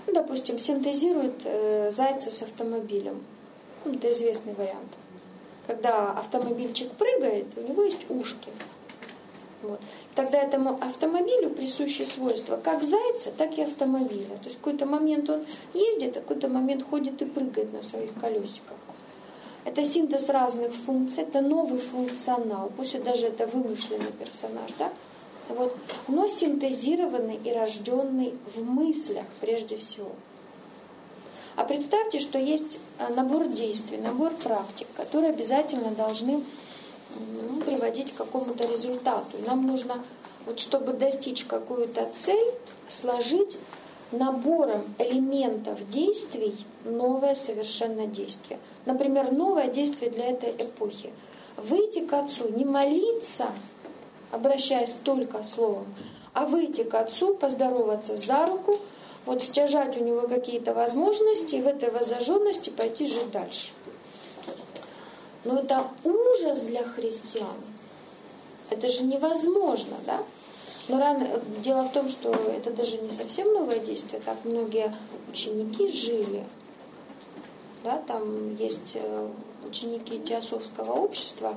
Speaker 1: ну, допустим, синтезирует э, зайца с автомобилем. Ну, это известный вариант. Когда автомобильчик прыгает, у него есть ушки. Вот. Тогда этому автомобилю присущи свойства как зайца, так и автомобиля. То есть в какой-то момент он ездит, а в какой-то момент ходит и прыгает на своих колесиках. Это синтез разных функций, это новый функционал, пусть и даже это вымышленный персонаж, да? Вот. Но синтезированный и рожденный в мыслях прежде всего. А представьте, что есть набор действий, набор практик, которые обязательно должны ну, приводить к какому-то результату. Нам нужно, вот, чтобы достичь какую-то цель, сложить набором элементов действий новое совершенно действие. Например, новое действие для этой эпохи. Выйти к Отцу, не молиться, обращаясь только словом, а выйти к Отцу, поздороваться за руку, вот стяжать у него какие-то возможности и в этой возможности пойти жить дальше. Но это ужас для христиан. Это же невозможно, да? Но рано... Дело в том, что это даже не совсем новое действие. Так многие ученики жили. Да? Там есть ученики Теософского общества.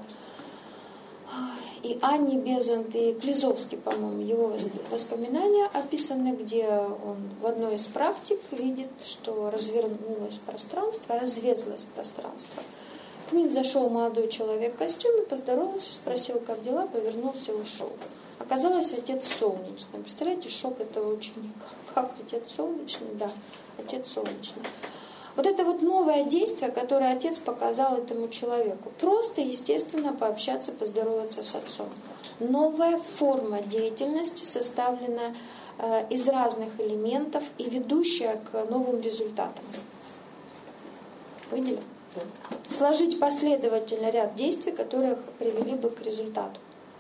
Speaker 1: И Анни Безант, и Клизовский, по-моему, его воспоминания описаны, где он в одной из практик видит, что развернулось пространство, разверзлось пространство. К ним зашел молодой человек в костюме, поздоровался, спросил, как дела, повернулся и ушел. Оказалось, отец Солнечный. Представляете, шок этого ученика. Как отец Солнечный? Да, отец Солнечный. Вот это вот новое действие, которое отец показал этому человеку. Просто, естественно, пообщаться, поздороваться с отцом. Новая форма деятельности, составленная э, из разных элементов и ведущая к новым результатам. Видели? Сложить последовательно ряд действий, которые привели бы к результату.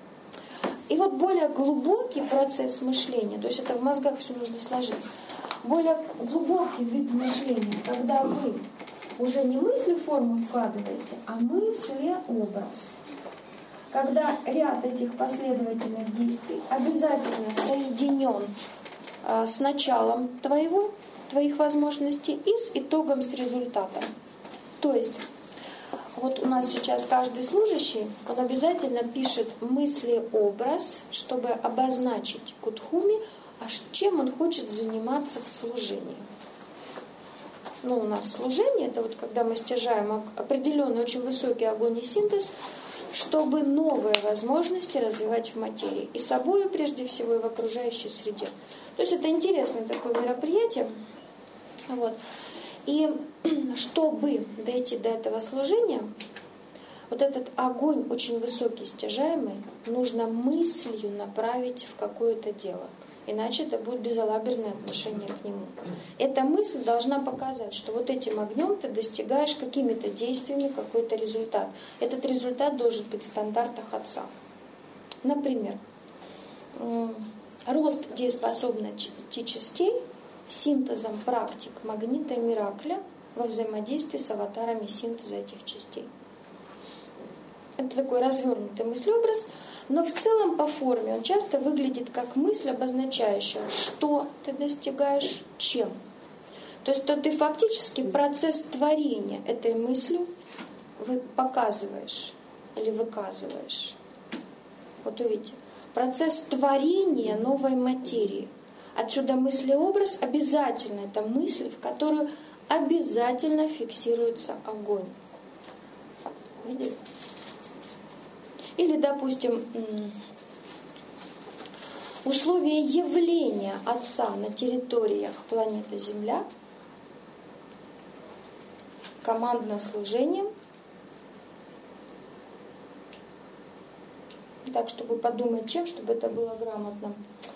Speaker 1: И вот более глубокий процесс мышления, то есть это в мозгах все нужно сложить, более глубокий вид мышления, когда вы уже не мысли форму складываете, а мысли образ. Когда ряд этих последовательных действий обязательно соединен а, с началом твоего, твоих возможностей и с итогом, с результатом. То есть вот у нас сейчас каждый служащий, он обязательно пишет мысли-образ, чтобы обозначить кутхуми, а чем он хочет заниматься в служении. Ну, у нас служение, это вот когда мы стяжаем определенный очень высокий огонь и синтез, чтобы новые возможности развивать в материи. И собою, прежде всего, и в окружающей среде. То есть это интересное такое мероприятие. Вот. И чтобы дойти до этого служения, вот этот огонь очень высокий, стяжаемый, нужно мыслью направить в какое-то дело. Иначе это будет безалаберное отношение к нему. Эта мысль должна показать, что вот этим огнем ты достигаешь какими-то действиями какой-то результат. Этот результат должен быть в стандартах Отца. Например, рост дееспособности частей синтезом практик магнита и миракля во взаимодействии с аватарами синтеза этих частей. Это такой развернутый мыслеобраз, но в целом по форме он часто выглядит как мысль, обозначающая, что ты достигаешь, чем. То есть то ты фактически процесс творения этой мыслью вы показываешь или выказываешь. Вот увидите. Процесс творения новой материи. Отсюда мыслеобраз обязательно. Это мысль, в которую обязательно фиксируется огонь. Видели? Или, допустим, условия явления Отца на территориях планеты Земля, командное служение. Так, чтобы подумать, чем, чтобы это было грамотно.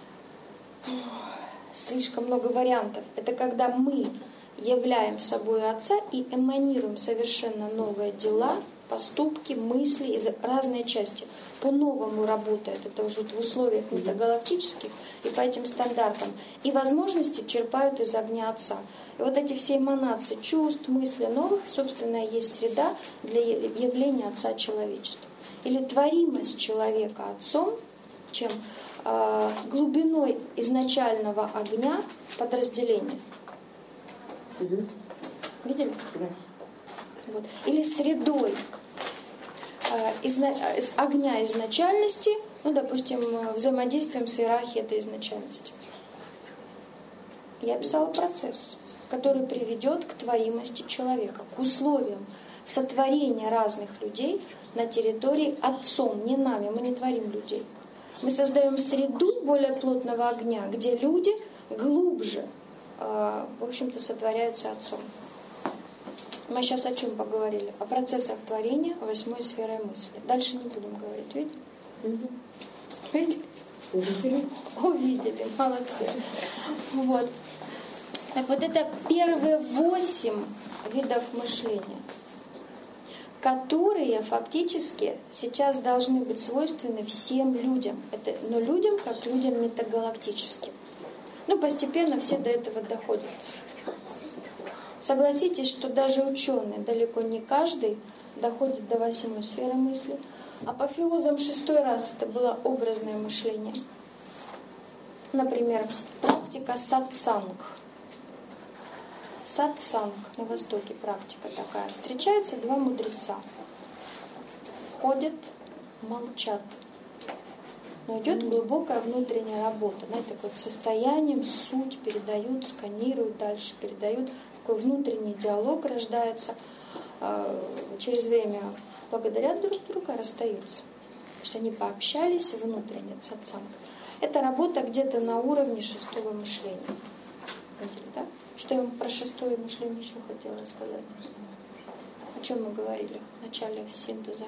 Speaker 1: Слишком много вариантов. Это когда мы являем собой Отца и эманируем совершенно новые дела, поступки, мысли из разной части. По-новому работает. Это уже в условиях метагалактических и по этим стандартам. И возможности черпают из огня Отца. И вот эти все эманации чувств, мыслей новых, собственно, есть среда для явления Отца человечества. Или творимость человека Отцом, чем э, глубиной изначального огня подразделения.
Speaker 2: Угу.
Speaker 1: Видели?
Speaker 2: Да.
Speaker 1: Вот. Или средой э, изна... из огня изначальности, ну, допустим, взаимодействием с иерархией этой изначальности. Я описала процесс, который приведет к творимости человека, к условиям сотворения разных людей на территории Отцом, не нами, мы не творим людей. Мы создаем среду более плотного огня, где люди глубже, э, в общем-то, сотворяются Отцом. Мы сейчас о чем поговорили? О процессах творения восьмой сферой мысли. Дальше не будем говорить, видите?
Speaker 2: Угу.
Speaker 1: Видите?
Speaker 2: Увидели?
Speaker 1: Увидели, молодцы. Вот. Так вот это первые восемь видов мышления, которые фактически сейчас должны быть свойственны всем людям. Это, но людям, как людям метагалактическим. Ну, постепенно все до этого доходят. Согласитесь, что даже ученые, далеко не каждый, доходит до восьмой сферы мысли. Апофеозом шестой раз это было образное мышление. Например, практика сатсанг. Сатсанг, на Востоке практика такая. Встречаются два мудреца. Ходят, молчат. Но идет глубокая внутренняя работа. Знаете, так вот состоянием суть передают, сканируют, дальше передают. Такой внутренний диалог рождается. Через время благодарят друг друга, расстаются. То есть они пообщались внутренне, сатсанг. Это работа где-то на уровне шестого мышления. Видели, да? Что я вам про шестое мышление еще хотела сказать? О чем мы говорили в начале синтеза?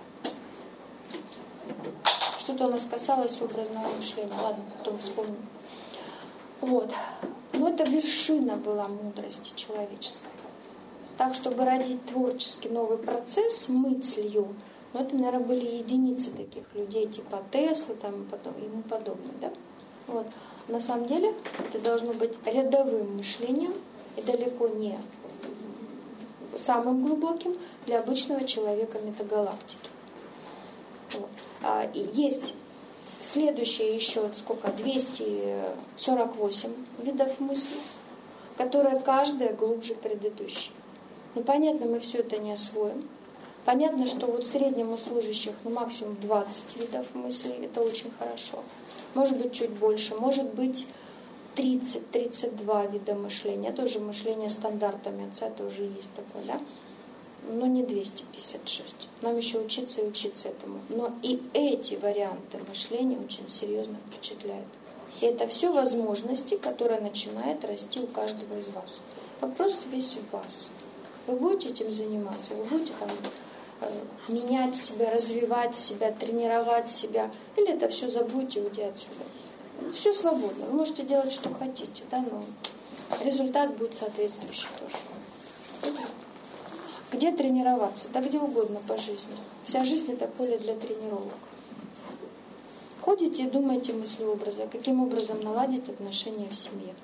Speaker 1: Что-то у нас касалось образного мышления. Ладно, потом вспомним. Вот. Но это вершина была мудрости человеческой. Так, чтобы родить творческий новый процесс мыслью, ну, это, наверное, были единицы таких людей, типа Теслы там, и ему подобное. Да? Вот. На самом деле это должно быть рядовым мышлением и далеко не самым глубоким для обычного человека метагалактики. Вот. А, и есть следующее еще, сколько, двести сорок восемь видов мысли, которые каждая глубже предыдущей. Ну, понятно, мы все это не освоим. Понятно, что вот в среднем у служащих ну, максимум двадцать видов мыслей, это очень хорошо. Может быть, чуть больше, может быть, тридцать-тридцать два вида мышления. Тоже мышление стандартами отца тоже есть такое, да? Но не двести пятьдесят шесть. Нам еще учиться и учиться этому. Но и эти варианты мышления очень серьезно впечатляют. И это все возможности, которые начинают расти у каждого из вас. Вопрос весь в вас. Вы будете этим заниматься, вы будете там э, менять себя, развивать себя, тренировать себя, или это все забудьте и уйти отсюда. Все свободно, вы можете делать, что хотите, да, но результат будет соответствующий тоже. Где тренироваться? Да где угодно по жизни. Вся жизнь это поле для тренировок. Ходите и думаете мыслеобразы, каким образом наладить отношения в семье.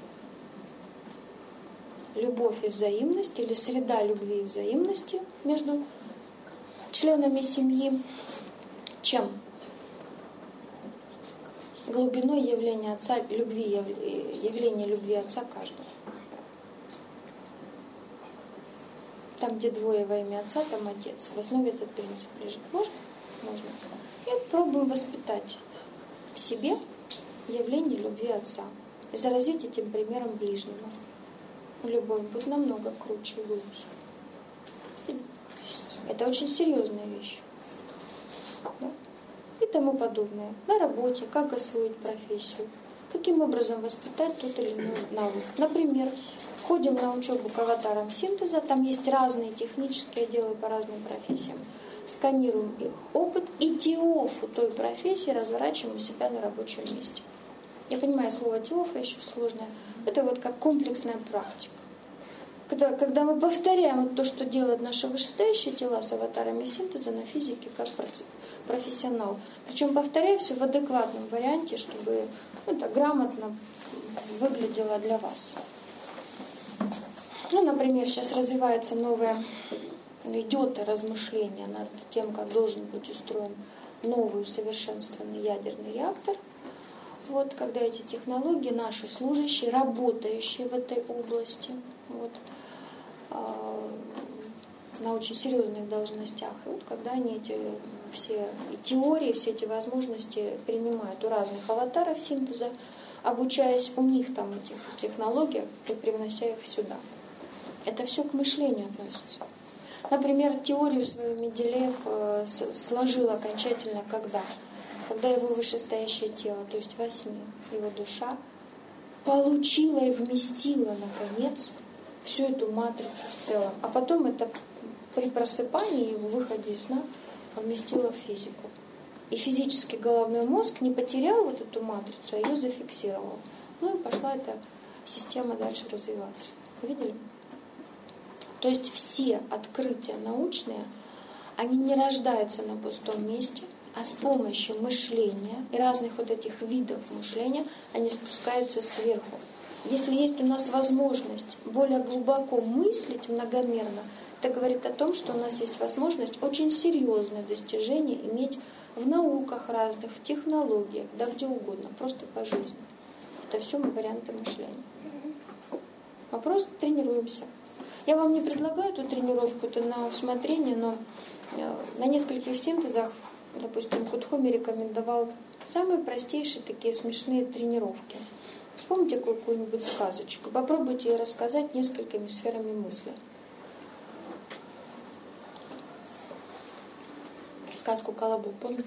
Speaker 1: Любовь и взаимность, или среда любви и взаимности между членами семьи, чем? Глубиной явления отца, любви, явления любви отца каждого. Там, где двое во имя отца, там отец. В основе этот принцип лежит. Можно? Можно. И пробуем воспитать в себе явление любви отца. И заразить этим примером ближнего. Любовь будет намного круче и глубже. Это очень серьезная вещь. Да? И тому подобное. На работе, как освоить профессию, каким образом воспитать тот или иной навык. Например, ходим на учебу к аватарам синтеза, там есть разные технические отделы по разным профессиям. Сканируем их опыт и теофу той профессии разворачиваем у себя на рабочем месте. Я понимаю, слово теофа еще сложное. Это вот как комплексная практика. Когда, когда мы повторяем вот то, что делают наши вышестоящие тела с аватарами синтеза на физике, как профессионал. Причем повторяя все в адекватном варианте, чтобы ну, это грамотно выглядело для вас. Ну, например, сейчас развивается новое, идет размышление над тем, как должен быть устроен новый усовершенствованный ядерный реактор. Вот, когда эти технологии, наши служащие, работающие в этой области, вот, на очень серьезных должностях. И вот когда они эти все теории, все эти возможности принимают у разных аватаров синтеза, обучаясь у них там этих технологиях и привнося их сюда. Это все к мышлению относится. Например, теорию свою Менделеев э, сложил окончательно когда? Когда его вышестоящее тело, то есть во сне, его душа, получила и вместила, наконец, всю эту матрицу в целом. А потом это при просыпании и выходе из сна вместила в физику. И физический головной мозг не потерял вот эту матрицу, а ее зафиксировал. Ну и пошла эта система дальше развиваться. Видели? То есть все открытия научные, они не рождаются на пустом месте, а с помощью мышления и разных вот этих видов мышления они спускаются сверху. Если есть у нас возможность более глубоко мыслить многомерно, это говорит о том, что у нас есть возможность очень серьезное достижение иметь в науках разных, в технологиях, да где угодно, просто по жизни. Это все варианты мышления. Вопрос, тренируемся. Я вам не предлагаю эту тренировку, это на усмотрение, но на нескольких синтезах, допустим, Кутхоми рекомендовал самые простейшие такие смешные тренировки. Вспомните какую-нибудь сказочку, попробуйте ее рассказать несколькими сферами мысли. Сказку «Колобок», помните?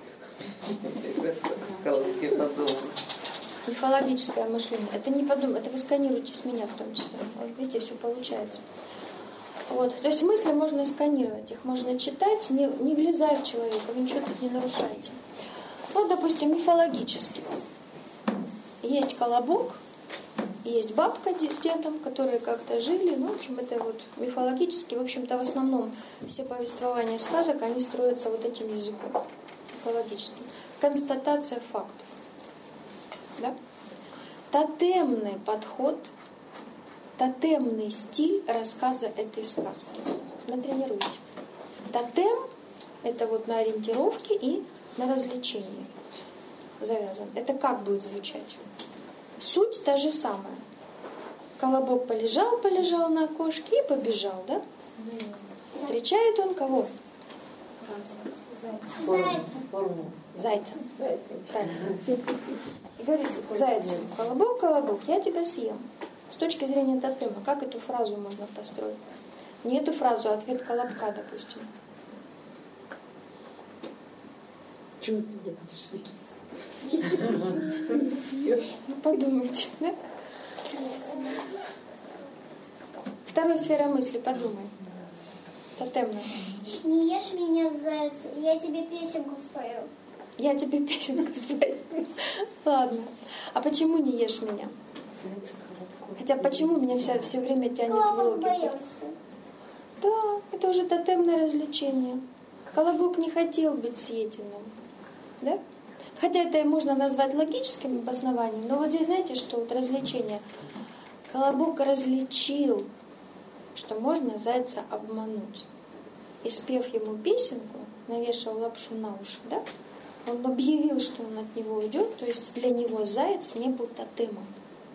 Speaker 1: Мифологическое мышление. Это не подумайте, это вы сканируете с меня в том числе. Вот видите, все получается. Вот. То есть мысли можно сканировать, их можно читать, не, не влезая в человека, вы ничего тут не нарушаете. Вот, допустим, мифологически. Есть колобок, есть бабка с дедом, которые как-то жили. Ну, в общем, это вот мифологически. В общем-то, в основном все повествования сказок, они строятся вот этим языком, мифологическим. Констатация фактов. Да? Тотемный подход, тотемный стиль рассказа этой сказки. Натренируйте. Тотем – это вот на ориентировке и на развлечение завязан. Это как будет звучать? Суть та же самая. Колобок полежал, полежал на окошке и побежал, да? Встречает он кого?
Speaker 2: Зайцем.
Speaker 1: Зайцем. Правильно. И говорит зайцем: колобок, колобок, я тебя съем. С точки зрения тотема, как эту фразу можно построить? Не эту фразу, а ответ колобка, допустим.
Speaker 2: Чего ты не будешь есть?
Speaker 1: Ну, подумайте, да? Вторая сфера мысли, подумай. Тотемная.
Speaker 3: Не ешь меня, заяц, я тебе песенку спою.
Speaker 1: Я тебе песенку спою. Ладно. А почему не ешь меня? Хотя почему меня все, все время тянет в
Speaker 3: Колобок
Speaker 1: логику?
Speaker 3: боялся.
Speaker 1: Да, это уже тотемное развлечение. Колобок не хотел быть съеденным. Да? Хотя это можно назвать логическим обоснованием, но вот здесь знаете, что вот развлечение. Колобок различил, что можно зайца обмануть. И спев ему песенку, навешал лапшу на уши, да? Он объявил, что он от него уйдет, то есть для него заяц не был тотемом.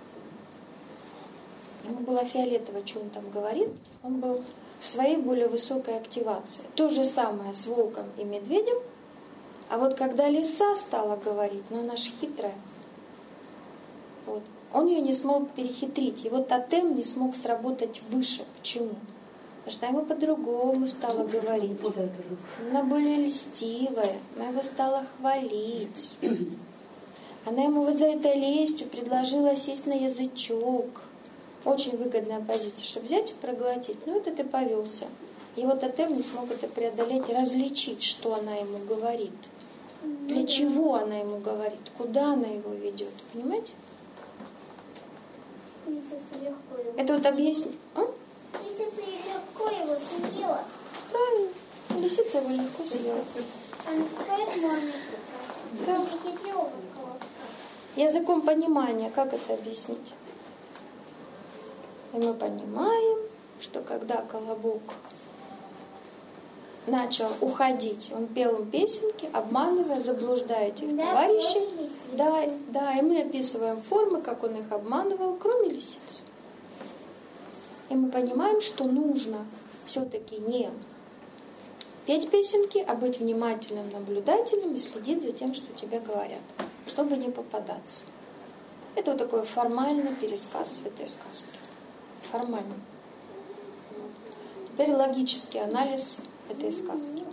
Speaker 1: Ему было фиолетово, что он там говорит, он был в своей более высокой активации. То же самое с волком и медведем. А вот когда лиса стала говорить, ну она ж хитрая, вот, он ее не смог перехитрить. Его тотем не смог сработать выше. Почему? Потому что она ему по-другому стала говорить. Она более льстивая, она его стала хвалить. Она ему вот за этой лестью предложила сесть на язычок. Очень выгодная позиция, чтобы взять и проглотить. Ну, вот это повелся. Его тотем не смог это преодолеть, различить, что она ему говорит. Для чего она ему говорит, куда она его ведет. Понимаете? Это вот объяснить. А?
Speaker 3: Лисица легко его съела.
Speaker 1: Правильно. Лисица его легко съела.
Speaker 3: Она поэтому она
Speaker 1: Да.
Speaker 3: перехитрила колобка.
Speaker 1: Языком понимания, как это объяснить? И мы понимаем, что когда колобок начал уходить, он пел им песенки, обманывая, заблуждая этих
Speaker 3: Да,
Speaker 1: товарищей.
Speaker 3: кроме лисицы.
Speaker 1: Да, да, и мы описываем формы, как он их обманывал, кроме лисицы. И мы понимаем, что нужно все-таки не петь песенки, а быть внимательным, наблюдательным и следить за тем, что тебе говорят, чтобы не попадаться. Это вот такой формальный пересказ этой сказки. Формальный. Теперь логический анализ этой сказки.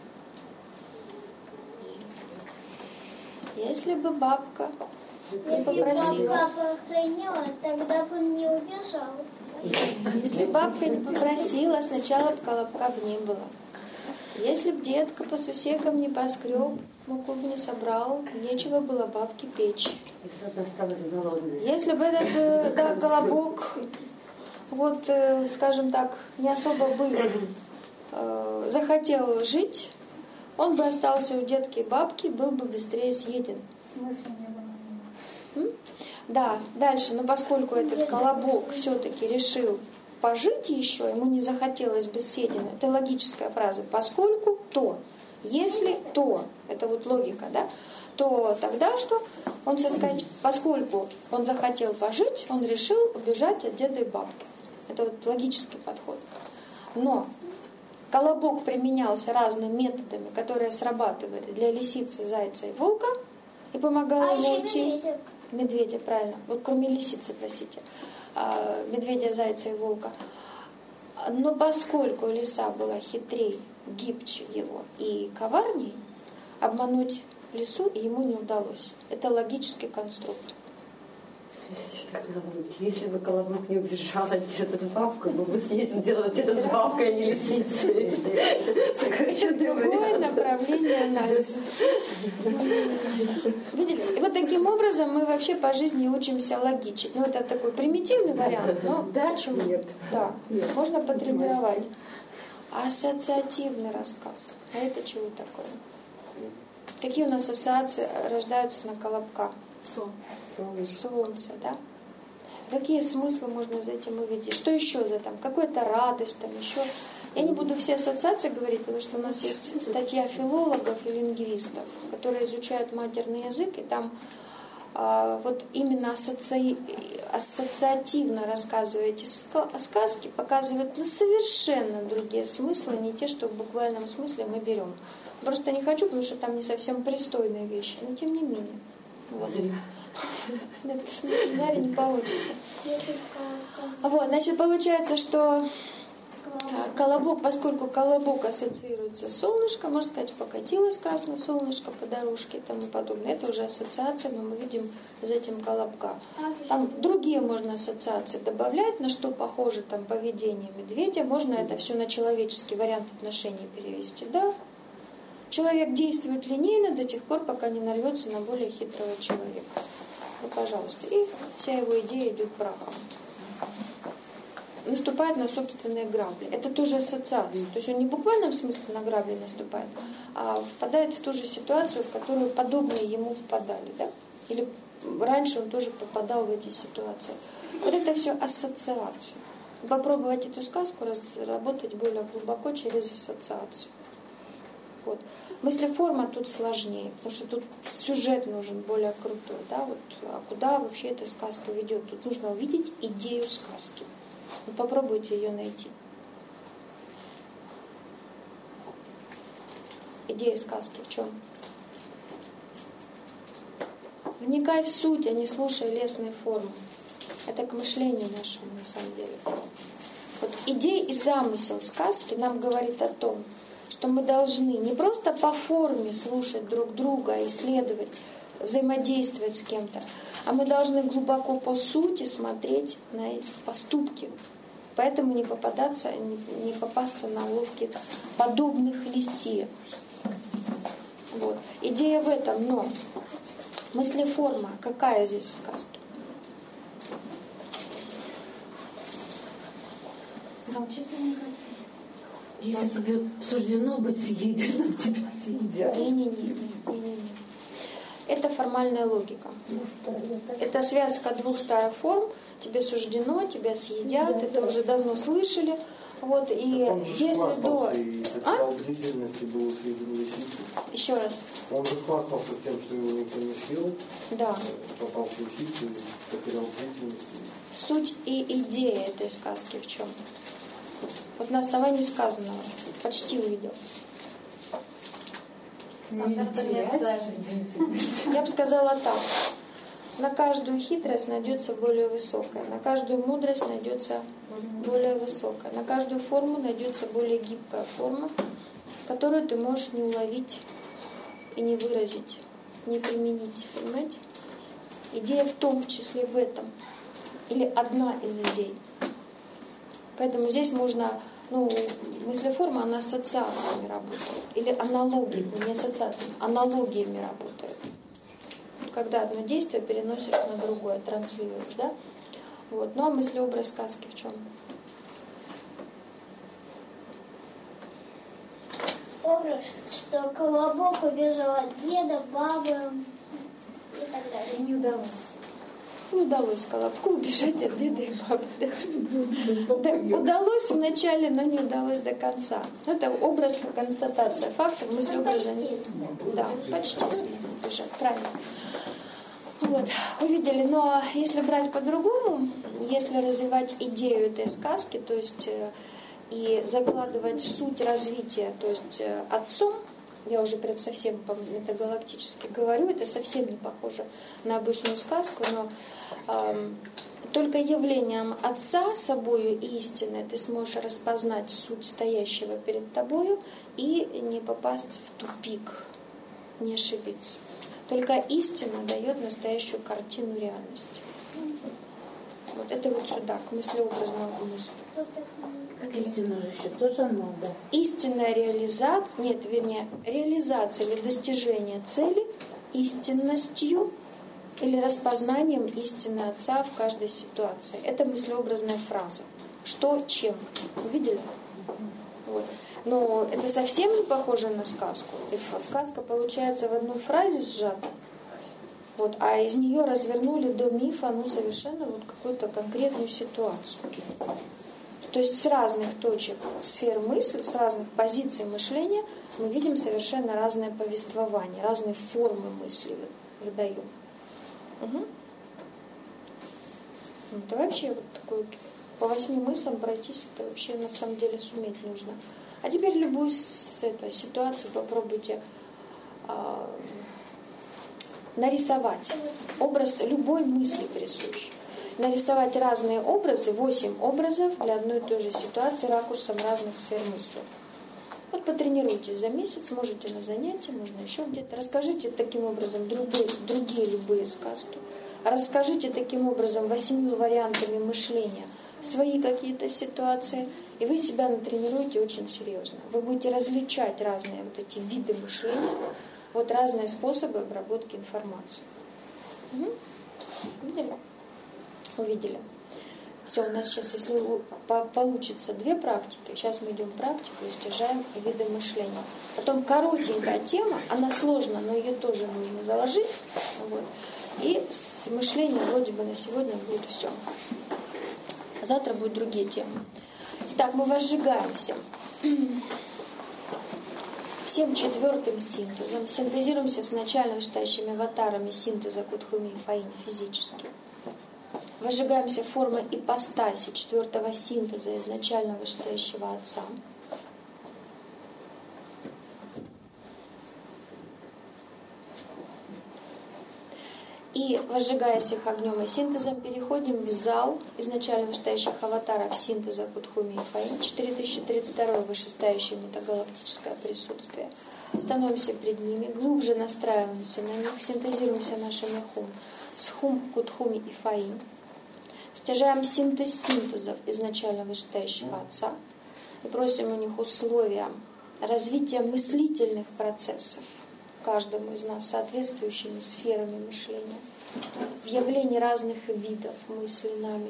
Speaker 1: Если бы бабка не попросила...
Speaker 3: Если бы папа охраняла, тогда бы он не убежал.
Speaker 1: Если бабка не попросила, сначала бы колобка бы не было. Если б детка по сусекам не поскреб, муку бы не собрал, нечего было бабке печь. Если бы этот да, колобок, вот, скажем так, не особо бы э, захотел жить, он бы остался у детки и бабки, был бы быстрее съеден.
Speaker 3: В смысле не было?
Speaker 1: Да, дальше, но поскольку этот колобок все-таки решил пожить еще, ему не захотелось быть съеденным. Это логическая фраза. Поскольку, то. Если, то. Это вот логика, да? То тогда что? Он соскач... Поскольку он захотел пожить, он решил убежать от деда и бабки. Это вот логический подход. Но колобок применялся разными методами, которые срабатывали для лисицы, зайца и волка, и помогал
Speaker 3: А
Speaker 1: ему
Speaker 3: еще
Speaker 1: уйти.
Speaker 3: медведя.
Speaker 1: Медведя, правильно. Вот кроме лисицы, простите. Медведя, зайца и волка. Но поскольку лиса была хитрей, гибче его и коварней, обмануть лису ему не удалось. Это логический конструкт.
Speaker 2: Если бы колобок не убежал от деда с бабкой, был бы съеден дело деда с бабкой, а не лисицей.
Speaker 1: Это другое направление анализа. Видели? И вот таким образом мы вообще по жизни учимся логичить. Ну, это такой примитивный вариант, но
Speaker 2: да?
Speaker 1: почему?
Speaker 2: Нет.
Speaker 1: Да,
Speaker 2: Нет.
Speaker 1: можно потренировать. Ассоциативный рассказ. А это чего такое? Какие у нас ассоциации рождаются на колобка?
Speaker 3: Солнце.
Speaker 1: Солнце, да? Какие смыслы можно за этим увидеть? Что еще за там? Какая-то радость там еще? Я не буду все ассоциации говорить, потому что у нас есть статья филологов и лингвистов, которые изучают матерный язык, и там а, вот именно ассоци... ассоциативно рассказывая эти сказки, показывают на совершенно другие смыслы, не те, что в буквальном смысле мы берем. Просто не хочу, потому что там не совсем пристойные вещи, но тем не менее. Вот. Нет, на семинаре не получится. Вот, значит, получается, что колобок, поскольку колобок ассоциируется с солнышком, можно сказать, покатилось красное солнышко по дорожке и тому подобное. Это уже ассоциация, но мы видим за этим колобка. Там другие можно ассоциации добавлять, на что похоже там поведение медведя. Можно это все на человеческий вариант отношений перевести, да? Человек действует линейно до тех пор, пока не нарвется на более хитрого человека. Ну, пожалуйста. И вся его идея идет прахом. Наступает на собственные грабли. Это тоже ассоциация. То есть он не в буквальном смысле на грабли наступает, а впадает в ту же ситуацию, в которую подобные ему впадали. Да? Или раньше он тоже попадал в эти ситуации. Вот это все ассоциация. Попробовать эту сказку разработать более глубоко через ассоциацию. Вот. Мыслеформа тут сложнее, потому что тут сюжет нужен более крутой. Да? Вот, а куда вообще эта сказка ведет? Тут нужно увидеть идею сказки. Ну, попробуйте ее найти. Идея сказки в чем? Вникай в суть, а не слушай лестные формы. Это к мышлению нашему, на самом деле. Вот идея и замысел сказки нам говорит о том, что мы должны не просто по форме слушать друг друга, исследовать, взаимодействовать с кем-то, а мы должны глубоко по сути смотреть на поступки. Поэтому не попадаться, не попасться на уловки подобных лисе. Вот. Идея в этом, но мыслеформа какая здесь в сказке?
Speaker 3: Научиться не хотеть.
Speaker 2: Если тебе суждено быть съеденным, тебя съедят.
Speaker 1: Не-не-не. Это формальная логика. Это связка двух старых форм. Тебе суждено, тебя съедят. Это уже давно слышали. Вот, и
Speaker 4: он же
Speaker 1: если до...
Speaker 4: И потерял а? бдительность и был съеден лисицей.
Speaker 1: Еще раз.
Speaker 4: Он же хвастался тем, что его никто не съел.
Speaker 1: Да.
Speaker 4: Попал в лисицу и потерял бдительность.
Speaker 1: Суть и идея этой сказки в чем? Вот на основании сказанного почти увидел. Я бы сказала так. На каждую хитрость найдется более высокая, на каждую мудрость найдется более высокая, на каждую форму найдется более гибкая форма, которую ты можешь не уловить и не выразить, не применить. Понимаете? Идея в том, в числе в этом. Или одна из идей. Поэтому здесь можно, ну, мыслеформа, она ассоциациями работает. Или аналогиями, не ассоциациями, аналогиями работает. Когда одно действие переносишь на другое, транслируешь, да? Вот. Ну а мыслеобраз сказки в чем?
Speaker 3: Образ, что Колобок убежал от деда, бабы и так далее.
Speaker 2: Не удалось.
Speaker 1: Не удалось Колобку убежать от деда и бабы. Да, удалось вначале, но не удалось до конца. Это образ как констатация фактов, мыслеобраза. Да, почти смог убежать, правильно. Вот, увидели. Но если брать по-другому, если развивать идею этой сказки, то есть и закладывать суть развития, то есть отцом, я уже прям совсем метагалактически говорю, это совсем не похоже на обычную сказку, но э, только явлением отца собою истины ты сможешь распознать суть стоящего перед тобою и не попасть в тупик, не ошибиться. Только истина дает настоящую картину реальности. Вот это вот сюда, к мыслеобразному мыслю.
Speaker 2: Как истину же еще тоже надо.
Speaker 1: Истинная реализация, нет, вернее, реализация или достижение цели истинностью или распознанием истины Отца в каждой ситуации. Это мыслеобразная фраза. Что, чем. Увидели? Вот. Но это совсем не похоже на сказку. И сказка получается в одной фразе сжата. Вот, а из нее развернули до мифа ну, совершенно вот какую-то конкретную ситуацию. То есть с разных точек сфер мысли, с разных позиций мышления мы видим совершенно разное повествование, разные формы мысли выдаем. Угу. Это вообще вот такой вот, по восьми мыслям пройтись, это вообще на самом деле суметь нужно. А теперь любую с, это, ситуацию попробуйте а, нарисовать. Образ любой мысли присущ. Нарисовать разные образы, восемь образов для одной и той же ситуации ракурсом разных сфер мысли. Вот потренируйтесь за месяц, можете на занятии, можно еще где-то. Расскажите таким образом другие, другие любые сказки. Расскажите таким образом восемью вариантами мышления свои какие-то ситуации, и вы себя натренируете очень серьезно. Вы будете различать разные вот эти виды мышления, вот разные способы обработки информации. Угу. Видели? Увидели. Все, у нас сейчас, если получится две практики, сейчас мы идем практику и стяжаем виды мышления. Потом коротенькая тема, она сложная, но ее тоже нужно заложить. Вот. И с мышлением вроде бы на сегодня будет все. А завтра будут другие темы. Итак, мы возжигаемся всем четвертым синтезом. Синтезируемся с начально вышестоящими аватарами синтеза Кутхуми и Фаин физически. Возжигаемся формой ипостаси четвертого синтеза изначально вышестоящего Отца. И, возжигаясь их огнем и синтезом, переходим в зал изначально вышестоящих аватаров синтеза Кутхуми и Фаин, четыре тысячи тридцать два вышестоящее метагалактическое присутствие. Становимся пред ними, глубже настраиваемся на них, синтезируемся нашими хум с хум Кутхуми и Фаин. Стяжаем синтез синтезов изначально вышестоящего Отца и просим у них условия развития мыслительных процессов каждому из нас соответствующими сферами мышления, в явлении разных видов мысли нами.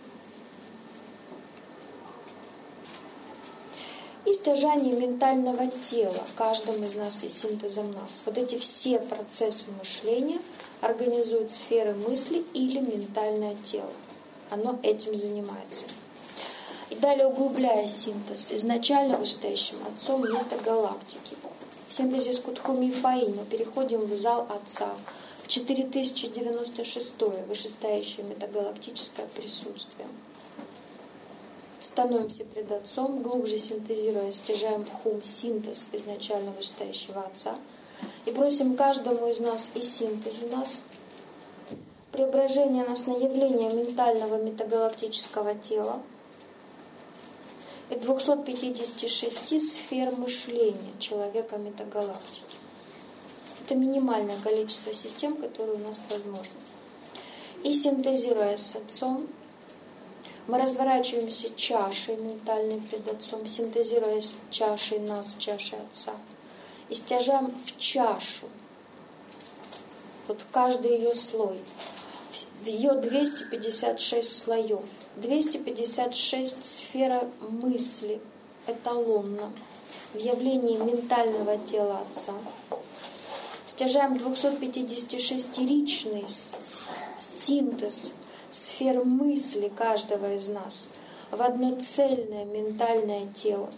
Speaker 1: И стяжание ментального тела каждому из нас и синтезом нас. Вот эти все процессы мышления организуют сферы мысли или ментальное тело. Оно этим занимается. И далее, углубляя синтез изначально вышестоящим Отцом метагалактики. В синтезе с Кутхуми и Фаин мы переходим в зал Отца, четыре тысячи девяносто шестое вышестоящее метагалактическое присутствие. Становимся пред Отцом, глубже синтезируя, стяжаем в хум синтез изначально вышестоящего Отца и просим каждому из нас и синтез у нас преображение нас на явление ментального метагалактического тела и двухсот пятидесяти шести сфер мышления человека метагалактики. Это минимальное количество систем, которые у нас возможны. И синтезируя с Отцом, мы разворачиваемся чашей ментальной пред Отцом, синтезируя с чашей нас, чашей Отца, и стяжаем в чашу, вот каждый ее слой, в ее двести пятьдесят шесть слоев, двести пятьдесят шесть сфер мысли эталонно в явлении ментального тела Отца. Стяжаем двухсотпятидесятишестиричный синтез сфер мысли каждого из нас в одно цельное ментальное тело.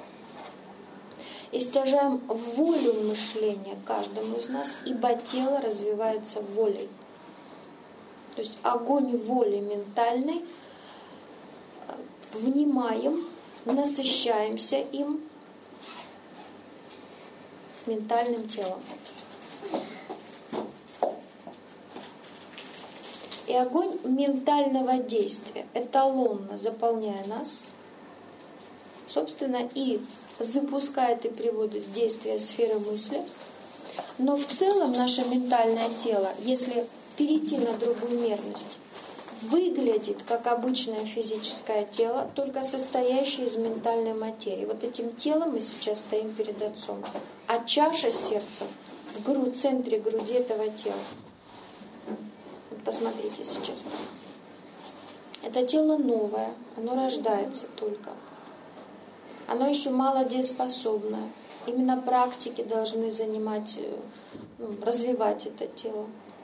Speaker 1: И стяжаем волю мышления каждому из нас, ибо тело развивается волей. То есть огонь воли ментальной внимаем, насыщаемся им ментальным телом. И огонь ментального действия, эталонно заполняя нас, собственно, и запускает и приводит в действие сферы мысли. Но в целом наше ментальное тело, если перейти на другую мерность, выглядит как обычное физическое тело, только состоящее из ментальной материи. Вот этим телом мы сейчас стоим перед Отцом. А чаша сердца в грудь, центре груди этого тела. Посмотрите сейчас. Это тело новое, оно рождается только. Оно еще мало дееспособное. Именно практики должны занимать, ну, развивать это тело.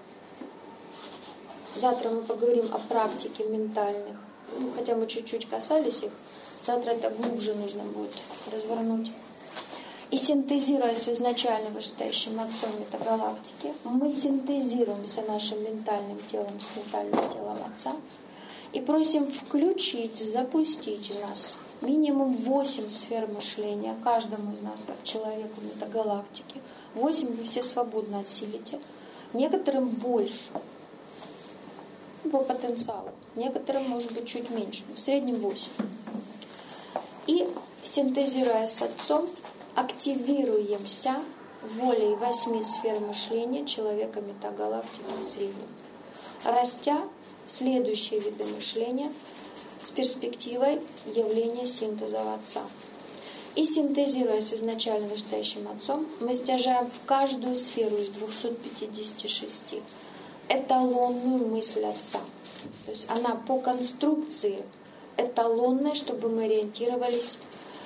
Speaker 1: Завтра мы поговорим о практике ментальных. Ну, хотя мы чуть-чуть касались их. Завтра это глубже нужно будет развернуть. И синтезируя с изначально вышестоящим Отцом метагалактики, мы синтезируемся нашим ментальным телом с ментальным телом Отца и просим включить, запустить в нас минимум восемь сфер мышления каждому из нас, как человеку метагалактики. Восемь вы все свободно отсилите. Некоторым больше по потенциалу, некоторым может быть чуть меньше, но в среднем восемь. И синтезируя с Отцом, активируемся волей восьми сфер мышления человека метагалактики в среднем, растя следующие виды мышления с перспективой явления синтеза Отца. И синтезируя с изначально вышестоящим Отцом, мы стяжаем в каждую сферу из двухсот пятидесяти шести эталонную мысль Отца. То есть она по конструкции эталонная, чтобы мы ориентировались,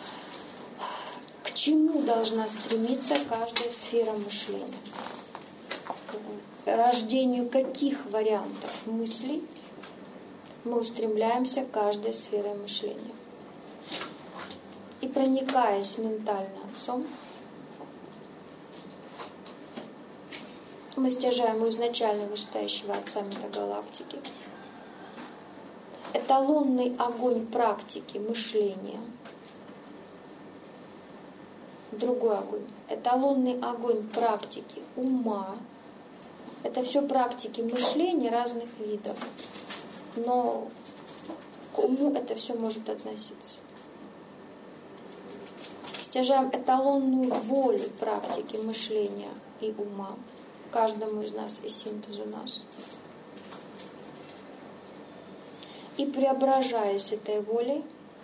Speaker 1: к чему должна стремиться каждая сфера мышления, к рождению каких вариантов мыслей мы устремляемся каждой сферой мышления. И проникаясь ментально Отцом, мы стяжаем у изначально вышестоящего Отца метагалактики эталонный огонь практики мышления, другой огонь, эталонный огонь практики ума. Это все практики мышления разных видов, но к уму это все может относиться. Стяжаем эталонную волю практики мышления и ума каждому из нас и синтезу нас. И преображаясь этой волей,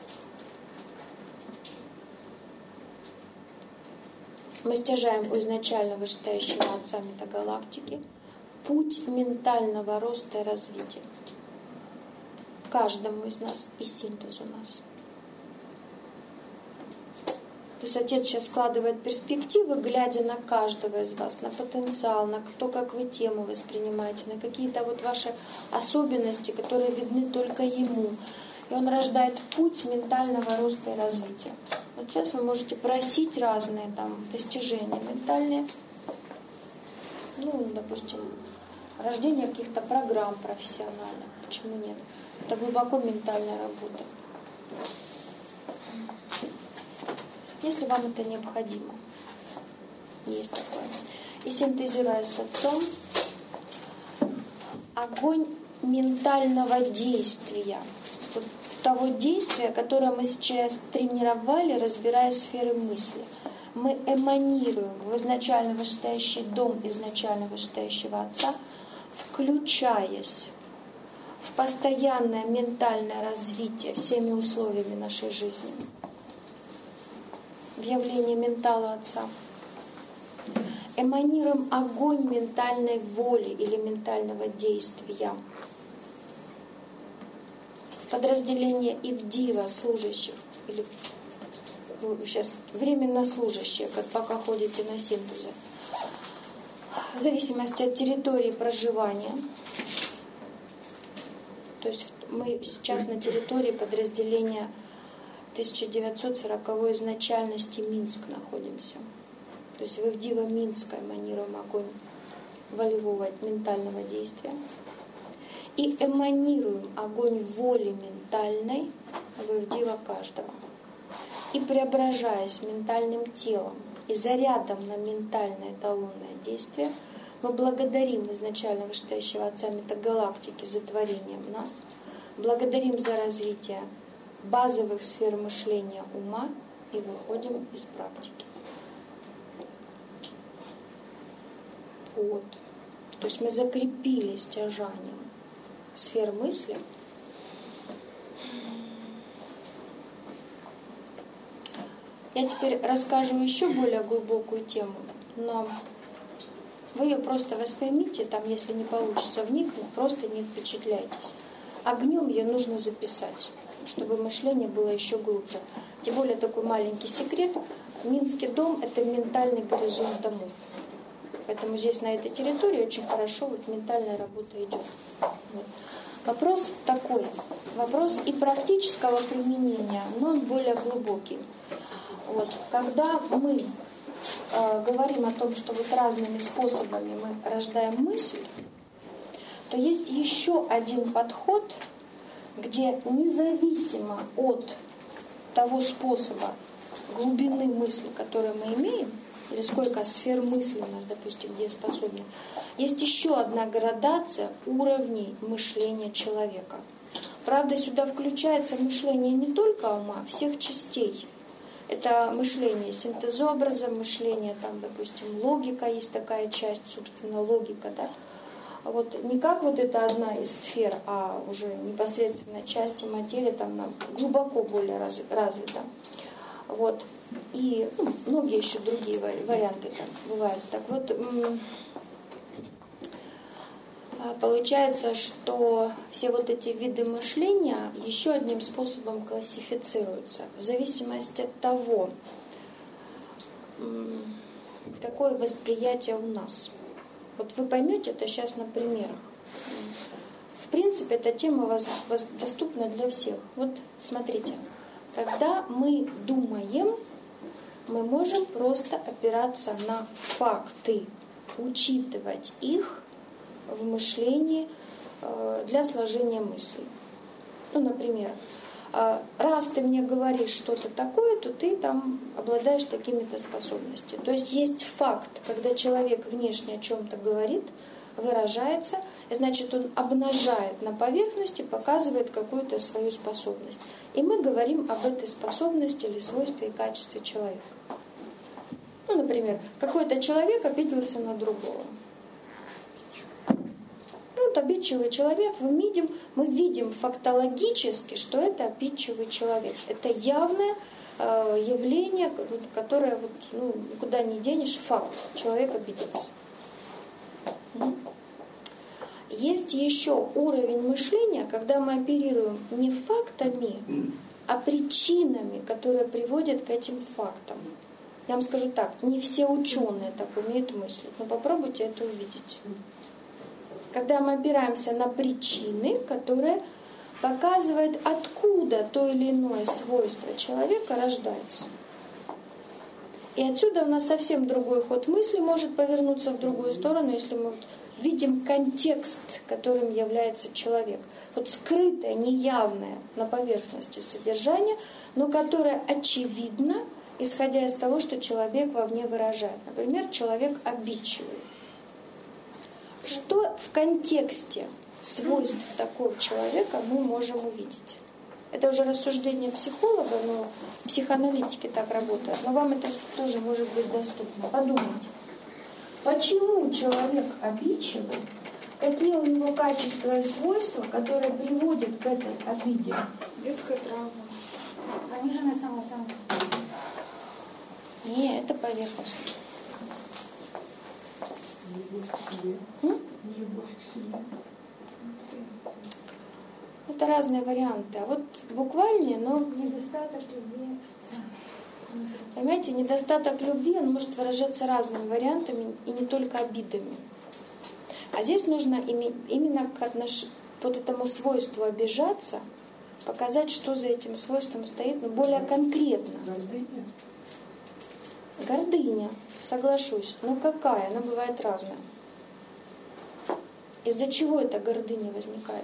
Speaker 1: мы стяжаем у изначально вышестоящего Отца метагалактики путь ментального роста и развития каждому из нас и синтезу нас. То есть Отец сейчас складывает перспективы, глядя на каждого из вас, на потенциал, на то, как вы тему воспринимаете, на какие-то вот ваши особенности, которые видны только Ему. И Он рождает путь ментального роста и развития. Вот сейчас вы можете просить разные там достижения ментальные. Ну, допустим, рождение каких-то программ профессиональных. Почему нет? Это глубоко ментальная работа. Если вам это необходимо. Есть такое. И синтезируя с отцом, огонь ментального действия. Вот того действия, которое мы сейчас тренировали, разбирая сферы мысли. Мы эманируем в изначально вышестоящий дом изначально вышестоящего отца, включаясь в постоянное ментальное развитие всеми условиями нашей жизни. В явлении ментала отца. Эманируем огонь ментальной воли или ментального действия. В подразделение Ивдива служащих, или сейчас временно служащие, как пока ходите на синтезе, в зависимости от территории проживания. То есть мы сейчас на территории подразделения тысяча девятьсот сороковой изначальности Минск находимся. То есть в Ивдива Минска эманируем огонь волевого ментального действия. И эманируем огонь воли ментальной в Ивдива каждого. И преображаясь ментальным телом и зарядом на ментальное эталонное действие, мы благодарим изначально вышестоящего Отца Метагалактики за творением нас, благодарим за развитие базовых сфер мышления ума и выходим из практики. Вот. То есть мы закрепили стяжанием сфер мысли. Я теперь расскажу еще более глубокую тему, но вы ее просто воспримите, там, если не получится вникнуть, просто не впечатляйтесь. Огнем ее нужно записать, чтобы мышление было еще глубже. Тем более такой маленький секрет. Минский дом – это ментальный горизонт домов. Поэтому здесь, на этой территории, очень хорошо вот ментальная работа идет. Вот. Вопрос такой. Вопрос и практического применения, но он более глубокий. Вот. Когда мы э, говорим о том, что вот разными способами мы рождаем мысль, то есть еще один подход, где независимо от того способа глубины мысли, которую мы имеем, или сколько сфер мысли у нас, допустим, дееспособны, есть еще одна градация уровней мышления человека. Правда, сюда включается мышление не только ума, а всех частей. Это мышление синтезообраза, мышление, там, допустим, логика, есть такая часть, собственно, логика, да. Вот не как вот это одна из сфер, а уже непосредственно части материи, там она глубоко более раз, развита. Вот. И ну, многие еще другие варианты там бывают. Так вот, получается, что все вот эти виды мышления еще одним способом классифицируются. В зависимости от того, какое восприятие у нас. Вот вы поймете это сейчас на примерах. В принципе, эта тема доступна для всех. Вот смотрите, когда мы думаем, мы можем просто опираться на факты, учитывать их в мышлении для сложения мыслей. Ну, например, раз ты мне говоришь что-то такое, то ты там обладаешь такими-то способностями. То есть есть факт, когда человек внешне о чем-то говорит, выражается, и значит, он обнажает на поверхности, показывает какую-то свою способность. И мы говорим об этой способности или свойстве и качестве человека. Ну, например, какой-то человек обиделся на другого. Ну, вот обидчивый человек, мы видим, мы видим фактологически, что это обидчивый человек. Это явное э, явление, которое вот, ну, никуда не денешь, факт. Человек обиделся. Есть еще уровень мышления, когда мы оперируем не фактами, а причинами, которые приводят к этим фактам. Я вам скажу так, не все ученые так умеют мыслить, но попробуйте это увидеть. Когда мы опираемся на причины, которые показывают, откуда то или иное свойство человека рождается. И отсюда у нас совсем другой ход мысли может повернуться в другую сторону, если мы видим контекст, которым является человек. Вот скрытое, неявное на поверхности содержание, но которое очевидно, исходя из того, что человек вовне выражает. Например, человек обидчивый. Что в контексте свойств такого человека мы можем увидеть? Это уже рассуждение психолога, но психоаналитики так работают. Но вам это тоже может быть доступно. Подумайте. Почему человек обидчивый? Какие у него качества и свойства, которые приводят к этой обиде?
Speaker 5: Детская травма. Пониженная самооценка.
Speaker 1: Не, это поверхностно.
Speaker 2: Любовь к себе.
Speaker 1: М?
Speaker 2: Любовь к себе.
Speaker 1: Это разные варианты. А вот буквальнее, но...
Speaker 5: Недостаток любви.
Speaker 1: Понимаете, недостаток любви, он может выражаться разными вариантами и не только обидами. А здесь нужно именно к отнош... вот этому свойству обижаться, показать, что за этим свойством стоит, но более конкретно.
Speaker 2: Гордыня.
Speaker 1: Гордыня, соглашусь. Но какая? Она бывает разная. Из-за чего эта гордыня возникает?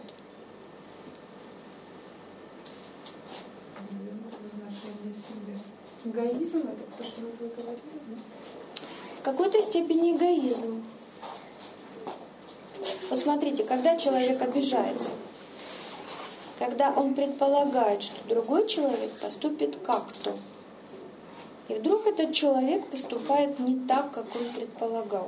Speaker 5: Эгоизм — это то, что вы говорили, да?
Speaker 1: В какой-то степени эгоизм. Вот смотрите, когда человек обижается, когда он предполагает, что другой человек поступит как-то, и вдруг этот человек поступает не так, как он предполагал.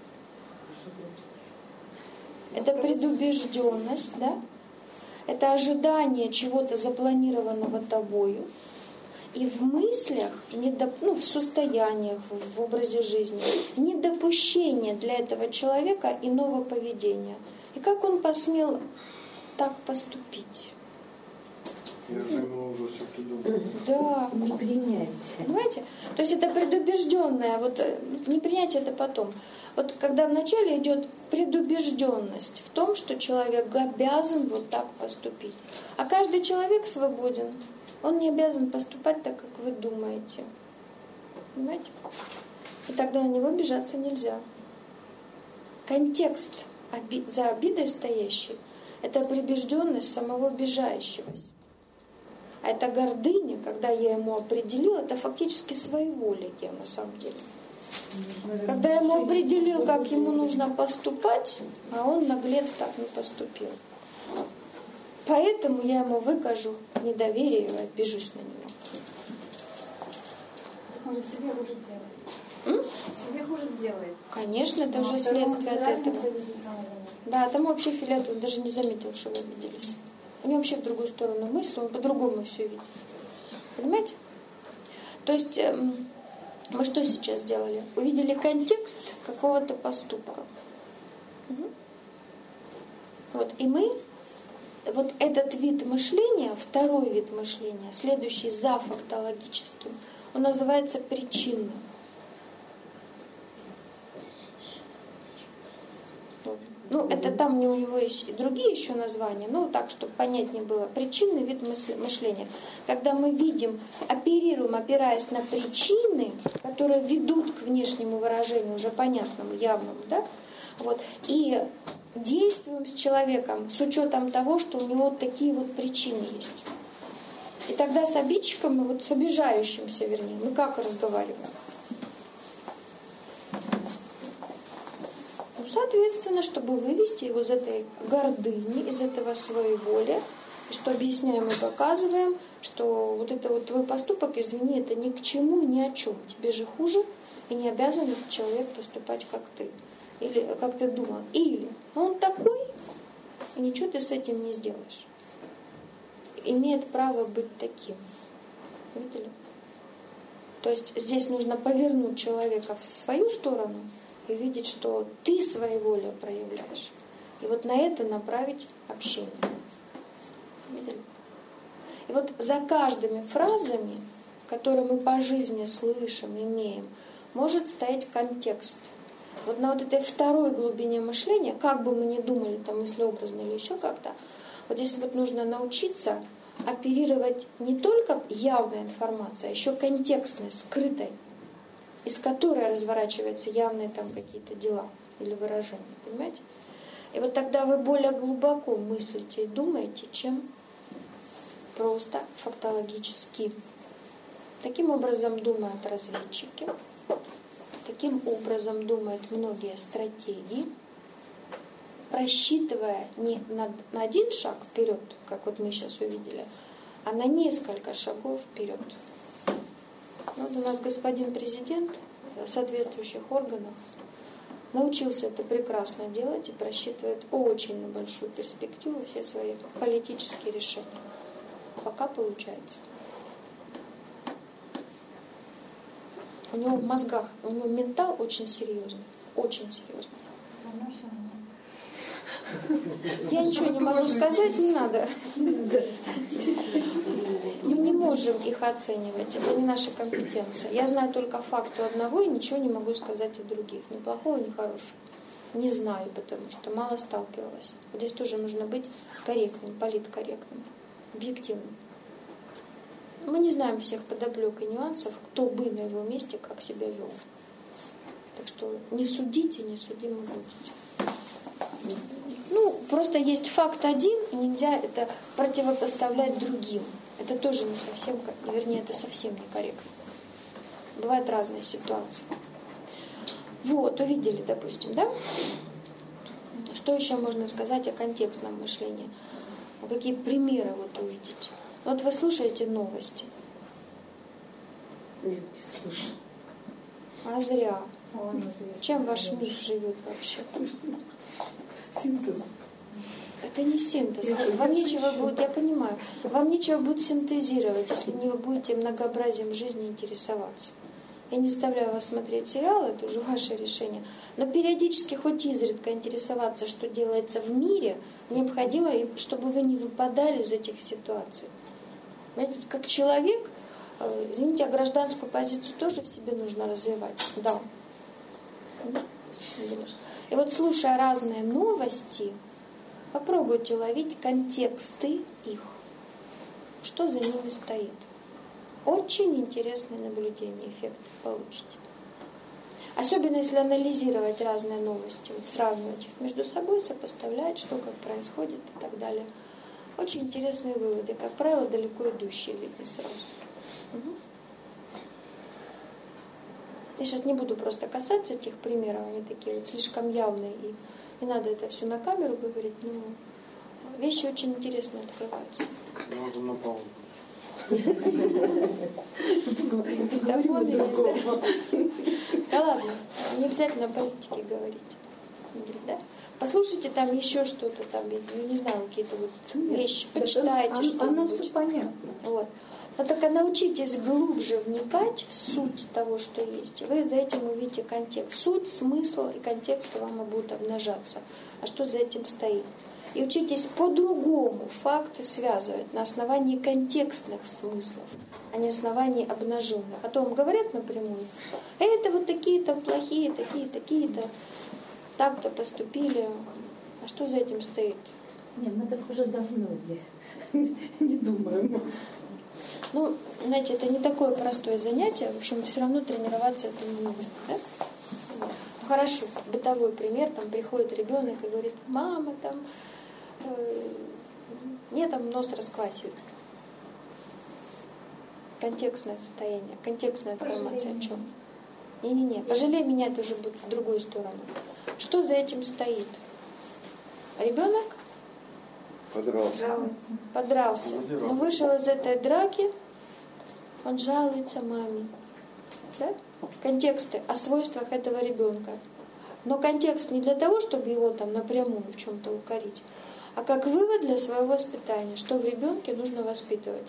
Speaker 1: Это предубежденность, да? Это ожидание чего-то запланированного тобою. И в мыслях, ну, в состояниях, в образе жизни недопущение для этого человека иного поведения. И как он посмел так поступить?
Speaker 4: Я же ему уже все придумал.
Speaker 1: Да.
Speaker 2: Непринятие.
Speaker 1: Понимаете? То есть это предубежденное, вот непринятие это потом. Вот когда вначале идет предубежденность в том, что человек обязан вот так поступить. А каждый человек свободен. Он не обязан поступать так, как вы думаете. Понимаете? И тогда на него обижаться нельзя. Контекст за обидой стоящий — это прибежденность самого обижающегося. А это гордыня, когда я ему определил, это фактически своеволие на самом деле. Когда я ему определил, как ему нужно поступать, а он, наглец, так не поступил. Поэтому я ему выкажу недоверие и обижусь на него.
Speaker 5: Может, себе хуже сделает.
Speaker 1: М?
Speaker 5: Себе хуже сделает.
Speaker 1: Конечно, это
Speaker 5: Ну,
Speaker 1: уже
Speaker 5: а второму
Speaker 1: следствие от
Speaker 5: разница
Speaker 1: этого.
Speaker 5: видит самого.
Speaker 1: Да, там вообще Филят, он даже не заметил, что вы обиделись. У него вообще в другую сторону мысли, он по-другому все видит. Понимаете? То есть эм, мы что сейчас сделали? Увидели контекст какого-то поступка. Угу. Вот, и мы вот этот вид мышления, второй вид мышления, следующий за фактологическим, он называется причинным. Вот. Ну, это там не у него есть и другие еще названия, но так, чтобы понятнее было. Причинный вид мышления. Когда мы видим, оперируем, опираясь на причины, которые ведут к внешнему выражению, уже понятному, явному, да? Вот. И действуем с человеком с учетом того, что у него вот такие вот причины есть. И тогда с обидчиком, вот с обижающимся, вернее, мы как разговариваем? Ну, соответственно, чтобы вывести его из этой гордыни, из этого своеволия, и что объясняем и показываем, что вот это вот твой поступок, извини, это ни к чему, ни о чем. Тебе же хуже, и не обязан этот человек поступать, как ты. Или как ты думал. Или он такой, и ничего ты с этим не сделаешь. Имеет право быть таким. Видели? То есть здесь нужно повернуть человека в свою сторону и видеть, что ты своеволие проявляешь. И вот на это направить общение. Видели? И вот за каждыми фразами, которые мы по жизни слышим, имеем, может стоять контекст. Вот на вот этой второй глубине мышления, как бы мы ни думали, там мыслеобразно или еще как-то, вот здесь вот нужно научиться оперировать не только явной информацией, а еще контекстной, скрытой, из которой разворачиваются явные там какие-то дела или выражения, понимаете? И вот тогда вы более глубоко мыслите и думаете, чем просто фактологически. Таким образом думают разведчики, таким образом думают многие стратеги, просчитывая не на, на один шаг вперед, как вот мы сейчас увидели, а на несколько шагов вперед. Вот у нас господин президент соответствующих органов научился это прекрасно делать и просчитывает очень на большую перспективу все свои политические решения. Пока получается. У него в мозгах, у него ментал очень серьезный. Очень серьезный. Я ничего не могу сказать, не надо. Мы не можем их оценивать, это не наша компетенция. Я знаю только факт у одного и ничего не могу сказать о других. Ни плохого, ни хорошего. Не знаю, потому что мало сталкивалась. Здесь тоже нужно быть корректным, политкорректным, объективным. Мы не знаем всех подоплек и нюансов, кто бы на его месте как себя вел. Так что не судите, не судимы будете. Ну, просто есть факт один, и нельзя это противопоставлять другим. Это тоже не совсем, вернее, это совсем некорректно. Бывают разные ситуации. Вот, увидели, допустим, да? Что еще можно сказать о контекстном мышлении? Ну, какие примеры вот увидите? Вот вы слушаете новости.
Speaker 2: Нет, не слушаю.
Speaker 1: А зря. Чем ваш миф живет вообще?
Speaker 2: Синтез.
Speaker 1: Это не синтез. Вам нечего будет, я понимаю, вам нечего будет синтезировать, если не вы будете многообразием жизни интересоваться. Я не заставляю вас смотреть сериалы, это уже ваше решение. Но периодически, хоть изредка, интересоваться, что делается в мире, необходимо, чтобы вы не выпадали из этих ситуаций. Понимаете, как человек, извините, а гражданскую позицию тоже в себе нужно развивать. Да. И вот, слушая разные новости, попробуйте ловить контексты их. Что за ними стоит. Очень интересное наблюдение, эффекты получите. Особенно если анализировать разные новости, вот сравнивать их между собой, сопоставлять, что как происходит и так далее. Очень интересные выводы, как правило, далеко идущие видны сразу. Угу. Я сейчас не буду просто касаться этих примеров, они такие вот слишком явные, и не надо это все на камеру говорить, но вещи очень интересные открываются.
Speaker 4: Можно на паузу.
Speaker 1: Диктофоны есть, да? Да ладно, не обязательно о политике говорить. Да? Послушайте там еще что-то, там, ну, не знаю, какие-то вот вещи, почитайте что-нибудь.
Speaker 5: Оно все понятно.
Speaker 1: Вот. Но только научитесь глубже вникать в суть того, что есть. И вы за этим увидите контекст. Суть, смысл и контексты вам будут обнажаться. А что за этим стоит? И учитесь по-другому факты связывать на основании контекстных смыслов, а не основании обнаженных. А то вам говорят напрямую, это вот такие там плохие, такие, такие-то, так-то поступили. А что за этим стоит?
Speaker 2: Нет, мы так уже давно не, не думаем.
Speaker 1: Ну, знаете, это не такое простое занятие, в общем, все равно тренироваться этому нужно, да? Ну, хорошо, бытовой пример, там приходит ребенок и говорит, мама, там, э, мне там нос расквасили. Контекстное состояние, контекстная информация о чем? Не-не-не, пожалей меня, это уже будет в другую сторону. Что за этим стоит? Ребенок?
Speaker 4: Подрался.
Speaker 1: Подрался. Но вышел из этой драки, он жалуется маме. Да? Контексты о свойствах этого ребенка. Но контекст не для того, чтобы его там напрямую в чем-то укорить, а как вывод для своего воспитания, что в ребенке нужно воспитывать.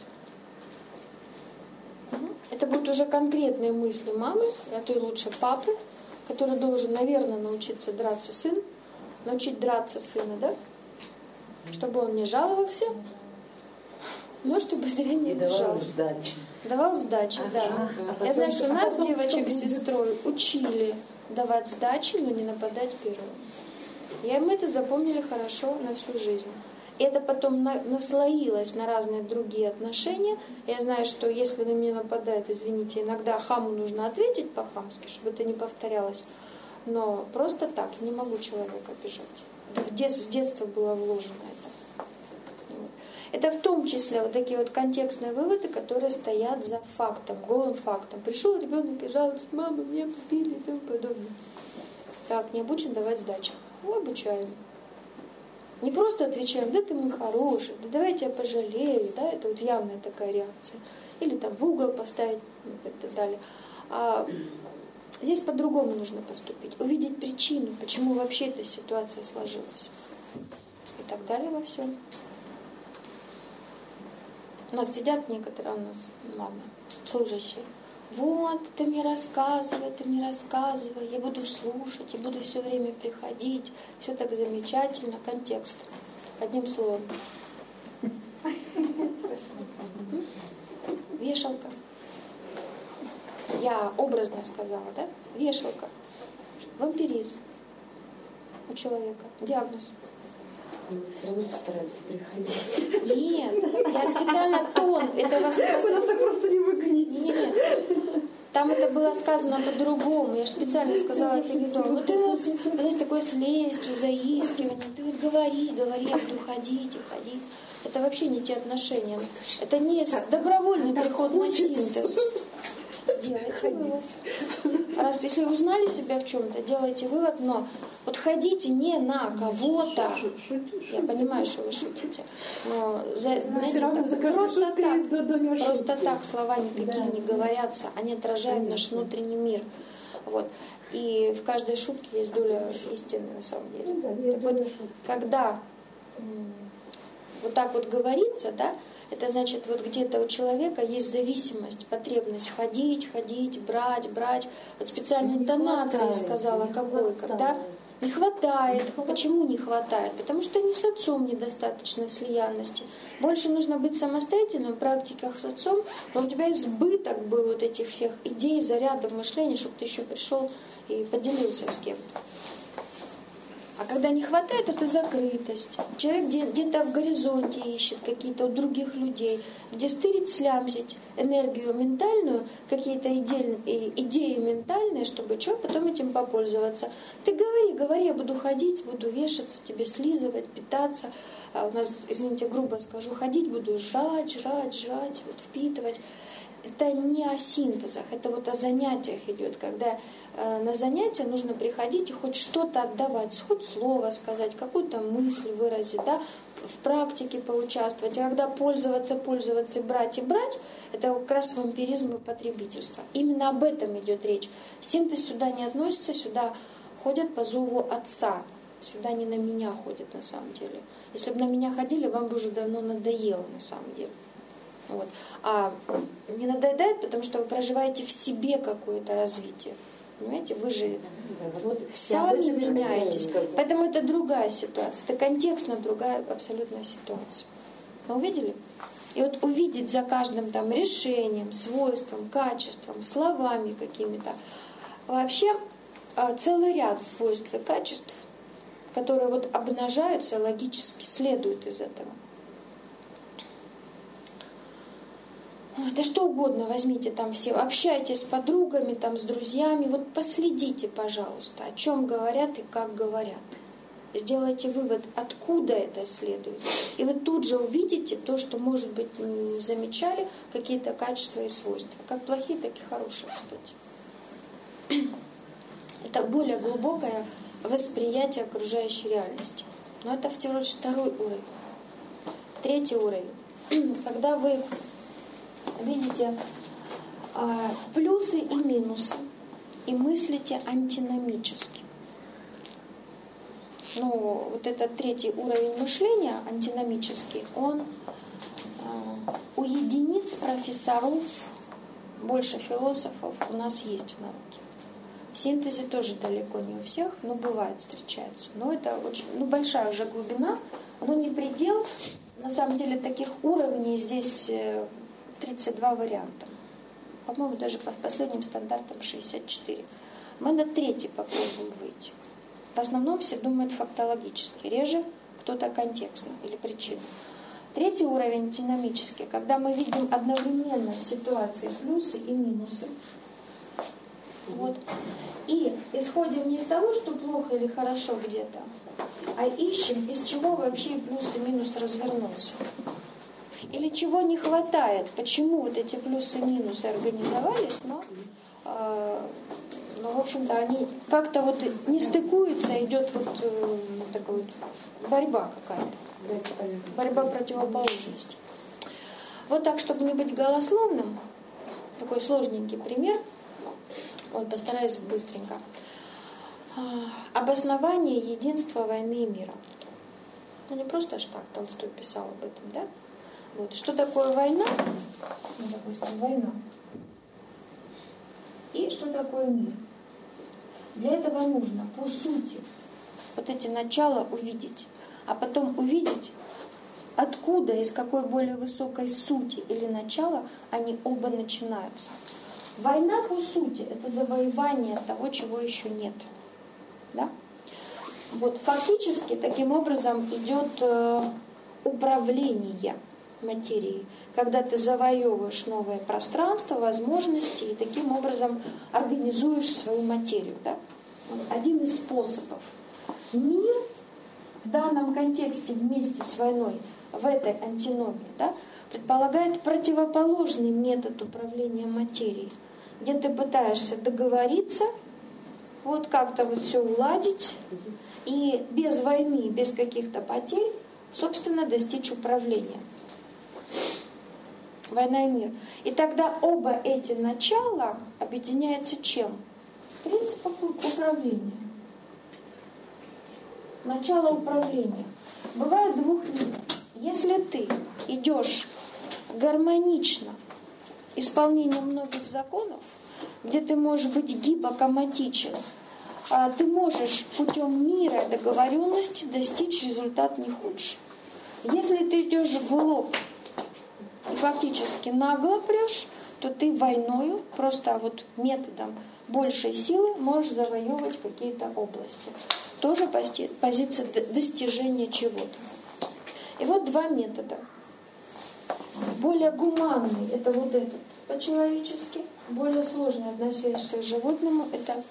Speaker 1: Это будут уже конкретные мысли мамы, а то и лучше папы, который должен, наверное, научиться драться сын, научить драться сына, да? Чтобы он не жаловался, но чтобы зря не обижал.
Speaker 2: Давал сдачи.
Speaker 1: Давал сдачи, да.
Speaker 2: А
Speaker 1: Я знаю, что
Speaker 2: потом-
Speaker 1: нас,
Speaker 2: а потом
Speaker 1: девочек с
Speaker 2: что будет?
Speaker 1: сестрой, учили давать сдачи, но не нападать первым. И мы это запомнили хорошо на всю жизнь. И это потом на- наслоилось на разные другие отношения. Я знаю, что если на меня нападает, извините, иногда хаму нужно ответить по-хамски, чтобы это не повторялось. Но просто так не могу человека обижать. Это в дет, с детства было вложено это. Вот. Это в том числе вот такие вот контекстные выводы, которые стоят за фактом, голым фактом. Пришел ребенок и жалуется: мама, меня побили и тому подобное. Так, не обучен давать сдачу. Ну, обучаем. Не просто отвечаем: да ты мой хороший, да давай я тебя пожалею, да, это вот явная такая реакция. Или там в угол поставить и так далее. А здесь по-другому нужно поступить. Увидеть причину, почему вообще эта ситуация сложилась. И так далее во всем. У нас сидят некоторые, у нас, ладно, служащие. Вот, ты мне рассказывай, ты мне рассказывай, я буду слушать, я буду все время приходить, все так замечательно, контекст. Одним словом. Вешалка. Я образно сказала, да? Вешалка. Вампиризм у человека. Диагноз.
Speaker 2: Мы все равно постараемся приходить.
Speaker 1: Нет, я специально тон. Это вас не
Speaker 2: Вы нас так просто не выгоните.
Speaker 1: Нет, там это было сказано по-другому. Я же специально сказала это не дома. Вот ты вот, знаете, такое с лестью, заискивание. Ты вот говори, говори, я буду ходить и ходить. Это вообще не те отношения. Это не добровольный приход на синтез. Делайте вывод. Раз если узнали себя в чем-то, делайте вывод, но вот ходите не на кого-то. Я понимаю, что вы шутите. Но за, знаете, так, просто так, просто так слова никакие не говорятся, они отражают наш внутренний мир. Вот. И в каждой шутке есть доля истины на самом деле. Так вот, когда м, вот так вот говорится, да, это значит, вот где-то у человека есть зависимость, потребность ходить, ходить, брать, брать. Вот специальной интонацией сказала, какой, когда не хватает. Почему не хватает? Потому что не с отцом недостаточно слиянности. Больше нужно быть самостоятельным в практиках с отцом, но у тебя избыток был вот этих всех идей, зарядов, мышления, чтобы ты еще пришел и поделился с кем-то. А когда не хватает, это закрытость. Человек где-то в горизонте ищет какие-то у других людей, где стырить, слямзить энергию ментальную, какие-то идеи, идеи ментальные, чтобы что, потом этим попользоваться. Ты говори, говори, я буду ходить, буду вешаться, тебе слизывать, питаться. А у нас, извините, грубо скажу, ходить буду жрать, жрать, жрать, вот, впитывать. Это не о синтезах, это вот о занятиях идет, когда э, на занятия нужно приходить и хоть что-то отдавать, хоть слово сказать, какую-то мысль выразить, да, в практике поучаствовать. А когда пользоваться, пользоваться, и брать, и брать, это как раз вампиризм и потребительство. Именно об этом идет речь. Синтез сюда не относится, сюда ходят по зову отца. Сюда не на меня ходят на самом деле. Если бы на меня ходили, вам бы уже давно надоело на самом деле. Вот. А не надоедает, потому что вы проживаете в себе какое-то развитие. Понимаете, вы же вот сами меняетесь. Поэтому это другая ситуация. Это контекстно другая абсолютная ситуация. Вы увидели? И вот увидеть за каждым там решением, свойством, качеством, словами какими-то. Вообще целый ряд свойств и качеств, которые вот обнажаются логически, следуют из этого. Ой, да что угодно возьмите там все, общайтесь с подругами, там, с друзьями, вот последите, пожалуйста, о чем говорят и как говорят. Сделайте вывод, откуда это следует. И вы тут же увидите то, что, может быть, не замечали, какие-то качества и свойства. Как плохие, так и хорошие, кстати. Это более глубокое восприятие окружающей реальности. Но это всего лишь второй уровень. Третий уровень. Когда вы видите а, плюсы и минусы и мыслите антиномически. Ну, вот этот третий уровень мышления, антиномический, он а, у единиц профессоров, больше философов у нас есть в науке. В синтезе тоже далеко не у всех, но бывает, встречается. Но это очень, ну, большая уже глубина, но не предел. На самом деле таких уровней здесь тридцать два варианта. По-моему, даже по последним стандартам шестьдесят четыре. Мы на третий попробуем выйти. В основном все думают фактологически, реже кто-то контекстно или причину. Третий уровень динамический, когда мы видим одновременно в ситуации плюсы и минусы. Вот. И исходим не из того, что плохо или хорошо где-то, а ищем, из чего вообще плюс и минус развернулся. Или чего не хватает, почему вот эти плюсы и минусы организовались, но, э, но в общем-то, они как-то вот не стыкуются, идет вот э, такая вот борьба какая-то, борьба противоположностей. Вот так, чтобы не быть голословным, такой сложненький пример, вот постараюсь быстренько. Обоснование единства войны и мира. Ну не просто аж так Толстой писал об этом, да? Вот. Что такое война? Ну, допустим, война. И что такое мир? Для этого нужно, по сути, вот эти начала увидеть, а потом увидеть, откуда, из какой более высокой сути или начала они оба начинаются. Война, по сути, это завоевание того, чего еще нет. Да? Вот фактически таким образом идет э, управление материей, когда ты завоевываешь новое пространство, возможности и таким образом организуешь свою материю. Да? Один из способов. Мир в данном контексте вместе с войной, в этой антиномии, да, предполагает противоположный метод управления материей, где ты пытаешься договориться, вот как-то вот все уладить, и без войны, без каких-то потерь, собственно, достичь управления. Война и мир. И тогда оба эти начала объединяются чем? Принципом управления. Начало управления. Бывает двух видов. Если ты идешь гармонично исполнением многих законов, где ты можешь быть гипокоматичен, ты можешь путем мира и договоренности достичь результат не худший. Если ты идешь в лоб и фактически нагло прешь, то ты войною, просто вот методом большей силы можешь завоевывать какие-то области. Тоже позиция достижения чего-то. И вот два метода. Более гуманный – это вот этот по-человечески, более сложный, относящийся к животному – это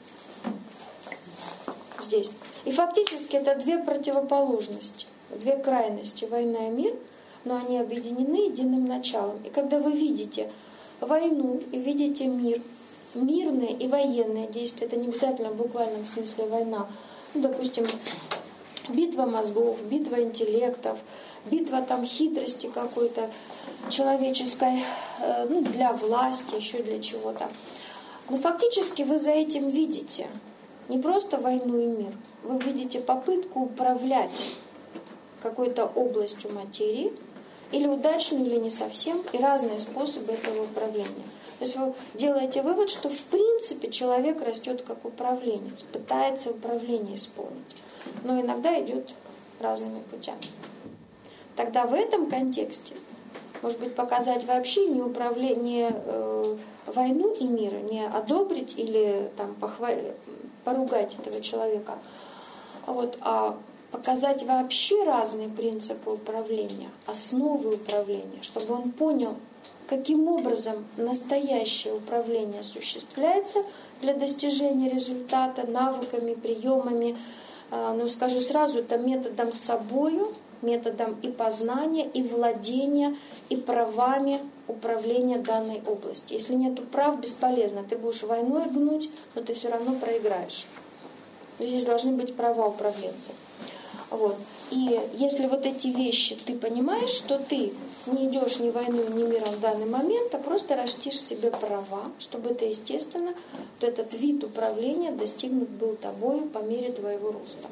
Speaker 1: здесь. И фактически это две противоположности, две крайности – война и мир, но они объединены единым началом. И когда вы видите войну и видите мир, мирные и военные действия, это не обязательно в буквальном смысле война, ну, допустим, битва мозгов, битва интеллектов, битва там хитрости какой-то человеческой, э, ну, для власти, еще для чего-то. Но фактически вы за этим видите не просто войну и мир, вы видите попытку управлять какой-то областью материи, или удачную, или не совсем, и разные способы этого управления. То есть вы делаете вывод, что в принципе человек растет как управленец, пытается управление исполнить, но иногда идет разными путями. Тогда в этом контексте, может быть, показать вообще не управление, э, войну и мир, не одобрить или там, похвалить, поругать этого человека, вот, а показать вообще разные принципы управления, основы управления, чтобы он понял, каким образом настоящее управление осуществляется для достижения результата, навыками, приемами. Ну, скажу сразу, это методом собою, методом и познания, и владения, и правами управления данной области. Если нет прав, бесполезно. Ты будешь войной гнуть, но ты все равно проиграешь. Здесь должны быть права управленцев. Вот. И если вот эти вещи ты понимаешь, что ты не идешь ни войной, ни миром в данный момент, а просто растишь себе права, чтобы это, естественно, вот этот вид управления достигнут был тобою по мере твоего роста.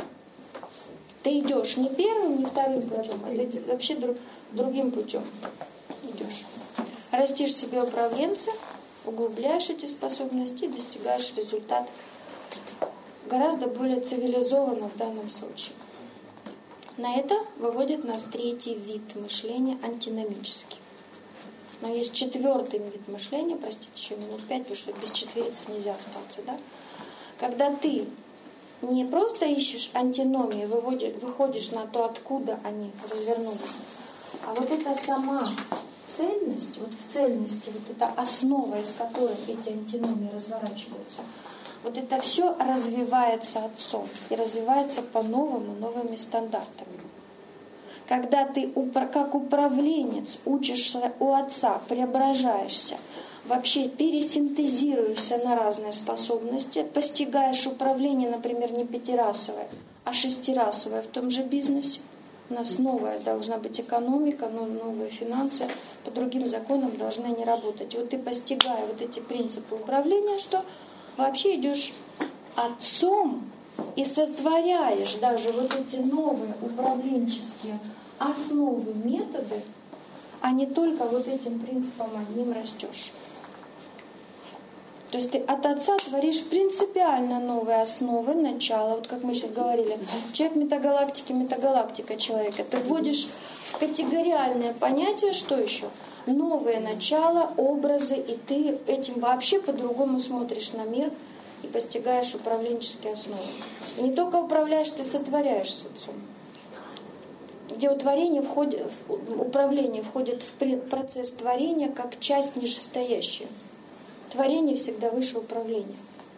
Speaker 1: Ты идешь не первым, не вторым путем, а ты вообще друг, другим путем идешь. Растишь себе управленца, углубляешь эти способности и достигаешь результат гораздо более цивилизованно в данном случае. На это выводит нас третий вид мышления, антиномический. Но есть четвертый вид мышления, простите, еще минут пять, потому что без четверицы нельзя остаться, да? Когда ты не просто ищешь антиномии, выводишь, выходишь на то, откуда они развернулись, а вот эта сама цельность, вот в цельности, вот эта основа, из которой эти антиномии разворачиваются, Вот это все развивается отцом и развивается по-новому, новыми стандартами. Когда ты как управленец учишься у отца, преображаешься, вообще пересинтезируешься на разные способности, постигаешь управление, например, не пятирасовое, а шестирасовое в том же бизнесе. У нас новая должна быть экономика, новые финансы, по другим законам должны они работать. И вот ты, постигая вот эти принципы управления, что вообще идешь отцом и сотворяешь даже вот эти новые управленческие основы, методы, а не только вот этим принципом одним растешь. То есть ты от отца творишь принципиально новые основы, начало. Вот как мы сейчас говорили, человек метагалактики, метагалактика человека. Ты вводишь в категориальное понятие, что еще? Новые начала, образы, и ты этим вообще по-другому смотришь на мир и постигаешь управленческие основы. И не только управляешь, ты сотворяешь с отцом. Где утворение входит, управление входит в процесс творения как часть нижестоящая. Творение всегда выше управления.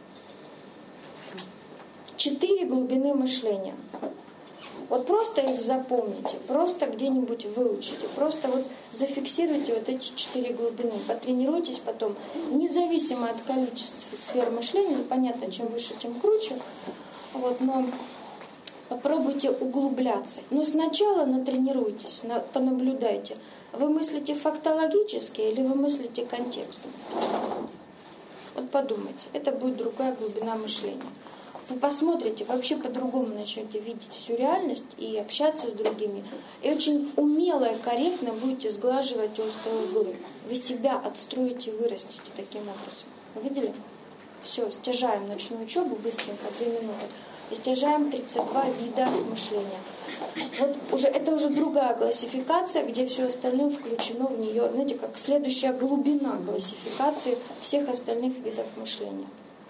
Speaker 1: Четыре глубины мышления. Вот просто их запомните, просто где-нибудь выучите, просто вот зафиксируйте вот эти четыре глубины, потренируйтесь потом, независимо от количества сфер мышления, ну, понятно, чем выше, тем круче, вот, но попробуйте углубляться. Но сначала натренируйтесь, понаблюдайте. Вы мыслите фактологически или вы мыслите контекстом? Вот подумайте, это будет другая глубина мышления. Вы посмотрите, вообще по-другому начнете видеть всю реальность и общаться с другими. И очень умело и корректно будете сглаживать острые углы. Вы себя отстроите и вырастите таким образом. Вы видели? Все, стяжаем ночную учебу быстренько, две минуты. И стяжаем тридцать два вида мышления. Вот уже, это уже другая классификация, где все остальное включено в нее, знаете, как следующая глубина классификации всех остальных видов мышления.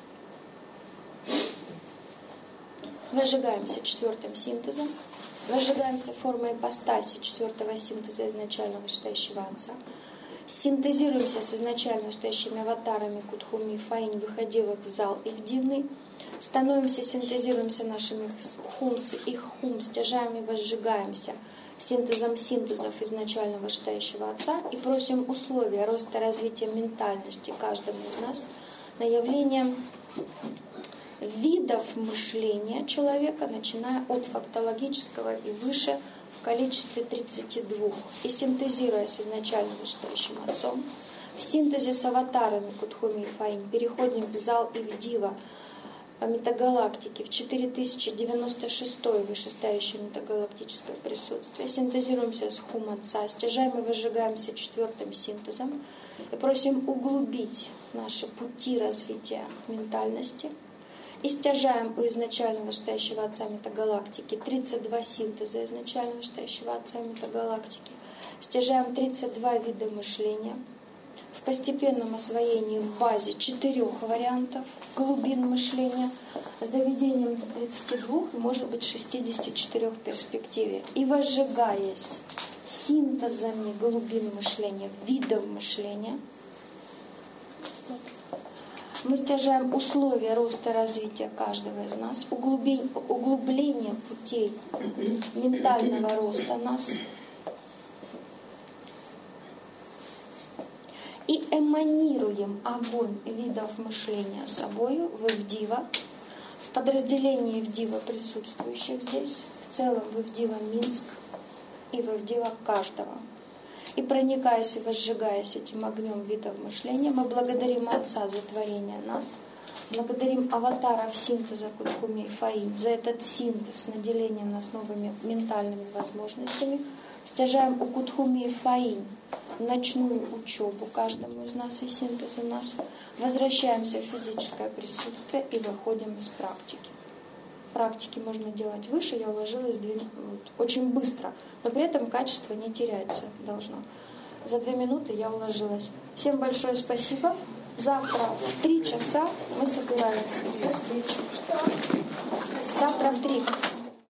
Speaker 1: Возжигаемся четвертым синтезом, возжигаемся формой ипостаси четвертого синтеза изначально вышестоящего Отца, синтезируемся с изначально вышестоящими аватарами Кутхуми и Фаинь, выходя в их зал и в дивный, становимся, синтезируемся нашими хумс, их хум, стяжаем и возжигаемся синтезом синтезов изначально вышестоящего Отца и просим условия роста развития ментальности каждому из нас на явление видов мышления человека, начиная от фактологического и выше в количестве тридцати двух. И синтезируя с изначально вышестоящим Отцом, в синтезе с аватарами Кутхуми и Фаинь переходим в зал и в дива метагалактики, в четыре тысячи девяносто шестое вышестоящее метагалактическое присутствие. Синтезируемся с хум Отца, стяжаем и возжигаемся четвертым синтезом и просим углубить наши пути развития ментальности. И стяжаем у изначально вышестоящего Отца метагалактики тридцать два синтеза изначально вышестоящего Отца метагалактики. Стяжаем тридцать два вида мышления в постепенном освоении в базе четырех вариантов глубин мышления с доведением до тридцати двух и, может быть, шестидесяти четырёх в перспективе. И возжигаясь синтезами глубин мышления, видов мышления, мы стяжаем условия роста и развития каждого из нас, углубление, углубление путей ментального роста нас и эманируем огонь видов мышления собою в Ивдива, в подразделении Ивдива, присутствующих здесь, в целом в Ивдива Минск и в Ивдива каждого. И проникаясь и возжигаясь этим огнем видов мышления, мы благодарим Отца за творение нас, благодарим аватаров синтеза Кутхуми и Фаинь за этот синтез, наделение нас новыми ментальными возможностями, стяжаем у Кутхуми и Фаинь ночную учебу каждому из нас и синтеза нас, возвращаемся в физическое присутствие и выходим из практики. Практики можно делать выше, я уложилась две, вот, очень быстро, но при этом качество не теряется должно. За две минуты я уложилась. Всем большое спасибо. Завтра в три часа мы собираемся. Завтра в три.